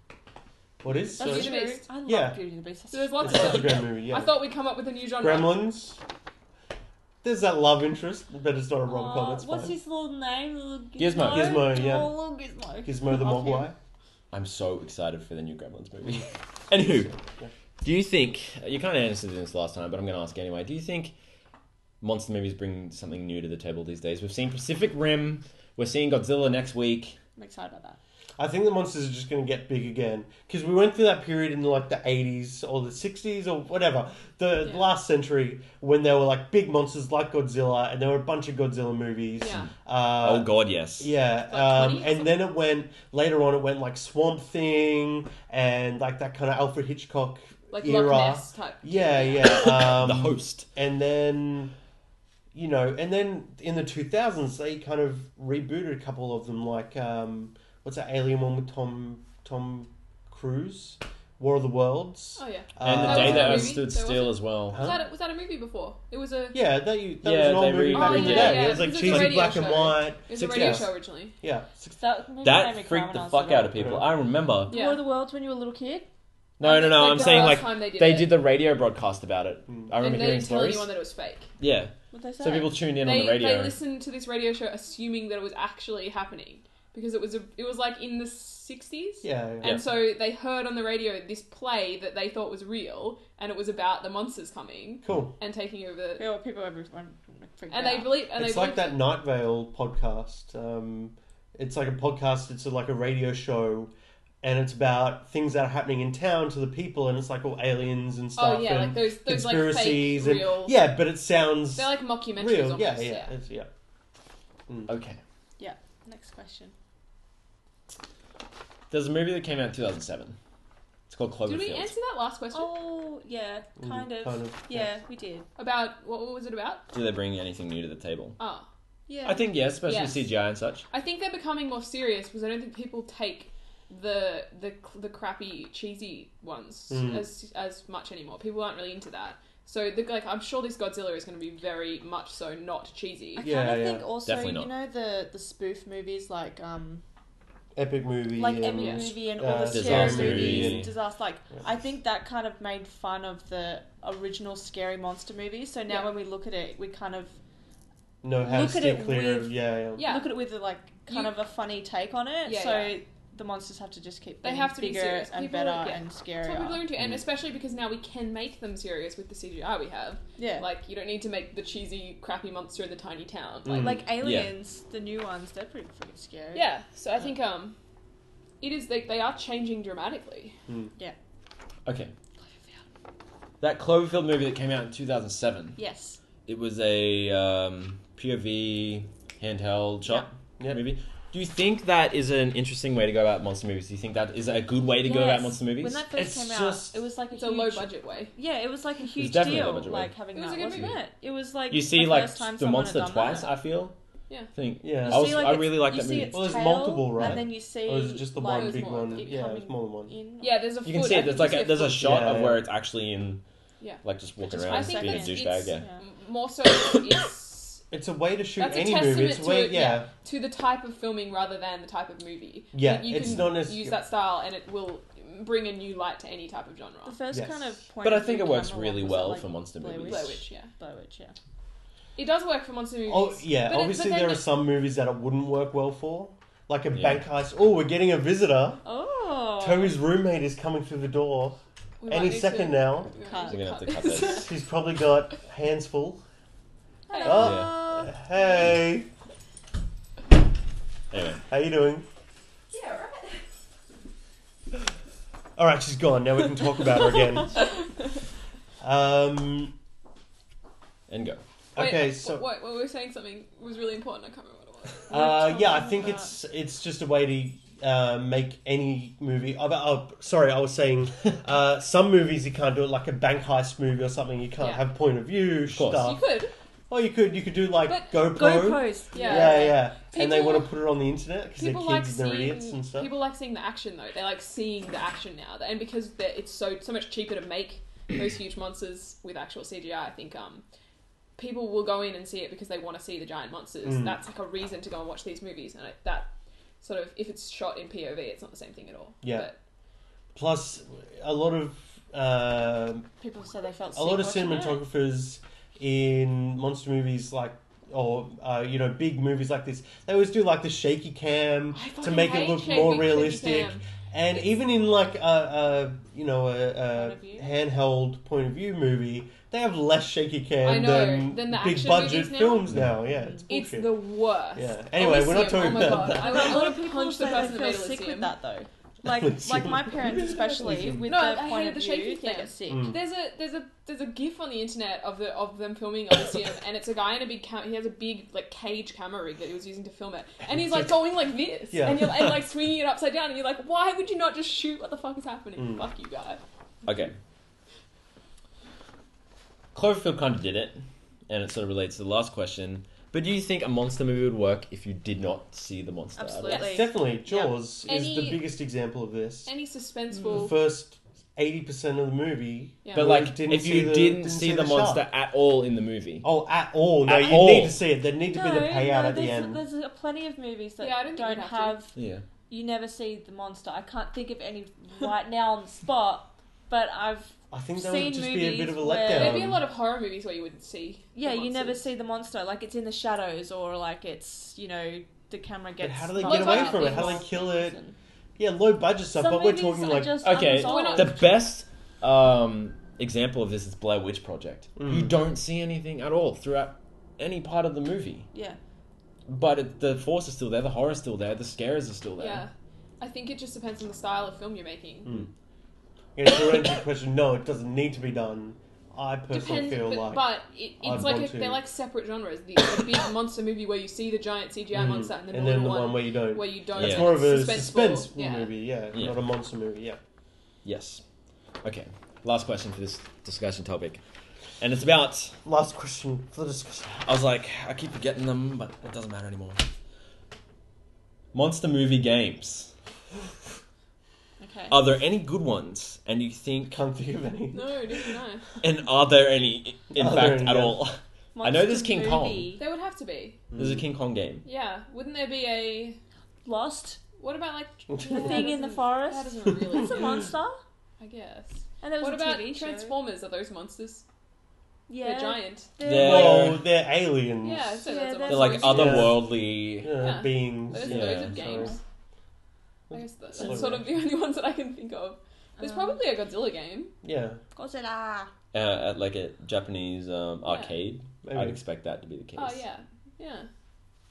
[SPEAKER 4] What is?
[SPEAKER 2] That's
[SPEAKER 3] Beauty
[SPEAKER 4] Sorry?
[SPEAKER 3] and the
[SPEAKER 2] true.
[SPEAKER 3] Beast.
[SPEAKER 2] I love
[SPEAKER 4] Yeah.
[SPEAKER 2] Beauty and the Beast.
[SPEAKER 3] So there's lots
[SPEAKER 4] It's
[SPEAKER 3] of
[SPEAKER 4] such a
[SPEAKER 3] them.
[SPEAKER 4] great movie. Yeah.
[SPEAKER 3] I thought we'd come up with a new genre.
[SPEAKER 4] Gremlins. There's that love interest, but it's not a rom com.
[SPEAKER 2] Aw,
[SPEAKER 4] It's
[SPEAKER 2] what's
[SPEAKER 4] fine.
[SPEAKER 2] his little name? Little
[SPEAKER 1] Gizmo.
[SPEAKER 4] Gizmo, yeah.
[SPEAKER 2] Oh, little Gizmo.
[SPEAKER 4] Gizmo the
[SPEAKER 2] Love him.
[SPEAKER 4] Mogwai.
[SPEAKER 1] I'm so excited for the new Gremlins movie. Anywho, do you think, you kind of answered this last time, but I'm going to ask anyway, do you think monster movies bring something new to the table these days? We've seen Pacific Rim, we're seeing Godzilla next week.
[SPEAKER 2] I'm excited about that.
[SPEAKER 4] I think the monsters are just going to get big again because we went through that period in like the eighties or the sixties or whatever, the
[SPEAKER 3] Yeah.
[SPEAKER 4] last century when there were like big monsters like Godzilla, and there were a bunch of Godzilla movies.
[SPEAKER 3] Yeah.
[SPEAKER 4] Uh,
[SPEAKER 1] oh god, yes.
[SPEAKER 4] Yeah,
[SPEAKER 3] Like
[SPEAKER 4] um,
[SPEAKER 3] twenty or
[SPEAKER 4] and then it went later on. It went like Swamp Thing and like that kind of Alfred Hitchcock
[SPEAKER 3] Like
[SPEAKER 4] era.
[SPEAKER 3] Loch Ness type.
[SPEAKER 4] Yeah, yeah. Um,
[SPEAKER 1] The host.
[SPEAKER 4] and then you know, and then in the two thousands they kind of rebooted a couple of them, like um, what's that alien one with Tom Tom Cruise, War of the Worlds.
[SPEAKER 3] Oh yeah.
[SPEAKER 1] And the
[SPEAKER 4] Uh,
[SPEAKER 1] day
[SPEAKER 3] was
[SPEAKER 1] that
[SPEAKER 3] a
[SPEAKER 1] I
[SPEAKER 3] movie?
[SPEAKER 1] stood
[SPEAKER 3] There
[SPEAKER 1] still
[SPEAKER 3] was
[SPEAKER 1] as well.
[SPEAKER 4] Huh?
[SPEAKER 3] Was that a, was that a movie before? It was a
[SPEAKER 4] Yeah, that you that
[SPEAKER 1] Yeah,
[SPEAKER 4] was an old
[SPEAKER 1] they
[SPEAKER 4] movie
[SPEAKER 1] re-
[SPEAKER 4] back
[SPEAKER 3] Oh,
[SPEAKER 4] in the
[SPEAKER 3] yeah,
[SPEAKER 4] day.
[SPEAKER 3] yeah,
[SPEAKER 4] It was like
[SPEAKER 3] because it's a
[SPEAKER 4] cheesy
[SPEAKER 3] radio
[SPEAKER 4] black and
[SPEAKER 3] show.
[SPEAKER 4] white.
[SPEAKER 3] it was
[SPEAKER 1] Six
[SPEAKER 3] a radio
[SPEAKER 1] years.
[SPEAKER 3] show originally.
[SPEAKER 4] Yeah,
[SPEAKER 2] That, movie made
[SPEAKER 1] That
[SPEAKER 2] me cry
[SPEAKER 1] freaked
[SPEAKER 2] when
[SPEAKER 1] the
[SPEAKER 2] I was
[SPEAKER 1] fuck
[SPEAKER 2] little.
[SPEAKER 1] out of people. I remember.
[SPEAKER 3] Yeah.
[SPEAKER 2] War of the Worlds when you were a little kid.
[SPEAKER 1] No,
[SPEAKER 3] Like
[SPEAKER 1] no,
[SPEAKER 3] the-
[SPEAKER 1] no,
[SPEAKER 3] like
[SPEAKER 1] I'm
[SPEAKER 3] the
[SPEAKER 1] saying
[SPEAKER 3] first
[SPEAKER 1] like
[SPEAKER 3] time they did
[SPEAKER 1] they
[SPEAKER 3] it.
[SPEAKER 1] did the radio broadcast about it.
[SPEAKER 4] Mm.
[SPEAKER 1] I remember
[SPEAKER 3] And they
[SPEAKER 1] hearing
[SPEAKER 3] didn't tell
[SPEAKER 1] stories.
[SPEAKER 3] anyone that it was fake.
[SPEAKER 1] Yeah.
[SPEAKER 2] What they say?
[SPEAKER 1] So people tuned in on
[SPEAKER 3] They,
[SPEAKER 1] the radio.
[SPEAKER 3] they listened to this radio show assuming that it was actually happening because it was a, it was like in the sixties.
[SPEAKER 4] yeah, yeah.
[SPEAKER 3] And so they heard on the radio this play that they thought was real, and it was about the monsters coming
[SPEAKER 4] Cool.
[SPEAKER 3] and taking over.
[SPEAKER 2] Yeah, well, people everyone freaked
[SPEAKER 3] And
[SPEAKER 2] out.
[SPEAKER 3] they believe, and
[SPEAKER 4] It's
[SPEAKER 3] they
[SPEAKER 4] like
[SPEAKER 3] believed
[SPEAKER 4] that Night Vale podcast. Um, it's like a podcast. It's like a radio show, and it's about things that are happening in town to the people, and it's like all aliens and stuff.
[SPEAKER 3] Oh yeah,
[SPEAKER 4] and
[SPEAKER 3] like those those like fake
[SPEAKER 4] conspiracies and
[SPEAKER 3] real.
[SPEAKER 4] yeah, but it sounds
[SPEAKER 3] They're like mockumentaries
[SPEAKER 4] real.
[SPEAKER 3] almost.
[SPEAKER 4] Yeah,
[SPEAKER 3] Yeah,
[SPEAKER 4] yeah, it's, yeah.
[SPEAKER 1] Okay.
[SPEAKER 2] Next question.
[SPEAKER 1] There's a movie that came out in two thousand seven. It's called Cloverfield.
[SPEAKER 3] Did we answer that last question
[SPEAKER 2] Oh yeah,
[SPEAKER 4] Mm,
[SPEAKER 2] kind of.
[SPEAKER 4] kind of,
[SPEAKER 2] Yeah,
[SPEAKER 4] yeah.
[SPEAKER 2] we did.
[SPEAKER 3] about what, what was it about?
[SPEAKER 1] Do they bring anything new to the table?
[SPEAKER 3] Oh,
[SPEAKER 2] Yeah.
[SPEAKER 1] I think yes, especially
[SPEAKER 3] Yes.
[SPEAKER 1] C G I and such.
[SPEAKER 3] I think they're becoming more serious because I don't think people take the the the crappy cheesy ones
[SPEAKER 4] Mm.
[SPEAKER 3] as as much anymore. People aren't really into that. So the, like I'm sure this Godzilla is going to be very much so not cheesy.
[SPEAKER 2] I kind
[SPEAKER 4] Yeah,
[SPEAKER 2] of
[SPEAKER 4] yeah.
[SPEAKER 2] think also,
[SPEAKER 1] Definitely
[SPEAKER 2] you
[SPEAKER 1] not.
[SPEAKER 2] know, the the spoof movies like um
[SPEAKER 4] Epic movie.
[SPEAKER 2] like
[SPEAKER 4] and,
[SPEAKER 2] Emmy
[SPEAKER 3] Yeah.
[SPEAKER 2] movie and
[SPEAKER 4] uh,
[SPEAKER 2] all the scary
[SPEAKER 1] Disaster
[SPEAKER 2] movies,
[SPEAKER 1] Movie.
[SPEAKER 2] and disaster. Like
[SPEAKER 4] Yeah.
[SPEAKER 2] I think that kind of made fun of the original scary monster movies. So now
[SPEAKER 3] Yeah.
[SPEAKER 2] when we look at it, we kind of
[SPEAKER 4] know how
[SPEAKER 2] Look
[SPEAKER 4] to
[SPEAKER 2] at
[SPEAKER 4] stay
[SPEAKER 2] it
[SPEAKER 4] clear
[SPEAKER 2] with-
[SPEAKER 4] of yeah, yeah.
[SPEAKER 3] Yeah.
[SPEAKER 2] look at it with like kind
[SPEAKER 3] You-
[SPEAKER 2] of a funny take on it.
[SPEAKER 3] Yeah,
[SPEAKER 2] so
[SPEAKER 3] yeah.
[SPEAKER 2] the monsters have to just keep
[SPEAKER 3] They
[SPEAKER 2] getting
[SPEAKER 3] have to be
[SPEAKER 2] bigger
[SPEAKER 3] serious.
[SPEAKER 2] and
[SPEAKER 3] People-
[SPEAKER 2] better
[SPEAKER 3] yeah.
[SPEAKER 2] and
[SPEAKER 3] That's what people are
[SPEAKER 2] scarier.
[SPEAKER 3] into, and
[SPEAKER 4] Mm.
[SPEAKER 3] especially because now we can make them serious with the C G I we have.
[SPEAKER 2] Yeah.
[SPEAKER 3] Like you don't need to make the cheesy, crappy monster in the tiny town. Like,
[SPEAKER 4] Mm.
[SPEAKER 2] Like aliens, the new ones, they're pretty freaking scary.
[SPEAKER 3] yeah. So I think um, it is they they are changing dramatically.
[SPEAKER 1] Okay. That Cloverfield movie that came out in two thousand seven.
[SPEAKER 2] Yes.
[SPEAKER 1] It was a um, P O V handheld shot
[SPEAKER 4] Yep.
[SPEAKER 1] movie. Do you think that is an interesting way to go about monster movies? Do you think that is a good way to go about
[SPEAKER 2] Yes.
[SPEAKER 1] monster movies?
[SPEAKER 2] When that first
[SPEAKER 4] It's
[SPEAKER 2] came
[SPEAKER 4] just-
[SPEAKER 2] out, it was like a
[SPEAKER 3] It's
[SPEAKER 2] huge,
[SPEAKER 3] a low budget way.
[SPEAKER 2] Yeah, it was like a huge
[SPEAKER 1] definitely a
[SPEAKER 2] deal.
[SPEAKER 1] low-budget way.
[SPEAKER 2] Like having
[SPEAKER 3] It was
[SPEAKER 2] that,
[SPEAKER 3] a good
[SPEAKER 2] wasn't
[SPEAKER 3] movie.
[SPEAKER 2] it? It was like
[SPEAKER 1] you see,
[SPEAKER 2] the
[SPEAKER 1] like
[SPEAKER 2] first time
[SPEAKER 1] the
[SPEAKER 2] someone
[SPEAKER 1] monster
[SPEAKER 2] had done
[SPEAKER 1] twice.
[SPEAKER 2] that.
[SPEAKER 1] I feel.
[SPEAKER 3] Yeah.
[SPEAKER 1] I think.
[SPEAKER 4] Yeah.
[SPEAKER 2] You
[SPEAKER 1] I was.
[SPEAKER 2] see, like,
[SPEAKER 1] I
[SPEAKER 2] it's-
[SPEAKER 1] really like
[SPEAKER 2] you
[SPEAKER 1] that
[SPEAKER 2] see
[SPEAKER 1] movie.
[SPEAKER 2] its
[SPEAKER 4] Well, there's
[SPEAKER 2] tail,
[SPEAKER 4] multiple, right?
[SPEAKER 2] And then you see.
[SPEAKER 4] Or is it just the
[SPEAKER 2] like,
[SPEAKER 4] one big
[SPEAKER 3] more.
[SPEAKER 4] one?
[SPEAKER 2] it
[SPEAKER 4] Yeah,
[SPEAKER 2] coming
[SPEAKER 4] it's more than one.
[SPEAKER 2] in.
[SPEAKER 3] Yeah, there's a
[SPEAKER 1] You can
[SPEAKER 3] foot.
[SPEAKER 1] see
[SPEAKER 3] I
[SPEAKER 1] it. There's
[SPEAKER 3] think
[SPEAKER 1] like
[SPEAKER 3] you
[SPEAKER 1] a,
[SPEAKER 3] see
[SPEAKER 1] there's a
[SPEAKER 3] foot.
[SPEAKER 1] shot
[SPEAKER 4] Yeah,
[SPEAKER 1] of
[SPEAKER 4] yeah.
[SPEAKER 1] where it's actually in,
[SPEAKER 3] Yeah.
[SPEAKER 1] like just walking
[SPEAKER 2] Just
[SPEAKER 1] around
[SPEAKER 3] I
[SPEAKER 1] and
[SPEAKER 3] think
[SPEAKER 1] being a
[SPEAKER 3] it's,
[SPEAKER 1] douchebag.
[SPEAKER 3] it's
[SPEAKER 1] Yeah.
[SPEAKER 3] m- more so it's
[SPEAKER 4] It's a way to shoot
[SPEAKER 3] That's a
[SPEAKER 4] any movie. It's a
[SPEAKER 3] testament
[SPEAKER 4] way,
[SPEAKER 3] to it,
[SPEAKER 4] yeah.
[SPEAKER 3] yeah. to the type of filming rather than the type of movie.
[SPEAKER 4] Yeah,
[SPEAKER 3] Like, you
[SPEAKER 4] it's
[SPEAKER 3] can
[SPEAKER 4] not necess-
[SPEAKER 3] use that style and it will bring a new light to any type of genre.
[SPEAKER 2] The first
[SPEAKER 4] Yes.
[SPEAKER 2] kind of point.
[SPEAKER 1] But I
[SPEAKER 2] of
[SPEAKER 1] think
[SPEAKER 2] view
[SPEAKER 1] it works
[SPEAKER 2] camera
[SPEAKER 1] really
[SPEAKER 2] one was
[SPEAKER 1] well
[SPEAKER 2] that, like,
[SPEAKER 1] for monster
[SPEAKER 2] Blair
[SPEAKER 1] movies.
[SPEAKER 2] Witch?
[SPEAKER 3] Blair Witch, yeah.
[SPEAKER 2] Blair Witch, yeah.
[SPEAKER 3] It does work for monster movies.
[SPEAKER 4] Oh, yeah.
[SPEAKER 3] but it-
[SPEAKER 4] Obviously,
[SPEAKER 3] but then
[SPEAKER 4] there are
[SPEAKER 3] it-
[SPEAKER 4] some movies that it wouldn't work well for. Like a
[SPEAKER 1] Yeah.
[SPEAKER 4] bank heist. Oh, we're getting a visitor.
[SPEAKER 2] Oh.
[SPEAKER 4] Toby's roommate is coming through the door.
[SPEAKER 3] we might
[SPEAKER 4] Any
[SPEAKER 3] need
[SPEAKER 4] second
[SPEAKER 3] to-
[SPEAKER 4] now.
[SPEAKER 3] we might
[SPEAKER 2] Cut.
[SPEAKER 3] need
[SPEAKER 1] We're gonna have to cut
[SPEAKER 3] this.
[SPEAKER 1] this.
[SPEAKER 4] She's probably got hands full.
[SPEAKER 2] Hello.
[SPEAKER 4] Hey,
[SPEAKER 1] Anyway,
[SPEAKER 4] how you doing?
[SPEAKER 2] Yeah, right.
[SPEAKER 4] All right, she's gone. Now we can talk about her again. Um.
[SPEAKER 1] and go.
[SPEAKER 3] Wait,
[SPEAKER 4] Okay,
[SPEAKER 3] uh,
[SPEAKER 4] so
[SPEAKER 3] what, what we were saying something was really important. I can't remember what it was.
[SPEAKER 4] uh, yeah, I
[SPEAKER 2] talking
[SPEAKER 4] think
[SPEAKER 2] about-
[SPEAKER 4] it's it's just a way to uh, make any movie. Oh, oh, sorry, I was saying uh, some movies you can't do it like a bank heist movie or something. You can't
[SPEAKER 3] Yeah.
[SPEAKER 4] have point of view
[SPEAKER 1] course.
[SPEAKER 4] stuff.
[SPEAKER 3] You could,
[SPEAKER 4] Oh, you could you could do like
[SPEAKER 3] But-
[SPEAKER 4] GoPro.
[SPEAKER 2] GoPros.
[SPEAKER 3] Yeah.
[SPEAKER 4] Yeah, yeah. and they
[SPEAKER 3] People-
[SPEAKER 4] want to put it on the internet because they're
[SPEAKER 3] people like
[SPEAKER 4] kids and they're idiots
[SPEAKER 3] seeing
[SPEAKER 4] and stuff.
[SPEAKER 3] people like seeing the action though. They like seeing the action now, and because they're- it's so so much cheaper to make those huge monsters with actual C G I. I think um. People will go in and see it because they want to see the giant monsters.
[SPEAKER 4] Mm.
[SPEAKER 3] That's like a reason to go and watch these movies, and I, that sort of if it's shot in P O V, it's not the same thing at all.
[SPEAKER 4] Yeah.
[SPEAKER 3] But
[SPEAKER 4] Plus, a lot of uh,
[SPEAKER 2] People say they felt
[SPEAKER 4] a lot of
[SPEAKER 2] sick watching it.
[SPEAKER 4] cinematographers in monster movies like or uh, you know big movies like this, they always do like the shaky cam
[SPEAKER 3] I
[SPEAKER 4] to
[SPEAKER 3] fucking
[SPEAKER 4] make it
[SPEAKER 3] hate
[SPEAKER 4] look
[SPEAKER 3] shaky-
[SPEAKER 4] more
[SPEAKER 3] shaky
[SPEAKER 4] realistic.
[SPEAKER 3] cam.
[SPEAKER 4] And
[SPEAKER 3] It's-
[SPEAKER 4] even in like a, a you know a,
[SPEAKER 2] Point
[SPEAKER 4] a
[SPEAKER 2] of view?
[SPEAKER 4] handheld point of view movie, they have less shaky cam
[SPEAKER 3] I know,
[SPEAKER 4] than,
[SPEAKER 3] than the
[SPEAKER 4] big
[SPEAKER 3] action
[SPEAKER 4] budget
[SPEAKER 3] movies now.
[SPEAKER 4] films now. Yeah, it's
[SPEAKER 3] It's
[SPEAKER 4] bullshit.
[SPEAKER 3] the worst.
[SPEAKER 4] Yeah. Anyway, we're not
[SPEAKER 3] Elysium,
[SPEAKER 4] talking
[SPEAKER 3] oh my
[SPEAKER 4] about
[SPEAKER 3] God.
[SPEAKER 4] that.
[SPEAKER 3] I,
[SPEAKER 2] A
[SPEAKER 3] would- I
[SPEAKER 2] lot
[SPEAKER 3] would
[SPEAKER 2] of people
[SPEAKER 3] punch the
[SPEAKER 2] say
[SPEAKER 3] person
[SPEAKER 2] they
[SPEAKER 3] that
[SPEAKER 2] feel
[SPEAKER 3] made
[SPEAKER 2] sick
[SPEAKER 3] Elysium.
[SPEAKER 2] with that though. Like,
[SPEAKER 4] Elysium.
[SPEAKER 2] like my parents especially
[SPEAKER 4] Elysium.
[SPEAKER 2] with
[SPEAKER 3] No,
[SPEAKER 2] the
[SPEAKER 3] I
[SPEAKER 2] point
[SPEAKER 3] hated
[SPEAKER 2] of
[SPEAKER 3] the
[SPEAKER 2] view,
[SPEAKER 3] shaky
[SPEAKER 2] they
[SPEAKER 3] cam.
[SPEAKER 2] get sick.
[SPEAKER 4] Mm.
[SPEAKER 3] There's a there's a there's a gif on the internet of the of them filming Elysium, and it's a guy in a big cam- he has a big like cage camera rig that he was using to film it, and he's like going like this,
[SPEAKER 4] Yeah.
[SPEAKER 3] and you're and like swinging it upside down, and you're like, why would you not just shoot what the fuck is happening?
[SPEAKER 4] Mm.
[SPEAKER 3] Fuck you, guy.
[SPEAKER 1] Okay. Cloverfield kind of did it, and it sort of relates to the last question. But do you think a monster movie would work if you did not see the monster? at all?
[SPEAKER 2] Absolutely.
[SPEAKER 3] Yes.
[SPEAKER 4] Definitely, Jaws
[SPEAKER 3] Yeah.
[SPEAKER 4] is the
[SPEAKER 3] Any-
[SPEAKER 4] biggest example of this.
[SPEAKER 3] Any
[SPEAKER 4] The
[SPEAKER 3] suspenseful.
[SPEAKER 4] first eighty percent of the movie.
[SPEAKER 3] Yeah.
[SPEAKER 1] But
[SPEAKER 4] Well,
[SPEAKER 1] like,
[SPEAKER 4] didn't
[SPEAKER 1] if
[SPEAKER 4] see
[SPEAKER 1] you
[SPEAKER 4] the-
[SPEAKER 1] didn't,
[SPEAKER 4] didn't
[SPEAKER 1] see
[SPEAKER 4] see
[SPEAKER 1] the,
[SPEAKER 4] the
[SPEAKER 1] monster
[SPEAKER 4] shark.
[SPEAKER 1] at all in the movie,
[SPEAKER 4] Oh, at all? No,
[SPEAKER 1] At
[SPEAKER 4] you
[SPEAKER 1] all.
[SPEAKER 4] need to see it. There need to
[SPEAKER 2] No,
[SPEAKER 4] be the payout
[SPEAKER 2] no,
[SPEAKER 4] at the
[SPEAKER 2] there's,
[SPEAKER 4] end.
[SPEAKER 2] there's a plenty of movies that
[SPEAKER 3] Yeah, I don't think
[SPEAKER 2] don't
[SPEAKER 3] you'd have to.
[SPEAKER 2] have.
[SPEAKER 1] yeah.
[SPEAKER 2] You never see the monster. I can't think of any right now on the spot, but I've
[SPEAKER 4] I think that
[SPEAKER 2] seen
[SPEAKER 4] would just be a bit
[SPEAKER 2] movies
[SPEAKER 4] of a
[SPEAKER 2] where-
[SPEAKER 4] letdown.
[SPEAKER 3] There'd be a lot of horror movies where you wouldn't see.
[SPEAKER 2] yeah,
[SPEAKER 3] the
[SPEAKER 2] you never
[SPEAKER 3] monsters.
[SPEAKER 2] see the monster. Like it's in the shadows, or like it's you know the camera gets.
[SPEAKER 4] how do they
[SPEAKER 3] get
[SPEAKER 2] knocked
[SPEAKER 3] away
[SPEAKER 2] out
[SPEAKER 3] from it? How do
[SPEAKER 4] they
[SPEAKER 2] and
[SPEAKER 4] kill it?
[SPEAKER 2] and-
[SPEAKER 4] Yeah, low budget stuff,
[SPEAKER 2] Some
[SPEAKER 4] but we're
[SPEAKER 2] movies
[SPEAKER 4] talking
[SPEAKER 2] are
[SPEAKER 4] like
[SPEAKER 2] just
[SPEAKER 1] Okay,
[SPEAKER 2] unresolved.
[SPEAKER 1] the best um, example of this is Blair Witch Project.
[SPEAKER 4] Mm.
[SPEAKER 1] You don't see anything at all throughout any part of the movie,
[SPEAKER 2] yeah.
[SPEAKER 1] but it, the force is still there, the horror is still there, the scares are still there.
[SPEAKER 3] Yeah, I think it just depends on the style of film you're making.
[SPEAKER 4] Mm. Yeah, to answer your question, no, it doesn't need to be done. I personally
[SPEAKER 3] Depends,
[SPEAKER 4] feel
[SPEAKER 3] but,
[SPEAKER 4] like
[SPEAKER 3] but it,
[SPEAKER 4] I'd
[SPEAKER 3] it's like
[SPEAKER 4] want
[SPEAKER 3] a,
[SPEAKER 4] to.
[SPEAKER 3] they're like separate genres. The, the big monster movie where you see the giant C G I
[SPEAKER 4] Mm.
[SPEAKER 3] monster, and the
[SPEAKER 4] and
[SPEAKER 3] normal
[SPEAKER 4] then the
[SPEAKER 3] one,
[SPEAKER 4] one where you don't.
[SPEAKER 3] where you don't.
[SPEAKER 1] Yeah.
[SPEAKER 4] It's
[SPEAKER 3] and
[SPEAKER 4] more of a
[SPEAKER 3] suspenseful.
[SPEAKER 4] suspense
[SPEAKER 3] Yeah.
[SPEAKER 4] movie, yeah,
[SPEAKER 1] Yeah.
[SPEAKER 4] not a monster movie. Yeah.
[SPEAKER 1] Yes. Okay. Last question for this discussion topic, and it's about.
[SPEAKER 4] Last question for the discussion.
[SPEAKER 1] I was like, I keep forgetting them, but it doesn't matter anymore. Monster movie games.
[SPEAKER 2] Okay.
[SPEAKER 1] Are there any good ones? And you think?
[SPEAKER 4] Can't think of any.
[SPEAKER 3] No, didn't know.
[SPEAKER 1] And are there any? In
[SPEAKER 4] Are there
[SPEAKER 1] fact,
[SPEAKER 4] any,
[SPEAKER 1] at
[SPEAKER 4] yeah.
[SPEAKER 1] all? I know there's
[SPEAKER 2] Monster
[SPEAKER 1] King Kong.
[SPEAKER 2] movie.
[SPEAKER 3] There would have to be.
[SPEAKER 1] There's a King Kong game.
[SPEAKER 3] Yeah, wouldn't there be a?
[SPEAKER 2] Lost.
[SPEAKER 3] What about like
[SPEAKER 2] The
[SPEAKER 3] that
[SPEAKER 2] thing in the
[SPEAKER 3] doesn't-
[SPEAKER 2] forest.
[SPEAKER 3] That doesn't really.
[SPEAKER 2] It's a monster.
[SPEAKER 3] I guess.
[SPEAKER 2] And there was
[SPEAKER 3] What
[SPEAKER 2] a
[SPEAKER 3] about
[SPEAKER 2] T V show.
[SPEAKER 3] Transformers? Are those monsters?
[SPEAKER 2] Yeah.
[SPEAKER 3] They're giant.
[SPEAKER 2] They're
[SPEAKER 1] They're-
[SPEAKER 2] like-
[SPEAKER 4] Oh, they're aliens.
[SPEAKER 3] Yeah, so
[SPEAKER 2] Yeah,
[SPEAKER 3] that's a
[SPEAKER 2] they're
[SPEAKER 1] They're like
[SPEAKER 3] monster.
[SPEAKER 2] Yeah.
[SPEAKER 1] otherworldly.
[SPEAKER 4] Yeah,
[SPEAKER 3] Yeah.
[SPEAKER 4] beings.
[SPEAKER 3] Those,
[SPEAKER 1] Yeah,
[SPEAKER 3] those are
[SPEAKER 1] so-
[SPEAKER 3] games. I guess that's,
[SPEAKER 4] Sorry.
[SPEAKER 3] that's sort of the only ones that I can think of. There's
[SPEAKER 2] Um,
[SPEAKER 3] probably a Godzilla game.
[SPEAKER 4] Yeah,
[SPEAKER 2] Godzilla.
[SPEAKER 1] Uh, at like a Japanese um,
[SPEAKER 3] Yeah.
[SPEAKER 1] arcade.
[SPEAKER 4] maybe.
[SPEAKER 1] I'd expect that to be the case.
[SPEAKER 3] Oh yeah, yeah.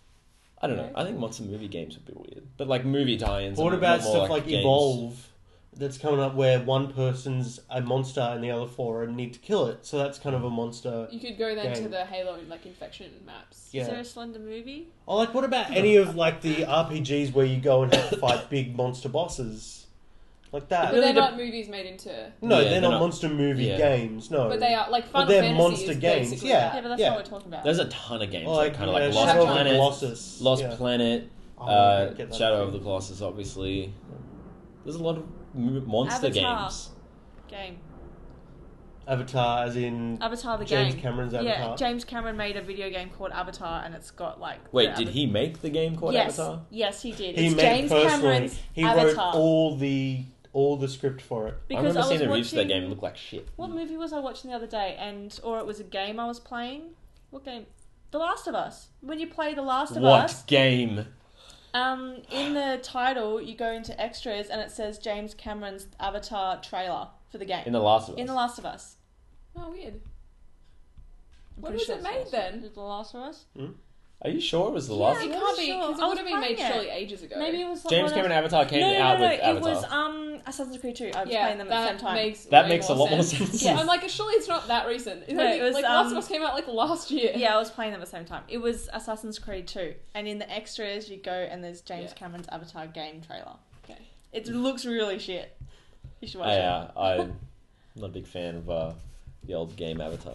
[SPEAKER 1] I don't know. I think monster movie games would be weird, but like movie tie-ins.
[SPEAKER 4] What
[SPEAKER 1] are
[SPEAKER 4] about
[SPEAKER 1] more
[SPEAKER 4] stuff like
[SPEAKER 1] games.
[SPEAKER 4] Evolve, that's coming up where one person's a monster and the other four need to kill it. So that's kind of a monster.
[SPEAKER 3] You could go then
[SPEAKER 4] Game.
[SPEAKER 3] to the Halo like infection maps.
[SPEAKER 4] Yeah.
[SPEAKER 2] Is there a Slender movie?
[SPEAKER 4] Oh, like what about any of like the R P Gs where you go and have to fight big monster bosses? Like that.
[SPEAKER 3] But
[SPEAKER 2] really
[SPEAKER 3] they're
[SPEAKER 2] de-
[SPEAKER 3] not movies made into.
[SPEAKER 4] No,
[SPEAKER 1] Yeah,
[SPEAKER 4] they're,
[SPEAKER 1] they're
[SPEAKER 4] not,
[SPEAKER 1] not-
[SPEAKER 4] monster movie
[SPEAKER 1] yeah.
[SPEAKER 4] games, no.
[SPEAKER 3] But they are like Final
[SPEAKER 4] But they're
[SPEAKER 3] Fantasy
[SPEAKER 4] monster
[SPEAKER 3] is
[SPEAKER 4] games,
[SPEAKER 3] basically
[SPEAKER 4] yeah.
[SPEAKER 3] that.
[SPEAKER 2] Yeah, but that's
[SPEAKER 4] Yeah.
[SPEAKER 2] not what we're talking about.
[SPEAKER 1] There's a ton of games,
[SPEAKER 4] Well,
[SPEAKER 1] like,
[SPEAKER 4] like,
[SPEAKER 1] kind of
[SPEAKER 4] yeah,
[SPEAKER 1] like
[SPEAKER 3] Lost
[SPEAKER 4] Shadow of the
[SPEAKER 1] Planet,
[SPEAKER 4] Colossus.
[SPEAKER 1] Lost
[SPEAKER 4] yeah.
[SPEAKER 1] Planet,
[SPEAKER 4] Oh,
[SPEAKER 1] uh,
[SPEAKER 4] get that
[SPEAKER 1] Shadow
[SPEAKER 4] too.
[SPEAKER 1] of the Colossus, obviously. There's a lot of m- monster
[SPEAKER 2] Avatar.
[SPEAKER 1] games.
[SPEAKER 2] Game.
[SPEAKER 4] Avatar, as in
[SPEAKER 2] Avatar the
[SPEAKER 4] James
[SPEAKER 2] game.
[SPEAKER 4] Cameron's Avatar.
[SPEAKER 2] Yeah, James Cameron made a video game called Avatar, and it's got like.
[SPEAKER 1] Wait,
[SPEAKER 2] the
[SPEAKER 1] did
[SPEAKER 2] Ava-
[SPEAKER 1] he make the game called
[SPEAKER 2] yes,
[SPEAKER 1] Avatar?
[SPEAKER 2] yes, he did.
[SPEAKER 4] He
[SPEAKER 2] it's
[SPEAKER 4] made
[SPEAKER 2] James
[SPEAKER 4] personally.
[SPEAKER 2] Cameron's
[SPEAKER 4] He
[SPEAKER 2] Avatar.
[SPEAKER 4] wrote all the all the script for it.
[SPEAKER 1] I
[SPEAKER 2] because
[SPEAKER 1] remember
[SPEAKER 2] I was
[SPEAKER 1] seeing the
[SPEAKER 2] watching.
[SPEAKER 1] reviews for that game. It looked like shit.
[SPEAKER 2] What movie was I watching the other day? And or it was a game I was playing. What game? The Last of Us. When you play The Last of
[SPEAKER 1] What
[SPEAKER 2] Us,
[SPEAKER 1] game?
[SPEAKER 2] um, in the title you go into extras and it says James Cameron's Avatar trailer for the game.
[SPEAKER 1] In The Last of Us.
[SPEAKER 2] In The Last of Us.
[SPEAKER 3] Oh, weird.
[SPEAKER 2] I'm
[SPEAKER 3] When
[SPEAKER 2] pretty
[SPEAKER 3] was
[SPEAKER 2] sure
[SPEAKER 3] it
[SPEAKER 2] it's
[SPEAKER 3] made
[SPEAKER 2] Last-
[SPEAKER 3] then?
[SPEAKER 2] is it The Last of Us.
[SPEAKER 1] Are you sure it was The
[SPEAKER 2] Yeah,
[SPEAKER 1] Last
[SPEAKER 3] It
[SPEAKER 1] of
[SPEAKER 2] I'm
[SPEAKER 1] Us?
[SPEAKER 3] can't be
[SPEAKER 2] sure.
[SPEAKER 3] because
[SPEAKER 2] I
[SPEAKER 3] it
[SPEAKER 2] was
[SPEAKER 3] would have been made
[SPEAKER 2] playing it.
[SPEAKER 3] surely ages ago.
[SPEAKER 2] Maybe it was
[SPEAKER 1] James
[SPEAKER 2] one of
[SPEAKER 1] Cameron
[SPEAKER 2] those-
[SPEAKER 1] Avatar came
[SPEAKER 2] no, no,
[SPEAKER 1] out
[SPEAKER 2] no,
[SPEAKER 1] with
[SPEAKER 2] no.
[SPEAKER 1] Avatar.
[SPEAKER 2] It was um Assassin's Creed two. I was
[SPEAKER 3] yeah,
[SPEAKER 2] playing them at the
[SPEAKER 3] that
[SPEAKER 2] same time.
[SPEAKER 3] makes
[SPEAKER 1] That
[SPEAKER 3] way
[SPEAKER 1] makes a lot more
[SPEAKER 3] sense.
[SPEAKER 1] sense.
[SPEAKER 2] Yes.
[SPEAKER 3] I'm like, surely it's not that recent. It's
[SPEAKER 2] No,
[SPEAKER 3] only,
[SPEAKER 2] it was,
[SPEAKER 3] like Last of
[SPEAKER 2] um,
[SPEAKER 3] Us came out like last year.
[SPEAKER 2] Yeah, I was playing them at the same time. It was Assassin's Creed two, and in the extras you go and there's James
[SPEAKER 3] Yeah.
[SPEAKER 2] Cameron's Avatar game trailer.
[SPEAKER 3] Okay.
[SPEAKER 2] It looks really shit. You should watch
[SPEAKER 1] I,
[SPEAKER 2] it.
[SPEAKER 1] uh, I'm not a big fan of uh, the old game Avatar.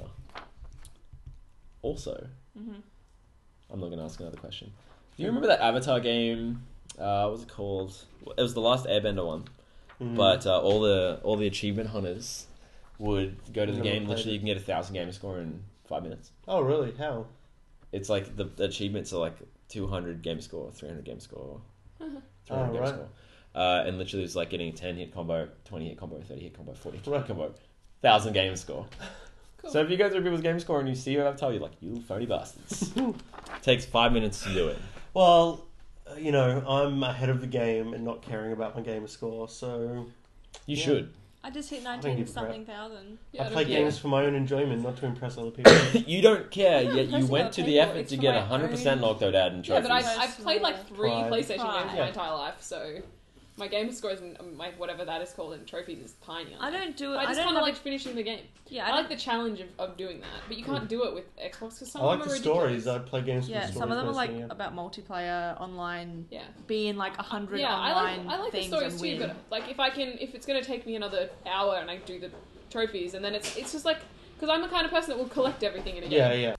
[SPEAKER 1] Also,
[SPEAKER 2] hmm
[SPEAKER 1] I'm not going to ask another question. Do you remember that Avatar game? Uh, what was it called? It was the last Airbender one.
[SPEAKER 4] Mm.
[SPEAKER 1] But uh, all the all the achievement hunters would go to the
[SPEAKER 4] Never
[SPEAKER 1] game.
[SPEAKER 4] played
[SPEAKER 1] Literally,
[SPEAKER 4] it.
[SPEAKER 1] you can get a thousand game score in five minutes.
[SPEAKER 4] Oh, really? How?
[SPEAKER 1] It's like the, the achievements are like two hundred game score, three hundred game score,
[SPEAKER 3] Uh-huh.
[SPEAKER 1] three hundred
[SPEAKER 4] Oh,
[SPEAKER 1] game
[SPEAKER 4] right.
[SPEAKER 1] score. Uh, and literally it's like getting a ten hit combo, twenty hit combo, thirty hit combo, forty hit
[SPEAKER 4] Right.
[SPEAKER 1] combo, one thousand game score.
[SPEAKER 3] Cool.
[SPEAKER 1] So if you go through people's game score and you see your avatar, you're like, you phony bastards. Takes five minutes to do it.
[SPEAKER 4] Well, uh, you know, I'm ahead of the game and not caring about my gamer score, so
[SPEAKER 1] You
[SPEAKER 4] Yeah.
[SPEAKER 1] should.
[SPEAKER 2] I just hit
[SPEAKER 4] I don't
[SPEAKER 2] nineteen
[SPEAKER 4] give a crap.
[SPEAKER 2] something thousand.
[SPEAKER 3] Yeah,
[SPEAKER 4] I
[SPEAKER 3] don't
[SPEAKER 4] play
[SPEAKER 3] care.
[SPEAKER 4] games for my own enjoyment, not to impress other people.
[SPEAKER 1] You don't care,
[SPEAKER 2] I'm not
[SPEAKER 1] yet you
[SPEAKER 2] impressed
[SPEAKER 1] went
[SPEAKER 2] about
[SPEAKER 1] to the
[SPEAKER 2] people,
[SPEAKER 1] effort
[SPEAKER 2] it's
[SPEAKER 1] to
[SPEAKER 2] for
[SPEAKER 1] get
[SPEAKER 2] my
[SPEAKER 1] one hundred percent
[SPEAKER 2] own-
[SPEAKER 1] Octodad and
[SPEAKER 3] Yeah,
[SPEAKER 1] trophies.
[SPEAKER 3] but I've, I've played like three
[SPEAKER 4] Pride.
[SPEAKER 3] PlayStation
[SPEAKER 2] Pride.
[SPEAKER 3] games
[SPEAKER 4] Yeah.
[SPEAKER 3] my entire life, so my game scores and um, my whatever that is called in trophies is tiny. On
[SPEAKER 2] I
[SPEAKER 3] there.
[SPEAKER 2] don't do it.
[SPEAKER 3] I
[SPEAKER 2] I,
[SPEAKER 3] just
[SPEAKER 2] don't
[SPEAKER 3] kind of
[SPEAKER 2] have
[SPEAKER 3] like finishing the game.
[SPEAKER 2] Yeah,
[SPEAKER 3] I,
[SPEAKER 2] I,
[SPEAKER 3] like the challenge of, of doing that, but you can't do it with Xbox because some
[SPEAKER 4] I like
[SPEAKER 3] of
[SPEAKER 4] the
[SPEAKER 3] them are
[SPEAKER 4] stories.
[SPEAKER 3] ridiculous.
[SPEAKER 4] I play games for
[SPEAKER 2] yeah.
[SPEAKER 4] the stories.
[SPEAKER 2] Some of them are like
[SPEAKER 4] personally, yeah.
[SPEAKER 2] about multiplayer, online,
[SPEAKER 3] Yeah,
[SPEAKER 2] being like a hundred
[SPEAKER 3] yeah. I
[SPEAKER 2] online
[SPEAKER 3] like I like the
[SPEAKER 2] things
[SPEAKER 3] stories
[SPEAKER 2] and
[SPEAKER 3] too,
[SPEAKER 2] win.
[SPEAKER 3] but like if I can, if it's gonna take me another hour and I do the trophies, and then it's it's just like because I'm the kind of person that will collect everything in a game.
[SPEAKER 4] Yeah, yeah.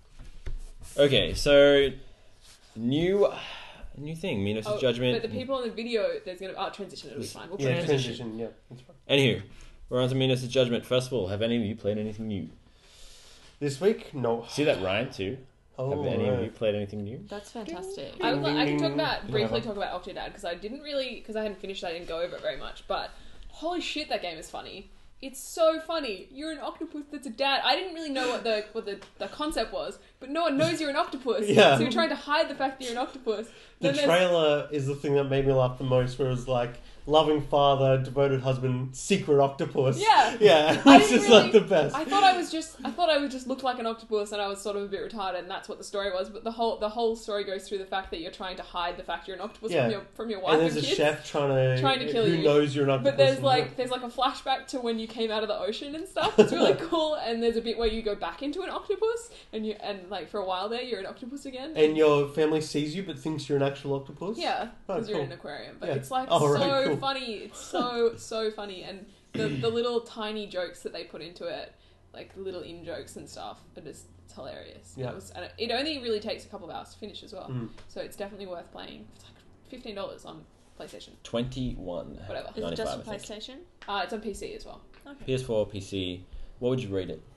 [SPEAKER 1] Okay, so new new thing, Minos'
[SPEAKER 3] Oh,
[SPEAKER 1] Judgment.
[SPEAKER 3] But the people in the video, there's gonna oh transition. It'll be fine. We'll
[SPEAKER 4] Yeah,
[SPEAKER 3] transition.
[SPEAKER 4] transition. Yeah, that's fine.
[SPEAKER 1] Anywho, we're on to Minos' Judgment. First of all, have any of you played anything new?
[SPEAKER 4] This week, no.
[SPEAKER 1] See that rhyme too?
[SPEAKER 4] Oh,
[SPEAKER 1] have any of
[SPEAKER 4] right.
[SPEAKER 1] you played anything new?
[SPEAKER 2] That's fantastic.
[SPEAKER 3] I, would,
[SPEAKER 4] Ding,
[SPEAKER 3] I can talk
[SPEAKER 4] ding,
[SPEAKER 3] about
[SPEAKER 4] ding.
[SPEAKER 3] briefly
[SPEAKER 4] Whatever.
[SPEAKER 3] talk about Octodad because I didn't really because I hadn't finished. I didn't go over it very much. But holy shit, that game is funny. It's so funny. You're an octopus that's a dad. I didn't really know what the what the, the concept was, but no one knows you're an octopus.
[SPEAKER 4] Yeah.
[SPEAKER 3] So you're trying to hide the fact that you're an octopus.
[SPEAKER 4] The
[SPEAKER 3] Then there's-
[SPEAKER 4] trailer is the thing that made me laugh the most, where it was like, loving father, devoted husband, secret octopus.
[SPEAKER 3] Yeah.
[SPEAKER 4] Yeah,
[SPEAKER 3] I
[SPEAKER 4] it's
[SPEAKER 3] didn't
[SPEAKER 4] just like
[SPEAKER 3] really-
[SPEAKER 4] the best.
[SPEAKER 3] I thought I was just I thought I would just look like an octopus and I was sort of a bit retarded and that's what the story was. But the whole the whole story goes through the fact that you're trying to hide the fact you're an octopus
[SPEAKER 4] Yeah.
[SPEAKER 3] from your from your wife
[SPEAKER 4] And
[SPEAKER 3] and,
[SPEAKER 4] there's a
[SPEAKER 3] kids.
[SPEAKER 4] chef trying to,
[SPEAKER 3] Trying to kill
[SPEAKER 4] who
[SPEAKER 3] you.
[SPEAKER 4] knows you're an octopus.
[SPEAKER 3] But there's
[SPEAKER 4] and
[SPEAKER 3] like
[SPEAKER 4] what-
[SPEAKER 3] there's like a flashback to when you came out of the ocean and stuff. It's really cool. And there's a bit where you go back into an octopus and you and like for a while there you're an octopus again.
[SPEAKER 4] and your family sees you but thinks you're an actual octopus.
[SPEAKER 3] yeah,
[SPEAKER 4] Oh,
[SPEAKER 3] because you're in
[SPEAKER 4] cool.
[SPEAKER 3] an aquarium. But
[SPEAKER 4] Yeah.
[SPEAKER 3] it's like
[SPEAKER 4] Oh, right,
[SPEAKER 3] so
[SPEAKER 4] cool.
[SPEAKER 3] funny. It's so so funny, and the the little tiny jokes that they put into it, like little in jokes and stuff, are just it's hilarious.
[SPEAKER 4] Yeah.
[SPEAKER 3] It was, and it, it only really takes a couple of hours to finish as well,
[SPEAKER 4] Mm.
[SPEAKER 3] so it's definitely worth playing. It's like fifteen dollars on PlayStation.
[SPEAKER 1] twenty-one.
[SPEAKER 3] Whatever.
[SPEAKER 2] Is it
[SPEAKER 1] ninety-five,
[SPEAKER 2] just for
[SPEAKER 1] I think.
[SPEAKER 2] PlayStation?
[SPEAKER 3] Uh, it's on P C as well.
[SPEAKER 2] Okay.
[SPEAKER 1] P S four, P C. What would you rate it?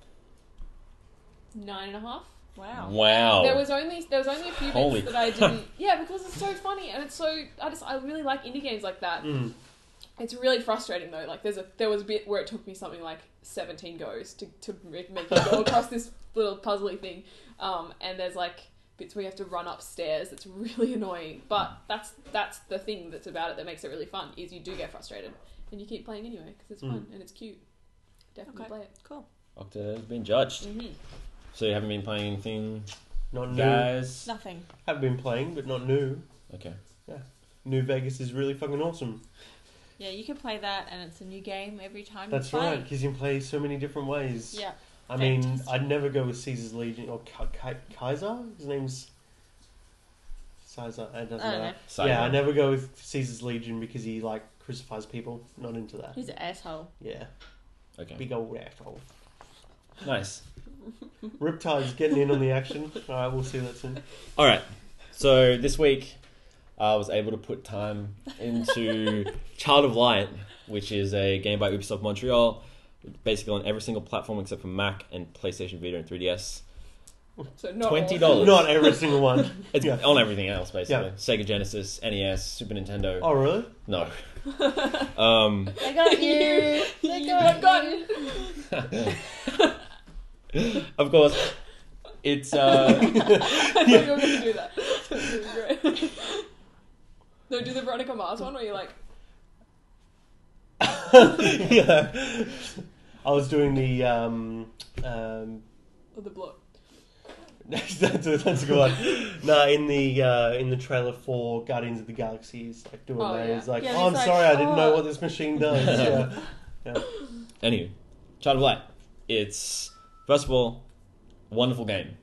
[SPEAKER 3] Nine and a half.
[SPEAKER 2] Wow.
[SPEAKER 1] Wow.
[SPEAKER 3] There was only there was only a few bits
[SPEAKER 1] Holy
[SPEAKER 3] that I
[SPEAKER 1] crap.
[SPEAKER 3] didn't. Yeah, because it's so funny and it's so I just I really like indie games like that.
[SPEAKER 4] Mm.
[SPEAKER 3] It's really frustrating though. Like there's a there was a bit where it took me something like seventeen goes to to make make me go across this little puzzly thing, um, and there's like bits where you have to run upstairs. That's really annoying. But that's that's the thing that's about it that makes it really fun. Is you do get frustrated and you keep playing anyway because it's fun and it's cute. Definitely
[SPEAKER 2] Okay.
[SPEAKER 3] play it.
[SPEAKER 2] Cool.
[SPEAKER 1] Octa has been judged.
[SPEAKER 3] Mm-hmm.
[SPEAKER 1] So you haven't been playing anything,
[SPEAKER 4] Not new.
[SPEAKER 1] guys?
[SPEAKER 2] Nothing.
[SPEAKER 4] Have been playing, but not new.
[SPEAKER 1] Okay.
[SPEAKER 4] New Vegas is really fucking awesome.
[SPEAKER 2] Yeah, you can play that, and it's a new game every time
[SPEAKER 4] That's
[SPEAKER 2] you play.
[SPEAKER 4] right, because you can play so many different ways.
[SPEAKER 2] Yeah.
[SPEAKER 4] I mean,
[SPEAKER 2] Fantastic.
[SPEAKER 4] I'd never go with Caesar's Legion or Ka- Ka- Kaiser. His name's Caesar. It doesn't
[SPEAKER 2] I don't
[SPEAKER 4] matter.
[SPEAKER 2] know.
[SPEAKER 1] So,
[SPEAKER 4] Yeah, I never go with Caesar's Legion because he like crucifies people. Not into that.
[SPEAKER 2] He's an asshole.
[SPEAKER 4] Yeah,
[SPEAKER 1] Okay.
[SPEAKER 4] big old asshole.
[SPEAKER 1] Nice.
[SPEAKER 4] Riptide's getting in on the action. All right, we'll see that soon.
[SPEAKER 1] All right. So this week, I was able to put time into Child of Light, which is a game by Ubisoft Montreal, basically on every single platform except for Mac and PlayStation Vita and three D S.
[SPEAKER 3] So not
[SPEAKER 1] twenty
[SPEAKER 3] all.
[SPEAKER 1] dollars.
[SPEAKER 4] Not every single one.
[SPEAKER 1] It's
[SPEAKER 4] Yeah.
[SPEAKER 1] on everything else, basically.
[SPEAKER 4] Yeah.
[SPEAKER 1] Sega Genesis, N E S, Super Nintendo.
[SPEAKER 4] Oh, really?
[SPEAKER 1] No. Um,
[SPEAKER 2] They got you. They
[SPEAKER 3] You
[SPEAKER 2] got
[SPEAKER 3] got
[SPEAKER 2] you.
[SPEAKER 1] of course, it's... Uh,
[SPEAKER 3] I thought you were going to do that. That was great. No, do the Veronica Mars one where you're like,
[SPEAKER 4] Yeah. I was doing the um um.
[SPEAKER 3] oh, the block.
[SPEAKER 4] that's, a, that's a good one. No, in the uh, in the trailer for Guardians of the Galaxy, he's like doing
[SPEAKER 3] Oh,
[SPEAKER 4] that.
[SPEAKER 3] yeah.
[SPEAKER 4] He's like,
[SPEAKER 2] Yeah,
[SPEAKER 4] "Oh, I'm
[SPEAKER 2] he's like,
[SPEAKER 4] sorry, I didn't know
[SPEAKER 2] "Oh."
[SPEAKER 4] what this machine does." Yeah. Yeah.
[SPEAKER 1] Anywho, Child of Light. It's, first of all, a wonderful game.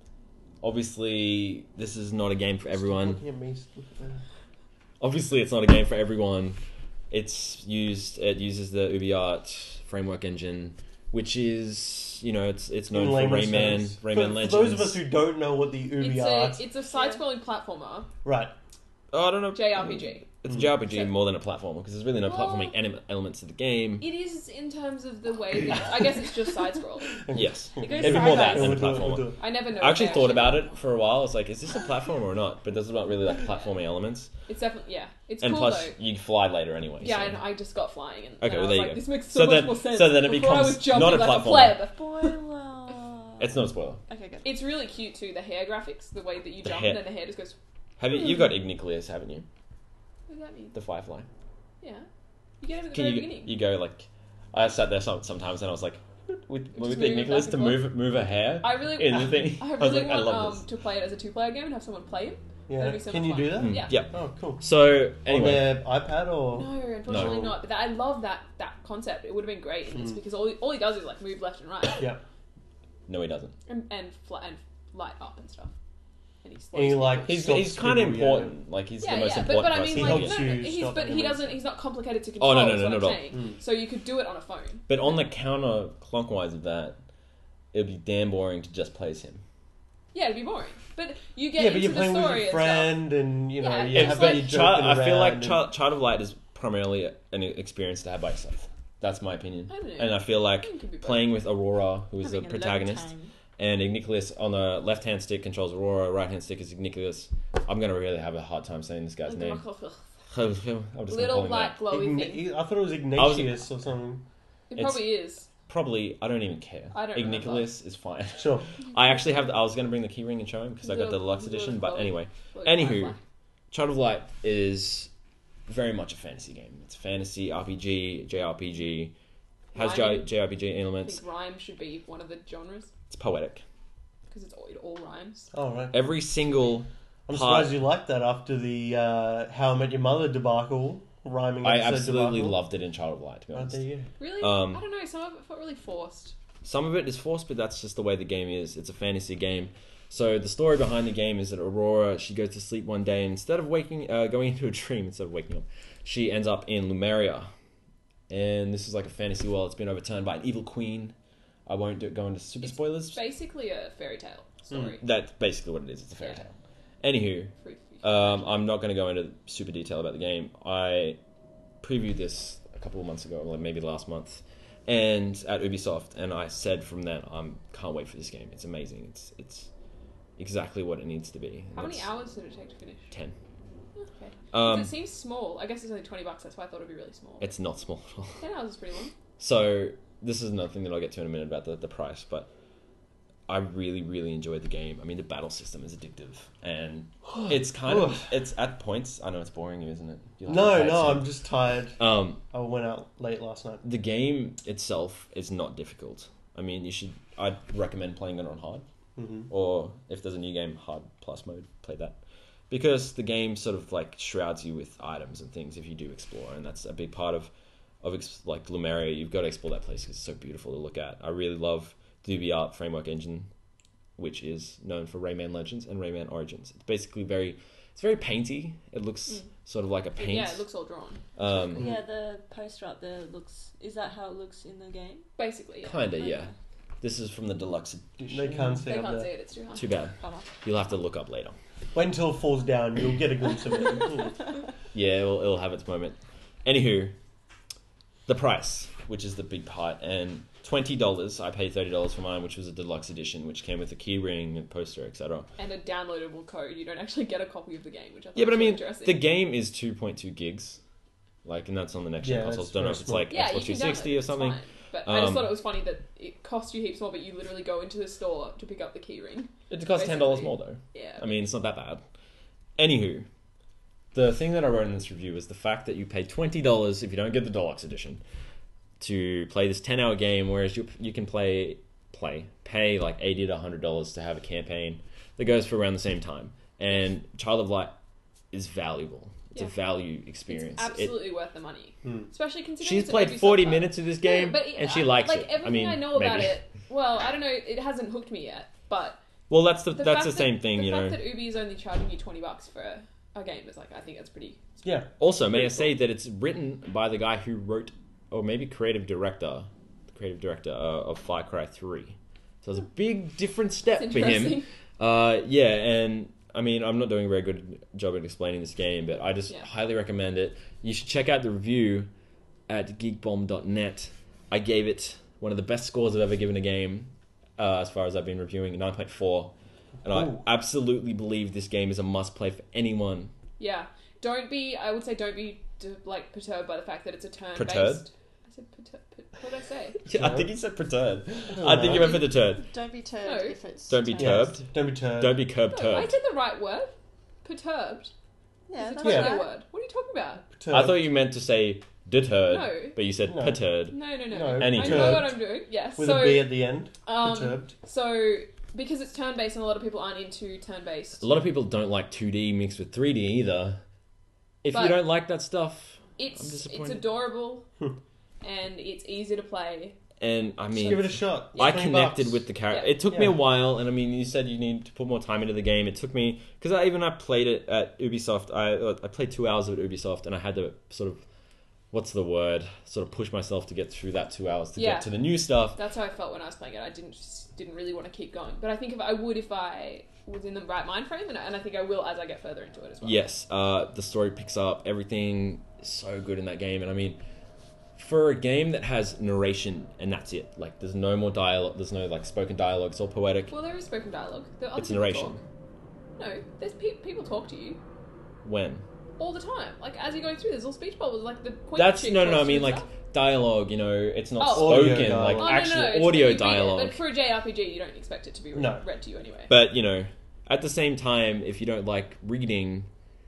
[SPEAKER 1] Obviously, this is not a game for everyone.
[SPEAKER 4] Looking at me, looking at-
[SPEAKER 1] Obviously, it's not a game for everyone. It's used. It uses the UbiArt framework engine, which is, you know, it's it's known
[SPEAKER 4] In
[SPEAKER 1] for
[SPEAKER 4] layman's
[SPEAKER 1] Rayman,
[SPEAKER 4] terms.
[SPEAKER 1] Rayman
[SPEAKER 4] For-
[SPEAKER 1] Legends.
[SPEAKER 4] For those of us who don't know what the Ubi
[SPEAKER 3] It's
[SPEAKER 4] art,
[SPEAKER 3] a, it's a side-scrolling platformer,
[SPEAKER 4] right?
[SPEAKER 1] oh, I don't know.
[SPEAKER 3] J R P G.
[SPEAKER 1] It's a
[SPEAKER 4] Mm.
[SPEAKER 1] J R P G
[SPEAKER 3] So-
[SPEAKER 1] more than a platformer because there's really no
[SPEAKER 3] Well-
[SPEAKER 1] platforming ele- elements to the game.
[SPEAKER 3] It is in terms of the way that I guess it's just side-scrolling.
[SPEAKER 1] Yes,
[SPEAKER 2] It goes
[SPEAKER 1] it'd be
[SPEAKER 2] side
[SPEAKER 1] more
[SPEAKER 2] by
[SPEAKER 1] that
[SPEAKER 2] side.
[SPEAKER 1] than a
[SPEAKER 4] We'll do it, we'll
[SPEAKER 1] platformer.
[SPEAKER 4] do it.
[SPEAKER 3] I never know.
[SPEAKER 1] I actually
[SPEAKER 3] what
[SPEAKER 1] thought
[SPEAKER 3] they
[SPEAKER 1] about it for a while. I was like, is this a platformer or not? But there's not really like platforming elements.
[SPEAKER 3] It's definitely yeah. It's
[SPEAKER 1] And
[SPEAKER 3] cool
[SPEAKER 1] plus,
[SPEAKER 3] though.
[SPEAKER 1] you fly later anyway.
[SPEAKER 3] Yeah,
[SPEAKER 1] so.
[SPEAKER 3] and I just got flying, and,
[SPEAKER 1] Okay,
[SPEAKER 3] and I
[SPEAKER 1] well,
[SPEAKER 3] was
[SPEAKER 1] there you
[SPEAKER 3] like,
[SPEAKER 1] go.
[SPEAKER 3] this makes so,
[SPEAKER 1] So
[SPEAKER 3] much
[SPEAKER 1] then-
[SPEAKER 3] more sense.
[SPEAKER 1] so then it
[SPEAKER 3] Before I
[SPEAKER 1] becomes
[SPEAKER 3] was jumping
[SPEAKER 1] not a
[SPEAKER 3] like
[SPEAKER 1] platformer.
[SPEAKER 3] a pleb.
[SPEAKER 2] Spoiler.
[SPEAKER 1] It's not a spoiler.
[SPEAKER 2] Okay, good.
[SPEAKER 3] It's really cute too. The hair graphics, the way that you
[SPEAKER 1] The
[SPEAKER 3] jump,
[SPEAKER 1] hair-
[SPEAKER 3] and then the hair just goes.
[SPEAKER 1] Have you? You've got Igniculus, haven't you?
[SPEAKER 3] What does that mean?
[SPEAKER 1] The Firefly.
[SPEAKER 3] Yeah, you get it at the
[SPEAKER 1] Can
[SPEAKER 3] very
[SPEAKER 1] you?
[SPEAKER 3] beginning.
[SPEAKER 1] You go like. I sat there some, sometimes and I was like, with, with
[SPEAKER 3] move
[SPEAKER 1] the
[SPEAKER 3] it
[SPEAKER 1] Igniculus
[SPEAKER 3] back
[SPEAKER 1] to
[SPEAKER 3] and forth.
[SPEAKER 1] move move a hair
[SPEAKER 3] I really,
[SPEAKER 1] in the thing.
[SPEAKER 3] I
[SPEAKER 1] I was
[SPEAKER 3] really
[SPEAKER 1] like, I
[SPEAKER 3] want
[SPEAKER 1] love
[SPEAKER 3] um,
[SPEAKER 1] this.
[SPEAKER 3] to play it as a two-player game and have someone play it.
[SPEAKER 4] Yeah.
[SPEAKER 3] That'd be so
[SPEAKER 4] Can
[SPEAKER 3] much
[SPEAKER 4] you
[SPEAKER 3] fun.
[SPEAKER 4] do that?
[SPEAKER 1] Mm,
[SPEAKER 3] Yeah.
[SPEAKER 1] Yep.
[SPEAKER 4] Oh, cool.
[SPEAKER 1] So anyway,
[SPEAKER 4] On their iPad or
[SPEAKER 3] No, unfortunately
[SPEAKER 4] No.
[SPEAKER 3] not. But that, I love that that concept. It would have been great in this
[SPEAKER 4] Mm.
[SPEAKER 3] because all, all he does is like move left and right
[SPEAKER 4] yeah.
[SPEAKER 1] no, he doesn't.
[SPEAKER 3] and and, fly, and light up and stuff. And he slows
[SPEAKER 4] And he,
[SPEAKER 3] people.
[SPEAKER 4] like,
[SPEAKER 1] He's
[SPEAKER 4] Stops
[SPEAKER 1] he's kind of
[SPEAKER 4] people, yeah.
[SPEAKER 1] important. Like he's
[SPEAKER 3] yeah,
[SPEAKER 1] the most
[SPEAKER 3] yeah, but,
[SPEAKER 1] important
[SPEAKER 3] but I
[SPEAKER 1] person.
[SPEAKER 3] mean,
[SPEAKER 4] He
[SPEAKER 3] like,
[SPEAKER 4] helps
[SPEAKER 3] no,
[SPEAKER 4] you
[SPEAKER 3] he's
[SPEAKER 4] stop
[SPEAKER 3] but he
[SPEAKER 4] enemies.
[SPEAKER 3] doesn't. He's not complicated to
[SPEAKER 1] Oh,
[SPEAKER 3] control.
[SPEAKER 1] no, no,
[SPEAKER 3] is
[SPEAKER 1] no,
[SPEAKER 3] what
[SPEAKER 1] not
[SPEAKER 3] I'm
[SPEAKER 1] at all.
[SPEAKER 3] saying.
[SPEAKER 4] Mm.
[SPEAKER 3] So you could do it on a phone.
[SPEAKER 1] But on the counter clockwise of that, it'd be damn boring to just play as him.
[SPEAKER 3] Yeah, it'd be boring. But you get
[SPEAKER 4] Yeah, but
[SPEAKER 3] into
[SPEAKER 4] you're
[SPEAKER 3] the
[SPEAKER 4] playing with
[SPEAKER 3] story
[SPEAKER 4] your
[SPEAKER 3] and stuff.
[SPEAKER 4] friend, and you know
[SPEAKER 3] Yeah,
[SPEAKER 4] you
[SPEAKER 3] it's
[SPEAKER 4] have
[SPEAKER 3] like-
[SPEAKER 4] any
[SPEAKER 1] Child,
[SPEAKER 4] joking
[SPEAKER 1] I feel like
[SPEAKER 4] around
[SPEAKER 1] Child, Child of Light is primarily an experience to have by yourself. That's my opinion.
[SPEAKER 3] I don't know.
[SPEAKER 1] And I feel like
[SPEAKER 3] I think it could be both.
[SPEAKER 1] playing with Aurora, who is the
[SPEAKER 2] Having a
[SPEAKER 1] protagonist,
[SPEAKER 2] lovely time.
[SPEAKER 1] and Igniculus on the left hand stick controls Aurora, right hand stick is Igniculus. I'm gonna really have a hard time saying this guy's name. I'm just gonna call
[SPEAKER 3] Little
[SPEAKER 1] him
[SPEAKER 3] light
[SPEAKER 1] that.
[SPEAKER 3] glowy thing.
[SPEAKER 4] Ign- I thought it was Ignatius or something.
[SPEAKER 3] It
[SPEAKER 1] It's-
[SPEAKER 3] probably is.
[SPEAKER 1] Probably, I don't even care.
[SPEAKER 3] I don't
[SPEAKER 1] Igniculus is fine.
[SPEAKER 4] Sure.
[SPEAKER 1] I actually have. The, I was gonna bring the keyring and show him because I got the
[SPEAKER 3] Little-
[SPEAKER 1] deluxe
[SPEAKER 3] little
[SPEAKER 1] edition. But
[SPEAKER 3] glowy-
[SPEAKER 1] anyway,
[SPEAKER 3] glowy
[SPEAKER 1] anywho,
[SPEAKER 3] firefly.
[SPEAKER 1] Child of Light is very much a fantasy game. It's fantasy R P G, J R P G, has J-
[SPEAKER 3] Rhyming.
[SPEAKER 1] JRPG
[SPEAKER 3] I
[SPEAKER 1] elements.
[SPEAKER 3] think rhyme should be one of the genres
[SPEAKER 1] It's poetic.
[SPEAKER 3] because it's all, it all rhymes.
[SPEAKER 4] Oh right.
[SPEAKER 1] Every single
[SPEAKER 4] I'm
[SPEAKER 1] part-
[SPEAKER 4] surprised you liked that after the uh, How I Met Your Mother debacle, rhyming.
[SPEAKER 1] I
[SPEAKER 4] episode
[SPEAKER 1] absolutely
[SPEAKER 4] debacle.
[SPEAKER 1] loved it in Child of Light. To be
[SPEAKER 4] Right,
[SPEAKER 1] honest,
[SPEAKER 4] there you go.
[SPEAKER 3] Really?
[SPEAKER 1] Um,
[SPEAKER 3] I don't know. Some of it felt really forced.
[SPEAKER 1] some of it is forced, but that's just the way the game is. It's a fantasy game. So the story behind the game is that Aurora, she goes to sleep one day, and instead of waking, uh, going into a dream, instead of waking up, she ends up in Lumeria, and this is like a fantasy world. It's been overturned by an evil queen. I won't do, go into super
[SPEAKER 3] It's
[SPEAKER 1] spoilers.
[SPEAKER 3] Basically a fairy tale story.
[SPEAKER 1] That's basically what it is. It's a fairy
[SPEAKER 3] Yeah.
[SPEAKER 1] tale. Anywho,
[SPEAKER 3] Free-
[SPEAKER 1] um, I'm not going to go into super detail about the game. I previewed this a couple of months ago, like maybe last month, and at Ubisoft, and I said from then, I um, can't wait for this game. It's amazing. It's it's exactly what it needs to be.
[SPEAKER 3] How many
[SPEAKER 1] It's
[SPEAKER 3] hours did it take to finish?
[SPEAKER 1] Ten.
[SPEAKER 3] Okay.
[SPEAKER 1] Um,
[SPEAKER 3] it seems small. I guess it's only twenty bucks. That's why I thought it'd be really small.
[SPEAKER 1] it's not small at all.
[SPEAKER 3] Ten hours is pretty long.
[SPEAKER 1] So this is another thing that I'll get to in a minute about the, the price, but I really, really enjoyed the game. I mean, the battle system is addictive, and it's kind of it's at points. I know it's boring you, isn't it? You like to
[SPEAKER 4] No,
[SPEAKER 1] play it
[SPEAKER 4] no,
[SPEAKER 1] soon.
[SPEAKER 4] I'm just tired.
[SPEAKER 1] Um,
[SPEAKER 4] I went out late last night.
[SPEAKER 1] the game itself is not difficult. I mean, you should. I'd recommend playing it on hard,
[SPEAKER 4] hmm
[SPEAKER 1] or if there's a new game, hard plus mode, play that. because the game sort of like shrouds you with items and things if you do explore, and that's a big part of of ex- like Lumeria. You've got to explore that place because it's so beautiful to look at. I really love the UbiArt framework engine, which is known for Rayman Legends and Rayman Origins. It's basically very, it's very painty. It looks
[SPEAKER 3] Mm.
[SPEAKER 1] sort of like a paint.
[SPEAKER 3] Yeah, it looks all drawn.
[SPEAKER 1] Um,
[SPEAKER 2] Yeah, the poster up there looks. Is that how it looks in the game?
[SPEAKER 3] Basically, yeah.
[SPEAKER 1] Kinda,
[SPEAKER 2] Okay.
[SPEAKER 1] yeah. This is from the deluxe edition.
[SPEAKER 4] They can't see
[SPEAKER 3] They
[SPEAKER 4] up
[SPEAKER 3] can't see
[SPEAKER 4] there.
[SPEAKER 3] it, it's too high.
[SPEAKER 1] Too bad.
[SPEAKER 2] Bummer.
[SPEAKER 1] You'll have to look up later.
[SPEAKER 4] Wait until it falls down. You'll get a glimpse of it.
[SPEAKER 1] Yeah, it'll, it'll have its moment. Anywho, the price, which is the big part, and twenty dollars. I paid thirty dollars for mine, which was a deluxe edition, which came with a key ring and poster, et cetera.
[SPEAKER 3] And a downloadable code. You don't actually get a copy of the game, which I thought
[SPEAKER 1] Yeah, but I
[SPEAKER 3] was
[SPEAKER 1] mean,
[SPEAKER 3] interesting.
[SPEAKER 1] the game is two point two gigs, like, and that's on the next gen
[SPEAKER 4] Yeah,
[SPEAKER 1] consoles.
[SPEAKER 4] that's
[SPEAKER 1] Don't know
[SPEAKER 4] very
[SPEAKER 1] if it's
[SPEAKER 4] small.
[SPEAKER 1] like
[SPEAKER 3] yeah,
[SPEAKER 1] Xbox
[SPEAKER 3] you
[SPEAKER 1] three
[SPEAKER 3] can
[SPEAKER 1] sixty
[SPEAKER 3] download it,
[SPEAKER 1] or
[SPEAKER 3] it's
[SPEAKER 1] something.
[SPEAKER 3] fine. But I just
[SPEAKER 1] Um,
[SPEAKER 3] thought it was funny that it cost you heaps more, but you literally go into the store to pick up the key ring.
[SPEAKER 1] It costs ten dollars
[SPEAKER 3] Basically.
[SPEAKER 1] more though.
[SPEAKER 3] Yeah.
[SPEAKER 1] I mean, it's not that bad. Anywho, the thing that I wrote in this review is the fact that you pay twenty dollars if you don't get the deluxe edition to play this ten hour game, whereas you you can play play pay like eighty to a hundred dollars to have a campaign that goes for around the same time. And Child of Light is valuable. It's
[SPEAKER 3] Yeah.
[SPEAKER 1] a value experience.
[SPEAKER 3] It's
[SPEAKER 1] It-
[SPEAKER 3] absolutely worth the money.
[SPEAKER 4] Hmm.
[SPEAKER 3] Especially considering
[SPEAKER 1] she's
[SPEAKER 3] it's an
[SPEAKER 1] played
[SPEAKER 3] Ubisoft
[SPEAKER 1] forty
[SPEAKER 3] title.
[SPEAKER 1] minutes of this
[SPEAKER 3] Yeah,
[SPEAKER 1] game,
[SPEAKER 3] but
[SPEAKER 1] and she
[SPEAKER 3] I-
[SPEAKER 1] likes
[SPEAKER 3] like,
[SPEAKER 1] it.
[SPEAKER 3] everything
[SPEAKER 1] I mean,
[SPEAKER 3] I know about
[SPEAKER 1] maybe.
[SPEAKER 3] it, well, I don't know, it hasn't hooked me yet, but
[SPEAKER 1] Well, that's the,
[SPEAKER 3] the
[SPEAKER 1] that's
[SPEAKER 3] fact
[SPEAKER 1] the
[SPEAKER 3] that-
[SPEAKER 1] same thing,
[SPEAKER 3] the
[SPEAKER 1] you know.
[SPEAKER 3] fact that Ubi is only charging you twenty bucks for a, a game is like, I think that's pretty...
[SPEAKER 4] Yeah.
[SPEAKER 1] Also, may I
[SPEAKER 3] Pretty
[SPEAKER 1] say that it's written by the guy who wrote, or maybe creative director, the creative director uh, of Far Cry three. So it's a big different step
[SPEAKER 3] It's
[SPEAKER 1] for him.
[SPEAKER 3] interesting.
[SPEAKER 1] Uh, yeah, and I mean, I'm not doing a very good job at explaining this game, but I just
[SPEAKER 3] Yeah.
[SPEAKER 1] highly recommend it. You should check out the review at geek bomb dot net. I gave it one of the best scores I've ever given a game, uh, as far as I've been reviewing, nine point four. And
[SPEAKER 4] Ooh.
[SPEAKER 1] I absolutely believe this game is a must-play for anyone.
[SPEAKER 3] Yeah. Don't be, I would say don't be, d- like, perturbed by the fact that it's a turn-based...
[SPEAKER 1] Perturbed?
[SPEAKER 3] I said perturbed. What did I say?
[SPEAKER 1] Yeah, I think he said perturbed.
[SPEAKER 4] don't
[SPEAKER 1] I think you
[SPEAKER 4] know.
[SPEAKER 1] went for the turd.
[SPEAKER 2] Don't be turd
[SPEAKER 3] No.
[SPEAKER 2] if it's.
[SPEAKER 1] Don't be
[SPEAKER 2] turd.
[SPEAKER 1] turbed.
[SPEAKER 4] Yes. Don't be turned.
[SPEAKER 1] Don't be curb
[SPEAKER 3] No, I
[SPEAKER 1] turbed.
[SPEAKER 3] said the right word. Perturbed.
[SPEAKER 2] Yeah,
[SPEAKER 3] It's a
[SPEAKER 2] that's
[SPEAKER 4] Yeah.
[SPEAKER 3] Tonga
[SPEAKER 2] right.
[SPEAKER 3] word. What are you talking about?
[SPEAKER 4] Perturbed.
[SPEAKER 1] I thought you meant to say deterred,
[SPEAKER 3] No.
[SPEAKER 1] but you said
[SPEAKER 4] No.
[SPEAKER 1] perturbed.
[SPEAKER 3] No, no, no.
[SPEAKER 4] No,
[SPEAKER 1] Any
[SPEAKER 3] I
[SPEAKER 1] turd.
[SPEAKER 3] know what I'm doing. Yes.
[SPEAKER 4] With
[SPEAKER 3] so,
[SPEAKER 4] a B at the end.
[SPEAKER 3] um,
[SPEAKER 4] Perturbed.
[SPEAKER 3] so because it's turn-based and a lot of people aren't into turn-based,
[SPEAKER 1] A lot of people don't like two D mixed with three D either. If you
[SPEAKER 3] But-
[SPEAKER 1] don't like that stuff, I'm
[SPEAKER 3] it's it's
[SPEAKER 1] disappointed.
[SPEAKER 3] adorable and it's easy to play.
[SPEAKER 1] and I
[SPEAKER 4] Just
[SPEAKER 1] mean,
[SPEAKER 4] give it a shot.
[SPEAKER 1] I
[SPEAKER 4] twenty
[SPEAKER 1] connected
[SPEAKER 4] bucks.
[SPEAKER 1] with the character.
[SPEAKER 3] Yeah.
[SPEAKER 1] It took me
[SPEAKER 4] Yeah.
[SPEAKER 1] a while, and I mean, you said you need to put more time into the game. It took me because I even I played it at Ubisoft. I uh, I played two hours of it at Ubisoft, and I had to sort of, what's the word? Sort of push myself to get through that two hours to
[SPEAKER 3] Yeah.
[SPEAKER 1] get to the new stuff.
[SPEAKER 3] That's how I felt when I was playing it. I didn't just didn't really want to keep going, but I think if I would if I was in the right mind frame, and I, and I think I will as I get further into it as well.
[SPEAKER 1] Yes, uh, the story picks up. Everything is so good in that game, and I mean, for a game that has narration and that's it. Like, there's no more dialogue. There's no like spoken dialogue. It's all poetic.
[SPEAKER 3] Well, there is spoken dialogue. There are
[SPEAKER 1] It's
[SPEAKER 3] other
[SPEAKER 1] narration.
[SPEAKER 3] people talk. No, there's pe- people talk to you
[SPEAKER 1] When?
[SPEAKER 3] all the time. Like as you're going through, there's all speech bubbles. Like the queen
[SPEAKER 1] That's
[SPEAKER 3] chick
[SPEAKER 1] no, no, no. I
[SPEAKER 3] talks to
[SPEAKER 1] mean
[SPEAKER 3] you
[SPEAKER 1] like
[SPEAKER 3] and stuff.
[SPEAKER 1] dialogue. You know, it's not
[SPEAKER 3] Oh.
[SPEAKER 4] Audio
[SPEAKER 1] spoken. Like
[SPEAKER 4] dialogue.
[SPEAKER 3] Oh,
[SPEAKER 1] actual
[SPEAKER 3] no, no, it's
[SPEAKER 1] audio
[SPEAKER 3] when you read it,
[SPEAKER 1] dialogue.
[SPEAKER 3] But for a J R P G, you don't expect it to be read,
[SPEAKER 4] No.
[SPEAKER 3] read to you anyway.
[SPEAKER 1] But you know, at the same time, if you don't like reading,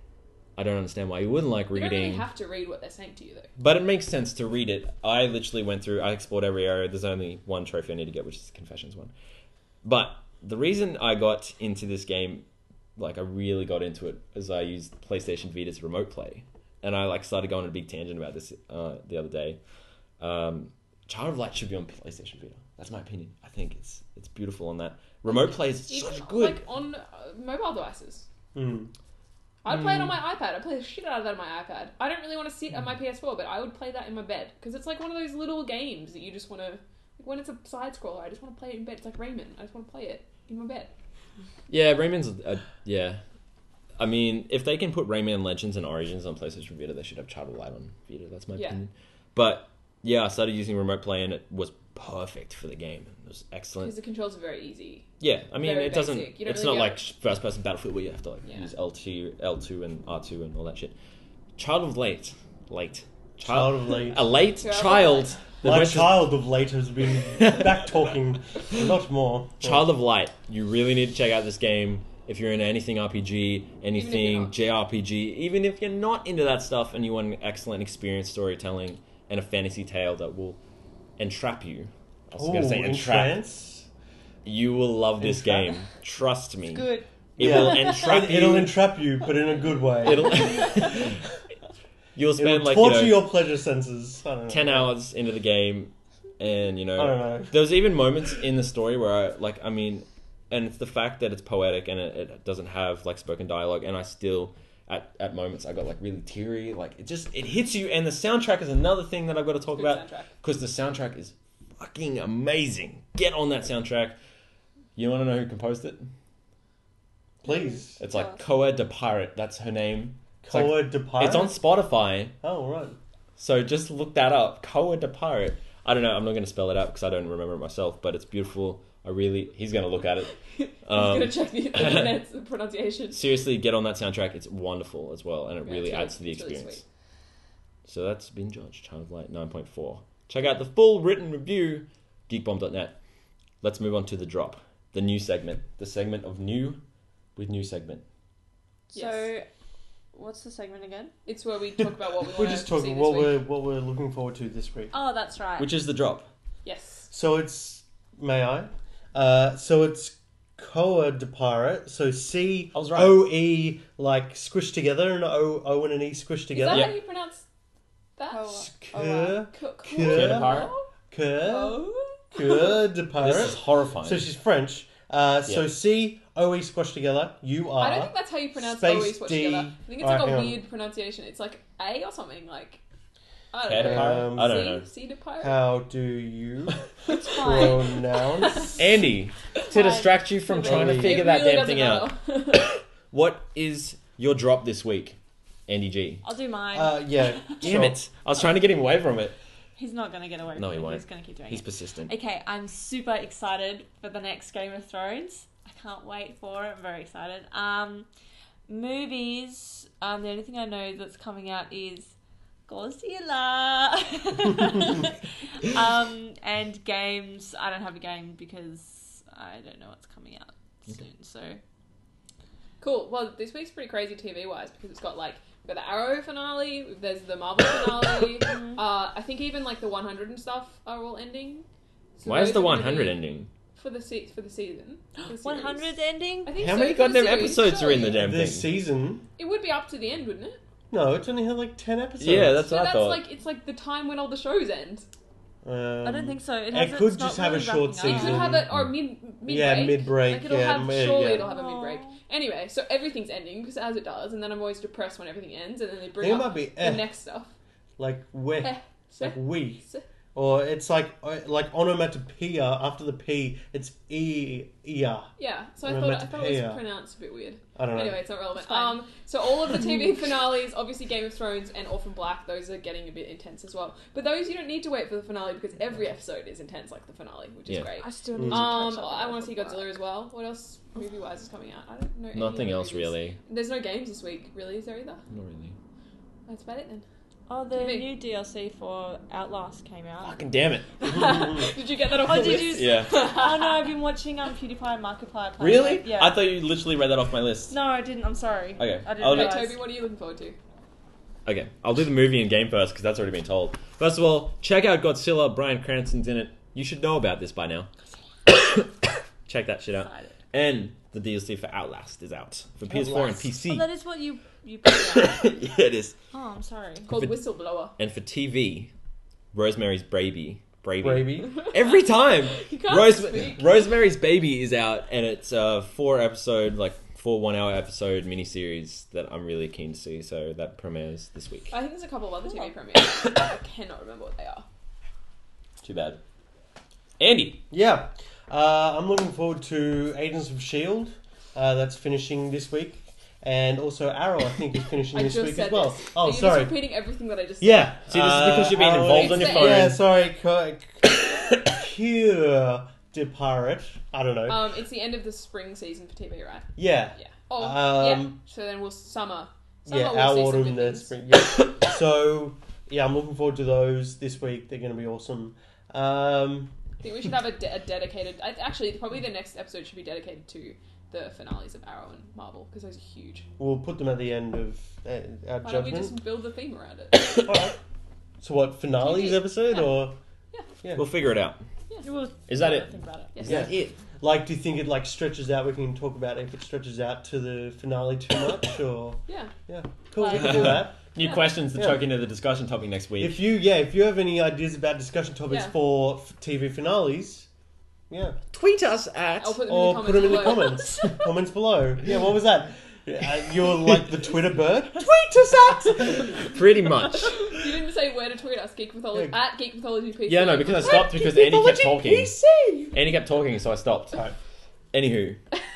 [SPEAKER 1] I don't understand why you wouldn't like
[SPEAKER 3] you don't
[SPEAKER 1] reading.
[SPEAKER 3] really have to read what they're saying to you, though.
[SPEAKER 1] But it makes sense to read it. I literally went through, I explored every area. There's only one trophy I need to get, which is the Confessions one. But the reason I got into this game, like I really got into it, is I used PlayStation Vita's remote play. And I like started going on a big tangent about this uh, the other day. Um, Child of Light should be on PlayStation Vita. That's my opinion. I think it's it's beautiful on that. Remote play is
[SPEAKER 3] Even
[SPEAKER 1] such good.
[SPEAKER 3] like on uh, mobile devices.
[SPEAKER 4] Mm.
[SPEAKER 3] I'd play it on my iPad. I'd play the shit out of that on my iPad. I don't really want to sit at my P S four, but I would play that in my bed because it's like one of those little games that you just want to. Like when it's a side scroller, I just want to play it in bed. It's like Rayman. I just want to play it in my bed.
[SPEAKER 1] Yeah, Rayman's uh, yeah. I mean, if they can put Rayman Legends and Origins on PlayStation Vita, they should have Child of Light on Vita. That's my
[SPEAKER 3] Yeah.
[SPEAKER 1] opinion. But yeah, I started using remote play and it was perfect for the game. It was excellent.
[SPEAKER 3] Because the controls are very easy.
[SPEAKER 1] Yeah, I mean,
[SPEAKER 3] very
[SPEAKER 1] it doesn't.
[SPEAKER 3] basic. You don't
[SPEAKER 1] It's
[SPEAKER 3] really
[SPEAKER 1] not
[SPEAKER 3] go-
[SPEAKER 1] like first person Battlefield where you have to like
[SPEAKER 3] Yeah.
[SPEAKER 1] use L two, L two, and R two and all that shit. Child of Late, late,
[SPEAKER 4] Child of Late.
[SPEAKER 1] a late
[SPEAKER 3] Child of
[SPEAKER 1] child.
[SPEAKER 3] Light.
[SPEAKER 1] that
[SPEAKER 4] My
[SPEAKER 1] went to-
[SPEAKER 4] child of late has been back talking a lot more.
[SPEAKER 1] Child of Light. You really need to check out this game if you're into anything R P G, anything
[SPEAKER 3] not.
[SPEAKER 1] J R P G. Even if you're not into that stuff and you want an excellent experience storytelling and a fantasy tale that will entrap you. I was going to say
[SPEAKER 4] Ooh,
[SPEAKER 1] entrap.
[SPEAKER 4] entrance.
[SPEAKER 1] You will love this
[SPEAKER 4] Entrap.
[SPEAKER 1] game. Trust me.
[SPEAKER 2] Good.
[SPEAKER 1] It
[SPEAKER 4] Yeah.
[SPEAKER 1] will entrap
[SPEAKER 4] It,
[SPEAKER 1] you.
[SPEAKER 4] it'll entrap you, but in a good way.
[SPEAKER 1] It'll. You'll spend
[SPEAKER 4] It'll
[SPEAKER 1] like you
[SPEAKER 4] torture
[SPEAKER 1] know,
[SPEAKER 4] your pleasure senses. I don't know.
[SPEAKER 1] ten hours into the game, and you know,
[SPEAKER 4] I don't know.
[SPEAKER 1] there's even moments in the story where I like. I mean, and it's the fact that it's poetic and it, it doesn't have like spoken dialogue, and I still. At, at moments I got like really teary, like it just it hits you, and the soundtrack is another thing that I've got to talk
[SPEAKER 3] Good
[SPEAKER 1] about
[SPEAKER 3] soundtrack.
[SPEAKER 1] because the soundtrack is fucking amazing. Get on that soundtrack. You want to know who composed it?
[SPEAKER 4] Please.
[SPEAKER 1] It's like Koa de Pirate. That's her name. It's, like-
[SPEAKER 4] Koa de Pirate?
[SPEAKER 1] it's on Spotify,
[SPEAKER 4] Oh, right.
[SPEAKER 1] so just look that up. Koa de Pirate. I don't know. I'm not going to spell it out because I don't remember it myself, but it's beautiful. I really. He's going to look at it.
[SPEAKER 3] He's
[SPEAKER 1] Um,
[SPEAKER 3] gonna check the internet's pronunciation.
[SPEAKER 1] Seriously, get on that soundtrack. It's wonderful as well, and it
[SPEAKER 3] Yeah,
[SPEAKER 1] really
[SPEAKER 3] it's really-
[SPEAKER 1] adds to the
[SPEAKER 3] it's really
[SPEAKER 1] experience. So that's been judged. Child of Light nine point four. Check out the full written review, geek bomb dot net. Let's move on to the drop, the new segment, the segment of new with new segment.
[SPEAKER 2] So,
[SPEAKER 3] Yes.
[SPEAKER 2] what's the segment again?
[SPEAKER 3] It's where we talk about what we
[SPEAKER 4] We're
[SPEAKER 3] want
[SPEAKER 4] just
[SPEAKER 3] to see
[SPEAKER 4] talking
[SPEAKER 3] this
[SPEAKER 4] what
[SPEAKER 3] week.
[SPEAKER 4] we're what we're looking forward to this week.
[SPEAKER 2] Oh, that's right.
[SPEAKER 1] Which is the drop?
[SPEAKER 3] Yes.
[SPEAKER 4] So it's may I? Uh, so it's Koa de Pirate. So C
[SPEAKER 1] I was right.
[SPEAKER 4] O E like squished together, and O O and an E squished
[SPEAKER 3] Is
[SPEAKER 4] together.
[SPEAKER 3] that
[SPEAKER 1] Yeah.
[SPEAKER 3] how you pronounce that?
[SPEAKER 2] Koa.
[SPEAKER 4] Koa
[SPEAKER 3] Co-
[SPEAKER 4] Koa
[SPEAKER 1] de Pirate?
[SPEAKER 4] Koa
[SPEAKER 3] Oh.
[SPEAKER 4] Koa de
[SPEAKER 1] This is
[SPEAKER 4] Pirate.
[SPEAKER 1] horrifying.
[SPEAKER 4] So she's French. Uh, so
[SPEAKER 1] Yeah.
[SPEAKER 4] C O E squashed together. You are.
[SPEAKER 3] I don't think that's how you pronounce
[SPEAKER 4] Space
[SPEAKER 3] always switched
[SPEAKER 4] D.
[SPEAKER 3] together. I think it's
[SPEAKER 4] Alright,
[SPEAKER 3] like a
[SPEAKER 4] hang on.
[SPEAKER 3] weird pronunciation. It's like A or something like. I
[SPEAKER 1] Care
[SPEAKER 3] don't
[SPEAKER 1] de
[SPEAKER 3] know.
[SPEAKER 1] Pirate?
[SPEAKER 4] Um,
[SPEAKER 1] I don't
[SPEAKER 3] C,
[SPEAKER 1] know.
[SPEAKER 3] C de pirate.
[SPEAKER 4] How do you
[SPEAKER 2] It's fine.
[SPEAKER 4] pronounce?
[SPEAKER 1] Andy, to
[SPEAKER 2] Fine.
[SPEAKER 1] distract you from trying to
[SPEAKER 4] It
[SPEAKER 1] figure
[SPEAKER 3] It
[SPEAKER 1] that
[SPEAKER 3] really
[SPEAKER 1] damn thing out,
[SPEAKER 3] doesn't matter.
[SPEAKER 1] what is your drop this week, Andy G?
[SPEAKER 2] I'll do mine.
[SPEAKER 4] Uh, yeah.
[SPEAKER 1] Damn
[SPEAKER 4] so-
[SPEAKER 1] it! I was trying to get him away from it.
[SPEAKER 2] He's not going to get away from
[SPEAKER 1] No, he
[SPEAKER 2] it.
[SPEAKER 1] won't.
[SPEAKER 2] He's going to keep doing
[SPEAKER 1] He's
[SPEAKER 2] it.
[SPEAKER 1] persistent.
[SPEAKER 2] Okay, I'm super excited for the next Game of Thrones. I can't wait for it. I'm very excited. Um, movies. Um, the only thing I know that's coming out is Godzilla. um, and games. I don't have a game because I don't know what's coming out soon. So
[SPEAKER 3] Cool. Well, this week's pretty crazy T V wise because it's got like we've got the Arrow finale, there's the Marvel finale. uh, I think even like the one hundred and stuff are all ending. So
[SPEAKER 1] Why is
[SPEAKER 3] those
[SPEAKER 1] the
[SPEAKER 3] are gonna
[SPEAKER 1] one hundred
[SPEAKER 3] be
[SPEAKER 1] ending?
[SPEAKER 3] for the se- for the season? for the
[SPEAKER 2] one
[SPEAKER 3] series.
[SPEAKER 2] hundred ending.
[SPEAKER 3] I think
[SPEAKER 1] How
[SPEAKER 3] so,
[SPEAKER 1] many
[SPEAKER 3] for the
[SPEAKER 1] goddamn
[SPEAKER 3] series,
[SPEAKER 1] episodes are in the
[SPEAKER 3] surely.
[SPEAKER 1] damn
[SPEAKER 4] This
[SPEAKER 1] thing?
[SPEAKER 4] season.
[SPEAKER 3] It would be up to the end, wouldn't it?
[SPEAKER 4] No, it's only had like ten episodes.
[SPEAKER 1] Yeah, that's
[SPEAKER 3] So
[SPEAKER 1] what I
[SPEAKER 3] that's
[SPEAKER 1] thought.
[SPEAKER 3] like it's like the time when all the shows end.
[SPEAKER 4] Um,
[SPEAKER 2] I don't think so. It,
[SPEAKER 4] it
[SPEAKER 2] hasn't-
[SPEAKER 4] could
[SPEAKER 2] it's not
[SPEAKER 4] just have a
[SPEAKER 2] really
[SPEAKER 4] short
[SPEAKER 2] wrapping
[SPEAKER 3] It
[SPEAKER 2] up.
[SPEAKER 3] could
[SPEAKER 4] season.
[SPEAKER 3] have it or mid mid
[SPEAKER 4] Yeah, mid-break,
[SPEAKER 3] Like it'll
[SPEAKER 4] yeah,
[SPEAKER 3] have
[SPEAKER 4] mid-
[SPEAKER 3] surely
[SPEAKER 4] yeah.
[SPEAKER 3] it'll have a mid break. Anyway, so everything's ending because as it does, and then I'm always depressed when everything ends, and then they
[SPEAKER 4] I
[SPEAKER 3] bring
[SPEAKER 4] think it
[SPEAKER 3] up
[SPEAKER 4] might be
[SPEAKER 3] the
[SPEAKER 4] eh,
[SPEAKER 3] next stuff.
[SPEAKER 4] like we,
[SPEAKER 3] Eh,
[SPEAKER 4] like
[SPEAKER 3] so-
[SPEAKER 4] we,
[SPEAKER 3] so-
[SPEAKER 4] or it's like uh, like onomatopoeia after the P. It's e ia.
[SPEAKER 3] Yeah, so I
[SPEAKER 4] Or
[SPEAKER 3] thought I thought it was
[SPEAKER 4] Metapeia.
[SPEAKER 3] pronounced a bit weird.
[SPEAKER 4] I don't know.
[SPEAKER 3] Anyway, it's not relevant.
[SPEAKER 2] It's fine.
[SPEAKER 3] Um, so all of the T V finales, obviously Game of Thrones and Orphan Black, those are getting a bit intense as well. But those you don't need to wait for the finale because every episode is intense like the finale, which is
[SPEAKER 1] Yeah.
[SPEAKER 3] great.
[SPEAKER 2] I still
[SPEAKER 4] Mm.
[SPEAKER 2] need to
[SPEAKER 3] Um,
[SPEAKER 2] catch up
[SPEAKER 3] I
[SPEAKER 2] on
[SPEAKER 3] want to see
[SPEAKER 2] Orphan
[SPEAKER 3] Godzilla
[SPEAKER 2] Black.
[SPEAKER 3] as well. What else movie wise is coming out? I don't know. any
[SPEAKER 1] Nothing
[SPEAKER 3] other
[SPEAKER 1] else
[SPEAKER 3] movies.
[SPEAKER 1] really.
[SPEAKER 3] There's no games this week, really, is there either?
[SPEAKER 1] Not really.
[SPEAKER 3] That's about it then.
[SPEAKER 2] Oh, the
[SPEAKER 3] T V.
[SPEAKER 2] new D L C for Outlast came out.
[SPEAKER 1] Fucking damn it!
[SPEAKER 3] Did you get that off
[SPEAKER 2] Oh,
[SPEAKER 3] the
[SPEAKER 2] did
[SPEAKER 3] list?
[SPEAKER 2] you?
[SPEAKER 1] Yeah.
[SPEAKER 2] Oh no, I've been watching um PewDiePie and Markiplier play.
[SPEAKER 1] Really?
[SPEAKER 2] it. Yeah.
[SPEAKER 1] I thought you literally read that off my list.
[SPEAKER 2] No, I didn't. I'm sorry.
[SPEAKER 1] Okay.
[SPEAKER 2] I didn't
[SPEAKER 1] I'll-
[SPEAKER 3] Okay,
[SPEAKER 2] realize.
[SPEAKER 3] Toby, what are you looking forward to?
[SPEAKER 1] Okay, I'll do the movie and game first because that's already been told. First of all, check out Godzilla. Bryan Cranston's in it. You should know about this by now. Check that shit out.
[SPEAKER 2] Excited.
[SPEAKER 1] And the D L C for Outlast is out for P S four and
[SPEAKER 4] Outlast.
[SPEAKER 1] P
[SPEAKER 2] Oh,
[SPEAKER 1] C.
[SPEAKER 2] that is what you you put out.
[SPEAKER 1] Yeah, it is.
[SPEAKER 2] Oh, I'm sorry.
[SPEAKER 3] Called
[SPEAKER 1] If it-
[SPEAKER 3] Whistleblower.
[SPEAKER 1] And for T V, Rosemary's Baby. Baby.
[SPEAKER 4] Gravy.
[SPEAKER 1] Every time.
[SPEAKER 3] You can't
[SPEAKER 1] Rose-
[SPEAKER 3] speak.
[SPEAKER 1] Rosemary's Baby is out, and it's a four episode, like four one hour episode miniseries that I'm really keen to see. So that premieres this week.
[SPEAKER 3] I think there's a couple of other T V
[SPEAKER 2] Oh.
[SPEAKER 3] premieres. I cannot remember what they are.
[SPEAKER 1] Too bad. Andy.
[SPEAKER 4] Yeah, uh, I'm looking forward to Agents of Shield. Uh, that's finishing this week, and also Arrow. I think is finishing
[SPEAKER 3] I
[SPEAKER 4] this
[SPEAKER 3] just
[SPEAKER 4] week
[SPEAKER 3] said
[SPEAKER 4] as well.
[SPEAKER 3] this.
[SPEAKER 4] Oh,
[SPEAKER 3] Are you
[SPEAKER 4] sorry.
[SPEAKER 3] just repeating everything that I just
[SPEAKER 4] Yeah.
[SPEAKER 1] See, this is because you're being
[SPEAKER 4] Arrow-
[SPEAKER 1] involved on your
[SPEAKER 3] It's the
[SPEAKER 1] phone.
[SPEAKER 4] Yeah, sorry. Co- Cure de Pirate. I don't know.
[SPEAKER 3] said? Um, it's the end of the spring season for T V, right?
[SPEAKER 4] yeah.
[SPEAKER 3] Yeah. Oh, yeah.
[SPEAKER 4] Um,
[SPEAKER 3] So then we'll summer. Summer
[SPEAKER 4] Yeah,
[SPEAKER 3] we'll
[SPEAKER 4] our
[SPEAKER 3] see some
[SPEAKER 4] autumn,
[SPEAKER 3] good
[SPEAKER 4] then
[SPEAKER 3] things.
[SPEAKER 4] spring. Yeah. So yeah, I'm looking forward to those this week. They're going to be awesome. Um,
[SPEAKER 3] I think we should have a, de- a dedicated. I, actually, probably the next episode should be dedicated to the finales of Arrow and Marvel because those are huge.
[SPEAKER 4] we'll put them at the end of uh, our
[SPEAKER 3] Why don't we
[SPEAKER 4] judgment.
[SPEAKER 3] just build the theme around it?
[SPEAKER 4] Alright. So what finales
[SPEAKER 3] T V.
[SPEAKER 4] episode
[SPEAKER 3] Yeah.
[SPEAKER 4] or
[SPEAKER 3] Yeah.
[SPEAKER 4] yeah?
[SPEAKER 1] We'll figure it out.
[SPEAKER 2] We'll-
[SPEAKER 1] Is that
[SPEAKER 2] yeah,
[SPEAKER 1] it?
[SPEAKER 2] Think about it.
[SPEAKER 3] Yes.
[SPEAKER 1] Is that it?
[SPEAKER 4] Like, do you think it like stretches out? We can talk about if it stretches out to the finale too much, or
[SPEAKER 3] Yeah.
[SPEAKER 4] yeah, cool. we
[SPEAKER 2] Like-
[SPEAKER 4] can do that.
[SPEAKER 1] New
[SPEAKER 3] Yeah.
[SPEAKER 1] questions to
[SPEAKER 4] Yeah.
[SPEAKER 1] choke into the discussion topic next week.
[SPEAKER 4] If you yeah, if you have any ideas about discussion topics
[SPEAKER 3] Yeah.
[SPEAKER 4] for f- T V finales, yeah,
[SPEAKER 1] Tweet us at.
[SPEAKER 3] I'll put them
[SPEAKER 4] or
[SPEAKER 3] in the
[SPEAKER 4] put them in the
[SPEAKER 3] comments below.
[SPEAKER 4] comments. Comments below. Yeah, what was that? Uh, you're like the Twitter bird. Tweet us at.
[SPEAKER 1] Pretty much.
[SPEAKER 3] You didn't say where to tweet us. Geek Mythology
[SPEAKER 4] Yeah.
[SPEAKER 3] at Geek Mythology P C.
[SPEAKER 1] Yeah, no, because I stopped because Andy kept
[SPEAKER 4] Mythology
[SPEAKER 1] talking.
[SPEAKER 4] P C.
[SPEAKER 1] Andy kept talking, so I stopped.
[SPEAKER 4] Alright.
[SPEAKER 1] Anywho,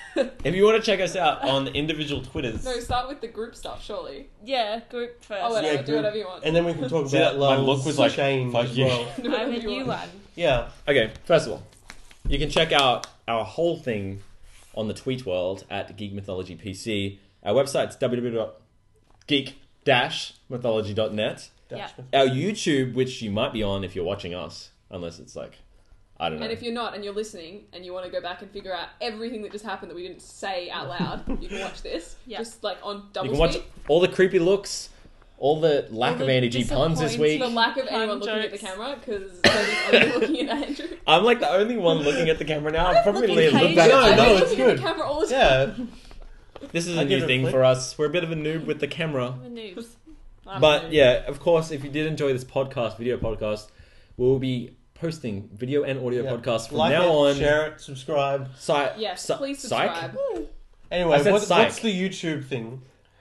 [SPEAKER 1] if you want to check us out on individual Twitters,
[SPEAKER 3] No, start with the group stuff, surely.
[SPEAKER 2] Yeah, group first.
[SPEAKER 3] Oh, whatever.
[SPEAKER 4] Yeah,
[SPEAKER 3] do
[SPEAKER 4] group.
[SPEAKER 3] whatever you want.
[SPEAKER 4] And then we can talk
[SPEAKER 1] See,
[SPEAKER 4] about
[SPEAKER 1] my
[SPEAKER 4] Lul's
[SPEAKER 1] look was like,
[SPEAKER 4] change
[SPEAKER 1] fuck
[SPEAKER 4] as
[SPEAKER 1] you.
[SPEAKER 4] well.
[SPEAKER 3] Do
[SPEAKER 2] I
[SPEAKER 3] whatever
[SPEAKER 2] have a
[SPEAKER 3] you
[SPEAKER 2] new
[SPEAKER 3] want.
[SPEAKER 2] one.
[SPEAKER 4] Yeah.
[SPEAKER 1] okay, first of all, you can check out our whole thing on the tweet world at Geek Mythology P C. Our website's w w w dot geek dash mythology dot net.
[SPEAKER 2] Yeah.
[SPEAKER 1] Our YouTube, which you might be on if you're watching us, unless it's like, I don't know.
[SPEAKER 3] And if you're not and you're listening and you want to go back and figure out everything that just happened that we didn't say out loud, you can watch this.
[SPEAKER 2] Yeah.
[SPEAKER 3] Just like on double
[SPEAKER 1] you can watch
[SPEAKER 3] speed.
[SPEAKER 1] all the creepy looks, all the lack
[SPEAKER 2] All
[SPEAKER 1] of
[SPEAKER 2] the
[SPEAKER 1] Andy G puns this week.
[SPEAKER 3] The lack of
[SPEAKER 2] Pun
[SPEAKER 3] anyone looking at the
[SPEAKER 2] jokes.
[SPEAKER 3] camera because Toby's only looking at Andrew.
[SPEAKER 1] I'm like the only one looking at the camera now. I've probably
[SPEAKER 2] looking
[SPEAKER 1] looked
[SPEAKER 2] occasionally.
[SPEAKER 1] back.
[SPEAKER 4] No,
[SPEAKER 3] I'm
[SPEAKER 4] no,
[SPEAKER 3] looking
[SPEAKER 4] it's
[SPEAKER 3] at
[SPEAKER 4] good.
[SPEAKER 3] the camera all the time.
[SPEAKER 4] Yeah.
[SPEAKER 1] This is
[SPEAKER 4] I
[SPEAKER 1] a
[SPEAKER 4] give
[SPEAKER 1] new
[SPEAKER 4] it a
[SPEAKER 1] thing
[SPEAKER 4] flick.
[SPEAKER 1] for us. We're a bit of a noob with the camera.
[SPEAKER 2] I'm a noobs. I'm a
[SPEAKER 1] But
[SPEAKER 2] noob.
[SPEAKER 1] yeah, of course, if you did enjoy this podcast, video podcast, we'll be posting video and audio
[SPEAKER 4] Yeah.
[SPEAKER 1] podcasts from
[SPEAKER 4] Like
[SPEAKER 1] now
[SPEAKER 4] it,
[SPEAKER 1] on.
[SPEAKER 4] share it, subscribe.
[SPEAKER 1] Psy-
[SPEAKER 3] Yes,
[SPEAKER 1] psy-
[SPEAKER 3] please
[SPEAKER 1] psych?
[SPEAKER 3] subscribe.
[SPEAKER 4] Anyway,
[SPEAKER 1] I said
[SPEAKER 4] what,
[SPEAKER 1] psych.
[SPEAKER 4] what's the YouTube thing?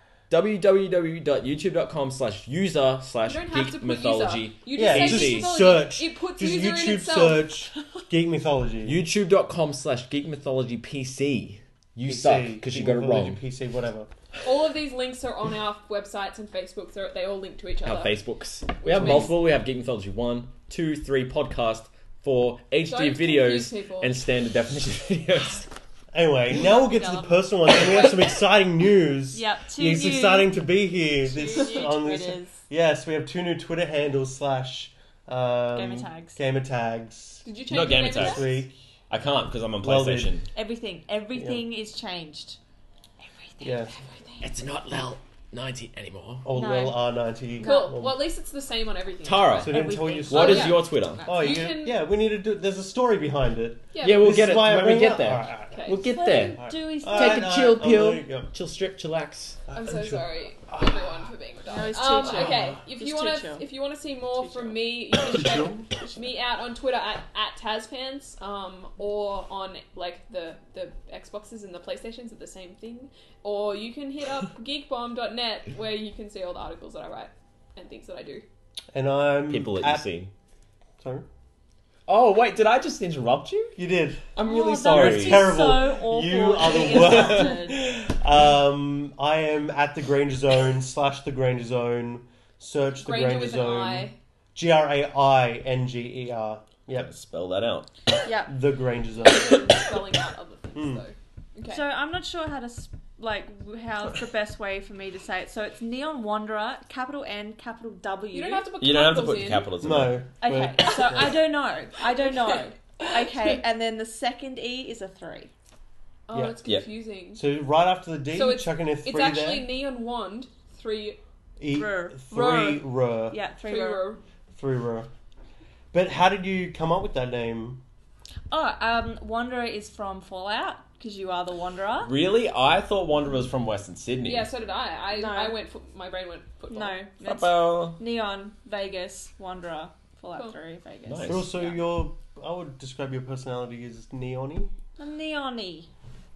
[SPEAKER 1] w w w dot youtube dot com slash user slash
[SPEAKER 3] You don't have to
[SPEAKER 1] geek
[SPEAKER 3] put
[SPEAKER 1] mythology.
[SPEAKER 3] user. You
[SPEAKER 4] Yeah,
[SPEAKER 3] just
[SPEAKER 1] just
[SPEAKER 3] say Geek Mythology.
[SPEAKER 4] search.
[SPEAKER 3] It puts
[SPEAKER 4] Just
[SPEAKER 3] user in
[SPEAKER 4] YouTube
[SPEAKER 3] itself.
[SPEAKER 4] search Geek Mythology.
[SPEAKER 1] youtube dot com slash geek mythology P C. You
[SPEAKER 4] P C,
[SPEAKER 1] suck because you
[SPEAKER 4] Geek
[SPEAKER 1] got it
[SPEAKER 4] Mythology,
[SPEAKER 1] wrong.
[SPEAKER 4] P C, whatever.
[SPEAKER 3] All of these links are on our websites and Facebooks. They're, they all link to each other.
[SPEAKER 1] Our Facebooks. We
[SPEAKER 3] Which
[SPEAKER 1] have
[SPEAKER 3] means-
[SPEAKER 1] multiple. We have Geek Mythology one, two, three podcast for H D
[SPEAKER 3] Don't confuse
[SPEAKER 1] videos
[SPEAKER 3] people.
[SPEAKER 1] and standard definition videos.
[SPEAKER 4] Anyway, now we'll get to the personal ones, and we have some exciting news.
[SPEAKER 2] Yep, two
[SPEAKER 4] It's
[SPEAKER 2] new-
[SPEAKER 4] exciting to be here.
[SPEAKER 2] Two
[SPEAKER 4] This
[SPEAKER 2] new
[SPEAKER 4] on this.
[SPEAKER 2] Twitters.
[SPEAKER 4] Yes, we have two new Twitter handles slash um,
[SPEAKER 2] Gamer tags.
[SPEAKER 4] Gamer tags
[SPEAKER 3] Did you change
[SPEAKER 1] Not
[SPEAKER 3] your
[SPEAKER 1] gamer
[SPEAKER 3] name
[SPEAKER 1] tags.
[SPEAKER 4] this week.
[SPEAKER 1] I can't because I'm on
[SPEAKER 4] Well,
[SPEAKER 1] PlayStation.
[SPEAKER 2] Everything. Everything is changed. Everything.
[SPEAKER 4] Yeah.
[SPEAKER 2] Everything.
[SPEAKER 1] It's not L E L ninety anymore.
[SPEAKER 4] Old
[SPEAKER 2] No.
[SPEAKER 4] Lil R ninety.
[SPEAKER 3] Cool. Well, at least it's the same on everything.
[SPEAKER 1] Tara.
[SPEAKER 4] So didn't tell you.
[SPEAKER 2] Everything.
[SPEAKER 1] What
[SPEAKER 3] Oh,
[SPEAKER 1] is
[SPEAKER 3] yeah.
[SPEAKER 1] your Twitter?
[SPEAKER 4] Oh, you,
[SPEAKER 3] You
[SPEAKER 4] can,
[SPEAKER 3] can-
[SPEAKER 4] yeah. We need to do. There's a story behind it.
[SPEAKER 3] Yeah,
[SPEAKER 1] Yeah, we'll
[SPEAKER 4] This
[SPEAKER 1] get
[SPEAKER 4] is
[SPEAKER 1] it
[SPEAKER 4] why I
[SPEAKER 1] when we
[SPEAKER 4] bring
[SPEAKER 1] get
[SPEAKER 4] up-
[SPEAKER 1] there.
[SPEAKER 4] Alright, alright,
[SPEAKER 3] Okay.
[SPEAKER 1] We'll get
[SPEAKER 2] So,
[SPEAKER 1] there.
[SPEAKER 2] Do we
[SPEAKER 4] alright.
[SPEAKER 1] Take
[SPEAKER 2] start?
[SPEAKER 1] a
[SPEAKER 4] Alright,
[SPEAKER 1] chill
[SPEAKER 4] alright,
[SPEAKER 1] pill.
[SPEAKER 4] there you go.
[SPEAKER 1] Chill, strip, chillax.
[SPEAKER 3] I'm so
[SPEAKER 4] sure.
[SPEAKER 3] sorry, everyone, for being dumb.
[SPEAKER 2] No, it's too
[SPEAKER 3] um,
[SPEAKER 2] chill.
[SPEAKER 3] okay, if
[SPEAKER 2] It's
[SPEAKER 3] you
[SPEAKER 2] too
[SPEAKER 3] want
[SPEAKER 2] chill.
[SPEAKER 3] to, if you want to see more
[SPEAKER 2] Too
[SPEAKER 3] from
[SPEAKER 2] chill.
[SPEAKER 3] me, you can check me out on Twitter at, at Tazpants, um, or on like the the Xboxes and the PlayStations are the same thing, or you can hit up geek bomb dot net where you can see all the articles that I write and things that I do.
[SPEAKER 4] And I'm
[SPEAKER 1] People that
[SPEAKER 4] at,
[SPEAKER 1] you see.
[SPEAKER 4] Sorry,
[SPEAKER 1] Oh, wait, did I just interrupt you?
[SPEAKER 4] you did.
[SPEAKER 1] I'm
[SPEAKER 2] Oh,
[SPEAKER 1] really
[SPEAKER 2] that
[SPEAKER 1] sorry.
[SPEAKER 2] must be
[SPEAKER 4] Terrible.
[SPEAKER 2] So awful
[SPEAKER 4] You are
[SPEAKER 2] to be
[SPEAKER 4] the worst.
[SPEAKER 2] interrupted.
[SPEAKER 4] Um, I am at the Granger Zone slash the Granger Zone. Search the
[SPEAKER 3] Granger
[SPEAKER 4] Granger
[SPEAKER 3] with an
[SPEAKER 4] Zone.
[SPEAKER 3] I.
[SPEAKER 4] G R A I N G E R. Yep,
[SPEAKER 1] Spell that out.
[SPEAKER 2] Yep.
[SPEAKER 4] the Granger Zone.
[SPEAKER 3] Spelling out other things
[SPEAKER 4] Mm.
[SPEAKER 3] though. Okay.
[SPEAKER 2] So I'm not sure how to s- like how's the best way for me to say it. So it's Neon Wanderer, capital N, capital W.
[SPEAKER 3] you don't have to put
[SPEAKER 1] You don't have to
[SPEAKER 3] capitals
[SPEAKER 1] put
[SPEAKER 3] in.
[SPEAKER 1] capitals in
[SPEAKER 4] No.
[SPEAKER 1] there.
[SPEAKER 2] Okay,
[SPEAKER 4] but-
[SPEAKER 2] so I don't know. I don't know.
[SPEAKER 3] Okay.
[SPEAKER 2] Okay, and then the second E is a three.
[SPEAKER 3] Oh,
[SPEAKER 4] Yeah.
[SPEAKER 3] it's
[SPEAKER 1] Yeah.
[SPEAKER 3] confusing.
[SPEAKER 4] So right after the D,
[SPEAKER 3] So it's-
[SPEAKER 4] chuck in a three
[SPEAKER 3] It's actually
[SPEAKER 4] there.
[SPEAKER 3] neon wand three
[SPEAKER 4] E,
[SPEAKER 2] Rur.
[SPEAKER 4] three R.
[SPEAKER 2] Yeah, three.
[SPEAKER 3] three
[SPEAKER 2] row.
[SPEAKER 3] row.
[SPEAKER 4] Three R. But how did you come up with that name?
[SPEAKER 2] Oh, um, Wanderer is from Fallout because you are the Wanderer.
[SPEAKER 1] Really? I thought Wanderer was from Western Sydney.
[SPEAKER 3] Yeah, so did I. I
[SPEAKER 2] No.
[SPEAKER 3] I went. Fo- my brain went football.
[SPEAKER 2] No, it's
[SPEAKER 1] Football.
[SPEAKER 2] Neon Vegas Wanderer Fallout
[SPEAKER 3] Cool.
[SPEAKER 2] Three Vegas.
[SPEAKER 1] Nice.
[SPEAKER 4] But also,
[SPEAKER 2] Yeah.
[SPEAKER 4] your I would describe your personality as neon-y.
[SPEAKER 2] I'm Neon-y.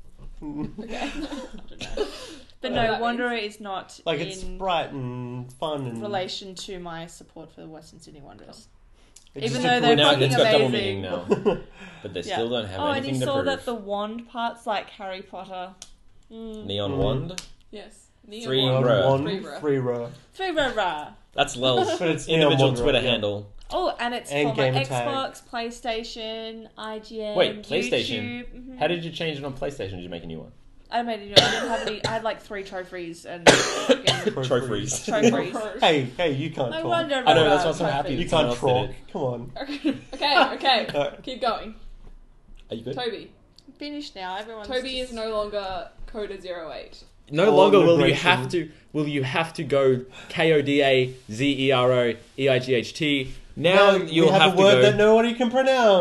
[SPEAKER 3] Okay.
[SPEAKER 2] I don't know. But
[SPEAKER 3] Whatever
[SPEAKER 2] no,
[SPEAKER 3] that
[SPEAKER 2] Wanderer is not
[SPEAKER 4] Like
[SPEAKER 2] in
[SPEAKER 4] it's bright and fun and
[SPEAKER 2] relation to my support for the Western Sydney Wanderers.
[SPEAKER 4] it's
[SPEAKER 2] even
[SPEAKER 4] just
[SPEAKER 2] though
[SPEAKER 4] a
[SPEAKER 2] they're
[SPEAKER 4] cool
[SPEAKER 1] now
[SPEAKER 2] fucking
[SPEAKER 1] it's got double
[SPEAKER 2] amazing.
[SPEAKER 1] meaning now. But they
[SPEAKER 2] Yeah.
[SPEAKER 1] still don't have
[SPEAKER 2] Oh, and
[SPEAKER 1] anything
[SPEAKER 2] you
[SPEAKER 1] to
[SPEAKER 2] saw
[SPEAKER 1] prove.
[SPEAKER 2] that the wand part's like Harry Potter. Mm.
[SPEAKER 1] Neon
[SPEAKER 4] Mm.
[SPEAKER 1] wand?
[SPEAKER 3] Yes. Neon
[SPEAKER 1] Three
[SPEAKER 3] wand.
[SPEAKER 1] row.
[SPEAKER 4] One,
[SPEAKER 3] Three row.
[SPEAKER 4] three row.
[SPEAKER 2] Three rah rah.
[SPEAKER 1] That's Lel's
[SPEAKER 4] But it's Neon
[SPEAKER 1] individual
[SPEAKER 4] Wanderer,
[SPEAKER 1] Twitter
[SPEAKER 4] yeah.
[SPEAKER 1] handle.
[SPEAKER 2] Oh, and it's
[SPEAKER 4] And
[SPEAKER 2] for my
[SPEAKER 4] gamer tag.
[SPEAKER 2] Xbox, PlayStation, I G N.
[SPEAKER 1] Wait, PlayStation?
[SPEAKER 2] YouTube. Mhm.
[SPEAKER 1] How did you change it on PlayStation? Did you make a new one?
[SPEAKER 2] I made it. I didn't have any. I had like three trophies and fucking
[SPEAKER 1] Trophies.
[SPEAKER 2] trophies.
[SPEAKER 4] Hey, hey, you can't
[SPEAKER 2] No
[SPEAKER 4] talk.
[SPEAKER 2] wonder.
[SPEAKER 1] I know, that's why I'm so happy.
[SPEAKER 4] You
[SPEAKER 1] Someone
[SPEAKER 4] can't
[SPEAKER 1] else did
[SPEAKER 4] talk.
[SPEAKER 1] it.
[SPEAKER 4] Come on.
[SPEAKER 3] okay. Okay.
[SPEAKER 4] Alright.
[SPEAKER 3] Keep going.
[SPEAKER 1] Are you good?
[SPEAKER 3] Toby.
[SPEAKER 2] Finished now. Everyone's
[SPEAKER 3] Toby
[SPEAKER 2] just...
[SPEAKER 3] is no longer Coda zero eight.
[SPEAKER 1] No
[SPEAKER 4] Or
[SPEAKER 1] longer will you
[SPEAKER 4] liberation.
[SPEAKER 1] have to will you have to go K O D A Z E R O E I G H T Now
[SPEAKER 4] Now
[SPEAKER 1] you'll
[SPEAKER 4] we have,
[SPEAKER 1] have,
[SPEAKER 4] a
[SPEAKER 1] to
[SPEAKER 4] word
[SPEAKER 1] go.
[SPEAKER 4] that nobody can pronounce.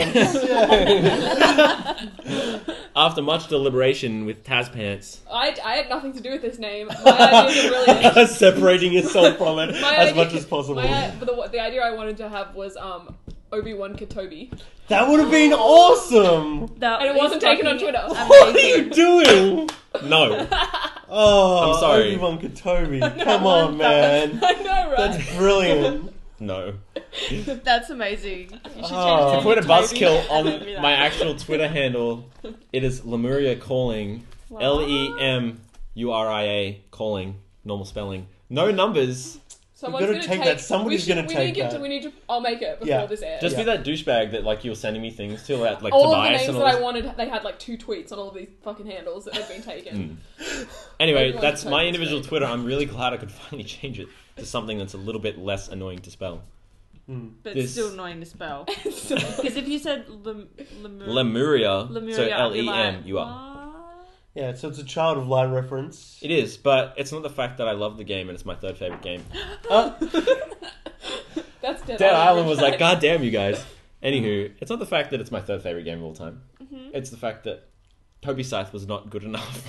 [SPEAKER 4] Yeah.
[SPEAKER 1] After much deliberation with Taz Pants,
[SPEAKER 3] I, I had nothing to do with this name. My ideas are brilliant.
[SPEAKER 4] Separating yourself from it
[SPEAKER 3] My
[SPEAKER 4] as
[SPEAKER 3] idea-
[SPEAKER 4] much as possible.
[SPEAKER 3] My, but the, the idea I wanted to have was um, Obi-Wan Kenobi.
[SPEAKER 4] That would have been awesome.
[SPEAKER 2] That
[SPEAKER 3] And it
[SPEAKER 2] is
[SPEAKER 3] wasn't taken on
[SPEAKER 2] fucking
[SPEAKER 3] Twitter.
[SPEAKER 4] What are you
[SPEAKER 2] amazing.
[SPEAKER 4] doing?
[SPEAKER 1] no.
[SPEAKER 4] Oh,
[SPEAKER 1] I'm sorry.
[SPEAKER 4] Obi-Wan Kenobi.
[SPEAKER 3] No,
[SPEAKER 4] Come on, man.
[SPEAKER 3] I know, right?
[SPEAKER 4] That's brilliant.
[SPEAKER 1] No.
[SPEAKER 2] That's amazing. You should
[SPEAKER 4] Oh.
[SPEAKER 2] change
[SPEAKER 1] To put a
[SPEAKER 2] it
[SPEAKER 1] buzzkill
[SPEAKER 2] Toby.
[SPEAKER 1] on my actual Twitter handle, it is Lemuria calling.
[SPEAKER 2] Wow.
[SPEAKER 1] L E M U R I A calling. Normal spelling. No numbers.
[SPEAKER 3] Someone's
[SPEAKER 4] gotta
[SPEAKER 3] gonna
[SPEAKER 4] take
[SPEAKER 3] take
[SPEAKER 4] that. Somebody's
[SPEAKER 3] we should-
[SPEAKER 4] gonna
[SPEAKER 3] we
[SPEAKER 4] take
[SPEAKER 3] need
[SPEAKER 4] that.
[SPEAKER 3] To, we need to. I'll make it before
[SPEAKER 4] Yeah.
[SPEAKER 3] this airs.
[SPEAKER 1] Just
[SPEAKER 4] Yeah.
[SPEAKER 1] be that douchebag that like you were sending me things to, like, like
[SPEAKER 3] all of the
[SPEAKER 1] Tobias
[SPEAKER 3] names
[SPEAKER 1] and
[SPEAKER 3] that
[SPEAKER 1] all
[SPEAKER 3] I
[SPEAKER 1] this.
[SPEAKER 3] wanted, they had like two tweets on all of these fucking handles that had been taken.
[SPEAKER 1] Mm. Anyway,
[SPEAKER 3] Everyone's
[SPEAKER 1] that's my
[SPEAKER 3] Toby's
[SPEAKER 1] individual
[SPEAKER 3] great.
[SPEAKER 1] Twitter. I'm really glad I could finally change it to something that's a little bit less annoying to spell.
[SPEAKER 4] Hmm.
[SPEAKER 2] But
[SPEAKER 1] This-
[SPEAKER 2] it's still annoying to spell.
[SPEAKER 3] So-
[SPEAKER 2] Because if you said Lem- Lemur-
[SPEAKER 1] Lemuria.
[SPEAKER 2] Lemuria,
[SPEAKER 1] So
[SPEAKER 2] I'd
[SPEAKER 1] L
[SPEAKER 2] be
[SPEAKER 1] E
[SPEAKER 2] like,
[SPEAKER 1] M U R.
[SPEAKER 2] "What?"
[SPEAKER 4] Yeah, so it's a Child of Light reference.
[SPEAKER 1] It is, but it's not the fact that I love the game and it's my third favorite game.
[SPEAKER 4] Uh,
[SPEAKER 3] That's Dead,
[SPEAKER 1] Dead Island was like,
[SPEAKER 3] right?
[SPEAKER 1] God damn you guys. Anywho, it's not the fact that it's my third favorite game of all time.
[SPEAKER 2] Mhm.
[SPEAKER 1] It's the fact that Toby Scythe was not good enough.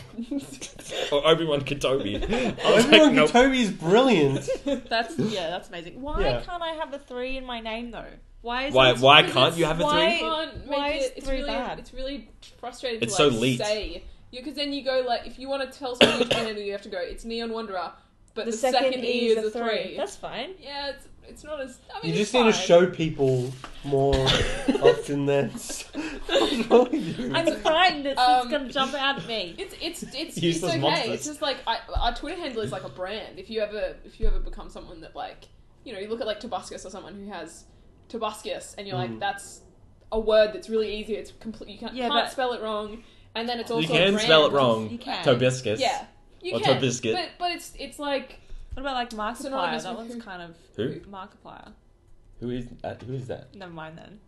[SPEAKER 1] Or Obi-Wan Kenobi. I was
[SPEAKER 4] Obi-Wan
[SPEAKER 1] like, nope.
[SPEAKER 4] Kenobi is brilliant.
[SPEAKER 2] That's yeah, that's amazing. Why
[SPEAKER 4] Yeah.
[SPEAKER 2] can't I have a three in my name though? Why is
[SPEAKER 1] Why,
[SPEAKER 2] it
[SPEAKER 1] why
[SPEAKER 3] because
[SPEAKER 1] can't
[SPEAKER 3] it's
[SPEAKER 1] you have a
[SPEAKER 2] why-
[SPEAKER 1] three?
[SPEAKER 3] Can't
[SPEAKER 2] Why
[SPEAKER 3] make
[SPEAKER 2] is
[SPEAKER 3] it, it's
[SPEAKER 2] three
[SPEAKER 3] really,
[SPEAKER 2] bad?
[SPEAKER 3] It's really frustrating
[SPEAKER 1] It's
[SPEAKER 3] to
[SPEAKER 1] so
[SPEAKER 3] like
[SPEAKER 1] leaked.
[SPEAKER 3] say. Because then you go like, if you want to tell someone which handle you have to go, it's Neon Wanderer, but the,
[SPEAKER 2] the,
[SPEAKER 3] second,
[SPEAKER 2] second,
[SPEAKER 3] E is a three.
[SPEAKER 2] That's fine.
[SPEAKER 3] Yeah, it's it's not as. I mean,
[SPEAKER 4] You
[SPEAKER 3] it's
[SPEAKER 4] just need to
[SPEAKER 3] fine.
[SPEAKER 4] show people more often than. What's wrong with you?
[SPEAKER 2] I'm frightened it's,
[SPEAKER 3] Um,
[SPEAKER 2] it's gonna jump out at me.
[SPEAKER 3] It's it's it's it's
[SPEAKER 1] Useless
[SPEAKER 3] okay.
[SPEAKER 1] monsters.
[SPEAKER 3] It's just like I, our Twitter handle is like a brand. If you ever if you ever become someone that like you know you look at like Tobuscus or someone who has Tobuscus and you're
[SPEAKER 4] Mm.
[SPEAKER 3] like that's a word that's really easy. It's complete. You can't,
[SPEAKER 2] Yeah,
[SPEAKER 3] can't
[SPEAKER 2] but-
[SPEAKER 3] spell it wrong, and then it's also
[SPEAKER 1] You
[SPEAKER 3] a
[SPEAKER 1] can
[SPEAKER 3] brand.
[SPEAKER 1] spell it wrong.
[SPEAKER 2] You can.
[SPEAKER 1] Tobiscus.
[SPEAKER 3] Yeah, you
[SPEAKER 1] Or
[SPEAKER 3] can.
[SPEAKER 1] Tobiscuit.
[SPEAKER 3] But but it's it's like
[SPEAKER 2] What about like Markiplier?
[SPEAKER 3] Synonymous
[SPEAKER 2] That
[SPEAKER 3] with
[SPEAKER 2] one's
[SPEAKER 3] who?
[SPEAKER 2] kind of
[SPEAKER 1] Who?
[SPEAKER 2] Markiplier.
[SPEAKER 1] Who is that? Who is that?
[SPEAKER 2] Never mind then.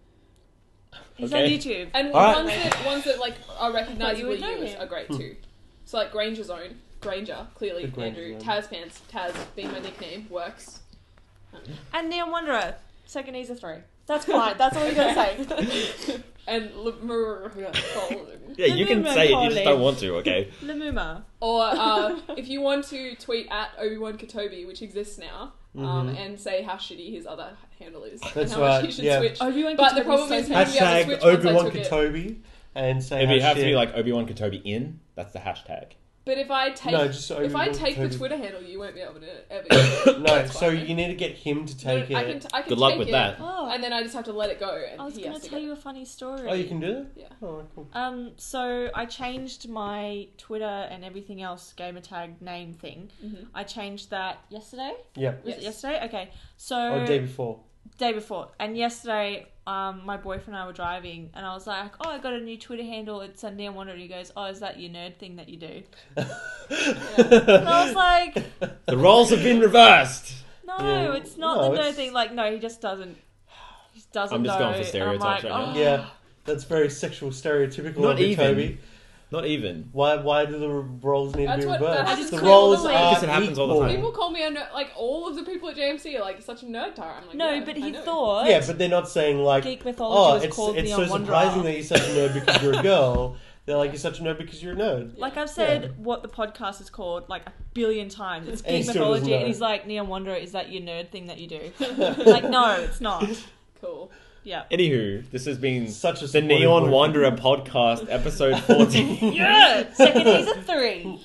[SPEAKER 2] He's
[SPEAKER 1] Okay.
[SPEAKER 2] on YouTube.
[SPEAKER 3] and
[SPEAKER 1] Alright.
[SPEAKER 3] ones that ones that like are
[SPEAKER 2] you
[SPEAKER 3] recognizably
[SPEAKER 2] would know
[SPEAKER 3] used
[SPEAKER 2] him.
[SPEAKER 3] are great too. So like Granger Zone, Granger clearly
[SPEAKER 4] The Granger
[SPEAKER 3] Andrew
[SPEAKER 4] Zone.
[SPEAKER 3] Taz Pants Taz being my nickname works.
[SPEAKER 2] And Neon Wanderer. Second E's a three. That's fine. That's all you gotta say.
[SPEAKER 3] And Lemur.
[SPEAKER 1] Yeah, you can
[SPEAKER 2] Lemuma
[SPEAKER 1] say it, you
[SPEAKER 2] calling.
[SPEAKER 1] just don't want to, okay?
[SPEAKER 2] Lemuma.
[SPEAKER 3] Or uh, if you want to tweet at Obi-Wan Kenobi, which exists now, um,
[SPEAKER 4] Mhm.
[SPEAKER 3] and say how shitty his other handle is and
[SPEAKER 4] That's
[SPEAKER 3] how
[SPEAKER 4] right,
[SPEAKER 3] much he should
[SPEAKER 4] yeah.
[SPEAKER 3] switch.
[SPEAKER 2] Obi-Wan
[SPEAKER 3] But the
[SPEAKER 2] Kenobi's
[SPEAKER 3] problem
[SPEAKER 2] so
[SPEAKER 3] is he
[SPEAKER 2] bad.
[SPEAKER 3] wouldn't be able to
[SPEAKER 4] Hashtag
[SPEAKER 3] switch once I
[SPEAKER 4] Obi-Wan
[SPEAKER 3] took it.
[SPEAKER 4] Kenobi and say
[SPEAKER 1] It'd be,
[SPEAKER 4] how
[SPEAKER 1] have to
[SPEAKER 4] shit-
[SPEAKER 1] be like Obi-Wan Kenobi in. That's the hashtag.
[SPEAKER 3] But if I take
[SPEAKER 4] No, just
[SPEAKER 3] if I
[SPEAKER 4] Obi-Wan
[SPEAKER 3] take the
[SPEAKER 4] Kenobi.
[SPEAKER 3] Twitter handle, you won't be able to ever. Use it.
[SPEAKER 4] No,
[SPEAKER 3] That's
[SPEAKER 4] so
[SPEAKER 3] fine.
[SPEAKER 4] you need to get him to
[SPEAKER 3] No,
[SPEAKER 4] take
[SPEAKER 3] I
[SPEAKER 4] it.
[SPEAKER 3] can, t- I can
[SPEAKER 1] Good luck
[SPEAKER 3] take
[SPEAKER 1] with
[SPEAKER 3] it,
[SPEAKER 1] that.
[SPEAKER 2] Oh,
[SPEAKER 3] And then I just have to let it go. And
[SPEAKER 2] I was
[SPEAKER 3] he
[SPEAKER 2] gonna
[SPEAKER 3] has to
[SPEAKER 2] tell
[SPEAKER 3] go.
[SPEAKER 2] you a funny story.
[SPEAKER 4] Oh, you can do that?
[SPEAKER 3] Yeah.
[SPEAKER 4] Oh, cool.
[SPEAKER 2] Um, so I changed my Twitter and everything else gamertag name thing.
[SPEAKER 3] Mhm.
[SPEAKER 2] I changed that yesterday.
[SPEAKER 4] Yeah.
[SPEAKER 2] Was it
[SPEAKER 3] Yes.
[SPEAKER 2] yesterday? Okay. So
[SPEAKER 4] Or day before.
[SPEAKER 2] day before. And yesterday, um, my boyfriend and I were driving, and I was like, "Oh, I got a new Twitter handle. It's a Neon Wanderer." And he goes, "Oh, is that your nerd thing that you do?" And I was like,
[SPEAKER 1] The roles have been reversed!
[SPEAKER 2] "No,
[SPEAKER 4] Yeah.
[SPEAKER 2] it's not
[SPEAKER 4] No,
[SPEAKER 2] the nerd
[SPEAKER 4] it's-
[SPEAKER 2] thing. Like, no, he just doesn't. He just doesn't
[SPEAKER 1] I'm just
[SPEAKER 2] know."
[SPEAKER 1] going for
[SPEAKER 2] And I'm
[SPEAKER 1] stereotypes
[SPEAKER 2] like,
[SPEAKER 1] right now.
[SPEAKER 2] "Oh."
[SPEAKER 4] Yeah, that's very sexual stereotypical
[SPEAKER 1] Not
[SPEAKER 4] of you,
[SPEAKER 1] even.
[SPEAKER 4] Toby.
[SPEAKER 1] Not even.
[SPEAKER 4] Why why do the roles need
[SPEAKER 3] That's
[SPEAKER 4] to be
[SPEAKER 3] what- that
[SPEAKER 4] reversed?
[SPEAKER 3] happens
[SPEAKER 4] The
[SPEAKER 3] clearly
[SPEAKER 4] roles
[SPEAKER 3] with
[SPEAKER 4] are
[SPEAKER 1] Because it happens all the
[SPEAKER 4] equal.
[SPEAKER 1] time.
[SPEAKER 3] People call me a nerd. Like all of the people at J M C are like such a nerd tire. I'm like,
[SPEAKER 2] No,
[SPEAKER 3] yeah,
[SPEAKER 2] but
[SPEAKER 3] I
[SPEAKER 2] he
[SPEAKER 3] know.
[SPEAKER 2] thought
[SPEAKER 4] Yeah, but they're not saying like,
[SPEAKER 2] Geek Mythology
[SPEAKER 4] oh,
[SPEAKER 2] was
[SPEAKER 4] it's
[SPEAKER 2] called
[SPEAKER 4] it's so
[SPEAKER 2] Neon Wanderer.
[SPEAKER 4] surprising that you're such a nerd because you're a girl. They're like, you're such a nerd because you're a nerd.
[SPEAKER 2] Like I've said,
[SPEAKER 4] Yeah.
[SPEAKER 2] what the podcast is called like a billion times. It's
[SPEAKER 4] And he
[SPEAKER 2] Geek
[SPEAKER 4] still doesn't
[SPEAKER 2] Mythology,
[SPEAKER 4] know.
[SPEAKER 2] and he's like, "Neon Wanderer, is that your nerd thing that you do?" Like, no, it's not.
[SPEAKER 3] Cool.
[SPEAKER 2] Yeah.
[SPEAKER 1] Anywho, this has been
[SPEAKER 4] Such a
[SPEAKER 1] the
[SPEAKER 4] supportive
[SPEAKER 1] Neon
[SPEAKER 4] boy.
[SPEAKER 1] Wanderer podcast, episode fourteen.
[SPEAKER 2] Yeah. Second is a three.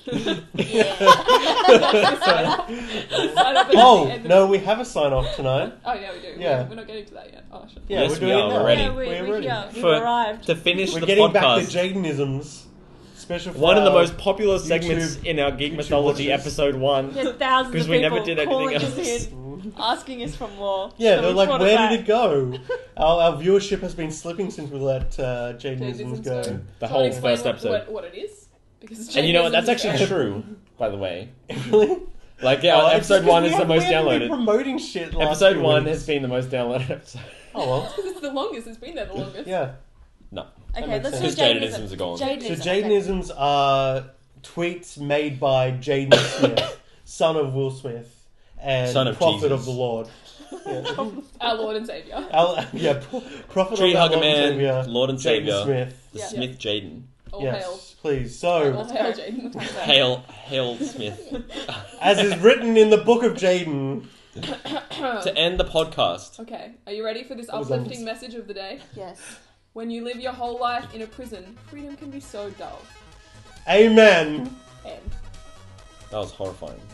[SPEAKER 3] Sign up at the
[SPEAKER 4] Oh
[SPEAKER 3] end of-
[SPEAKER 4] no, we have a sign off tonight.
[SPEAKER 3] Oh yeah, we do.
[SPEAKER 4] Yeah.
[SPEAKER 3] We're, we're not getting to that yet. Oh shit.
[SPEAKER 4] Yeah,
[SPEAKER 1] Yes,
[SPEAKER 4] we're
[SPEAKER 1] we
[SPEAKER 4] doing
[SPEAKER 1] are,
[SPEAKER 4] it now.
[SPEAKER 1] we're ready.
[SPEAKER 2] Yeah, we,
[SPEAKER 4] We're
[SPEAKER 2] we,
[SPEAKER 4] ready.
[SPEAKER 2] yeah, we've
[SPEAKER 1] For-
[SPEAKER 2] arrived.
[SPEAKER 1] To finish
[SPEAKER 4] We're
[SPEAKER 1] the
[SPEAKER 4] getting back
[SPEAKER 1] podcast,
[SPEAKER 4] to Jaydenisms. Special for
[SPEAKER 1] one of the
[SPEAKER 4] our-
[SPEAKER 1] most popular segments
[SPEAKER 4] YouTube-
[SPEAKER 1] in our Geek
[SPEAKER 4] YouTube
[SPEAKER 1] Mythology
[SPEAKER 4] watchers.
[SPEAKER 1] episode one.
[SPEAKER 2] We had thousands
[SPEAKER 1] Because
[SPEAKER 2] of
[SPEAKER 1] we
[SPEAKER 2] people
[SPEAKER 1] never did anything
[SPEAKER 2] calling
[SPEAKER 1] else.
[SPEAKER 2] us in, asking us for more.
[SPEAKER 4] Yeah,
[SPEAKER 2] So
[SPEAKER 4] they're
[SPEAKER 2] we
[SPEAKER 4] like,
[SPEAKER 2] brought
[SPEAKER 4] where
[SPEAKER 2] back.
[SPEAKER 4] did it go? our, our viewership has been slipping since we let uh, Jaydenisms
[SPEAKER 3] Jaydenisms
[SPEAKER 4] go.
[SPEAKER 3] go.
[SPEAKER 1] The
[SPEAKER 3] So
[SPEAKER 1] whole
[SPEAKER 3] explain
[SPEAKER 1] first
[SPEAKER 3] what,
[SPEAKER 1] episode.
[SPEAKER 3] What, what it is? Because
[SPEAKER 1] And you know what? That's
[SPEAKER 3] Jaydenisms
[SPEAKER 1] actually
[SPEAKER 3] go.
[SPEAKER 1] true, by the way.
[SPEAKER 4] Really?
[SPEAKER 1] Like, yeah,
[SPEAKER 4] Oh, it's
[SPEAKER 1] episode
[SPEAKER 4] just 'cause
[SPEAKER 1] one
[SPEAKER 4] we
[SPEAKER 1] is the
[SPEAKER 4] have-
[SPEAKER 1] most
[SPEAKER 4] we haven't been
[SPEAKER 1] downloaded.
[SPEAKER 4] promoting shit. the last
[SPEAKER 1] Episode
[SPEAKER 4] few
[SPEAKER 1] one
[SPEAKER 4] weeks.
[SPEAKER 1] has been the most downloaded episode.
[SPEAKER 4] Oh well.
[SPEAKER 3] It's the longest. It's been there the longest.
[SPEAKER 4] Yeah.
[SPEAKER 1] No.
[SPEAKER 2] Okay,
[SPEAKER 4] makes
[SPEAKER 2] let's
[SPEAKER 4] sense.
[SPEAKER 2] do
[SPEAKER 1] Because
[SPEAKER 2] Jaydenism.
[SPEAKER 1] Jaydenisms are gone.
[SPEAKER 4] So
[SPEAKER 2] Jaydenism.
[SPEAKER 4] Jaydenisms are tweets made by Jaden Smith, son of Will Smith, and
[SPEAKER 1] Son of
[SPEAKER 4] prophet
[SPEAKER 1] Jesus.
[SPEAKER 4] of the Lord. Yeah.
[SPEAKER 3] Our Lord and Savior.
[SPEAKER 4] Al, yeah, pro- prophet
[SPEAKER 1] Tree
[SPEAKER 4] of our
[SPEAKER 1] Hugger
[SPEAKER 4] Lord and
[SPEAKER 1] Man,
[SPEAKER 4] Savior,
[SPEAKER 1] Lord and
[SPEAKER 4] Jaden
[SPEAKER 1] Savior,
[SPEAKER 4] Smith.
[SPEAKER 1] the
[SPEAKER 3] Yeah.
[SPEAKER 1] Smith Jaden.
[SPEAKER 3] All
[SPEAKER 4] yes,
[SPEAKER 3] hail.
[SPEAKER 4] please.
[SPEAKER 3] All
[SPEAKER 4] So,
[SPEAKER 3] hail, Jaden.
[SPEAKER 1] Hail, hail Smith.
[SPEAKER 4] as is written in the book of Jaden,
[SPEAKER 1] To end the podcast.
[SPEAKER 3] Okay, are you ready for this
[SPEAKER 4] That was
[SPEAKER 3] uplifting
[SPEAKER 4] honest.
[SPEAKER 3] message of the day?
[SPEAKER 2] Yes.
[SPEAKER 3] When you live your whole life in a prison, freedom can be so dull.
[SPEAKER 4] amen.
[SPEAKER 3] End.
[SPEAKER 1] That was horrifying.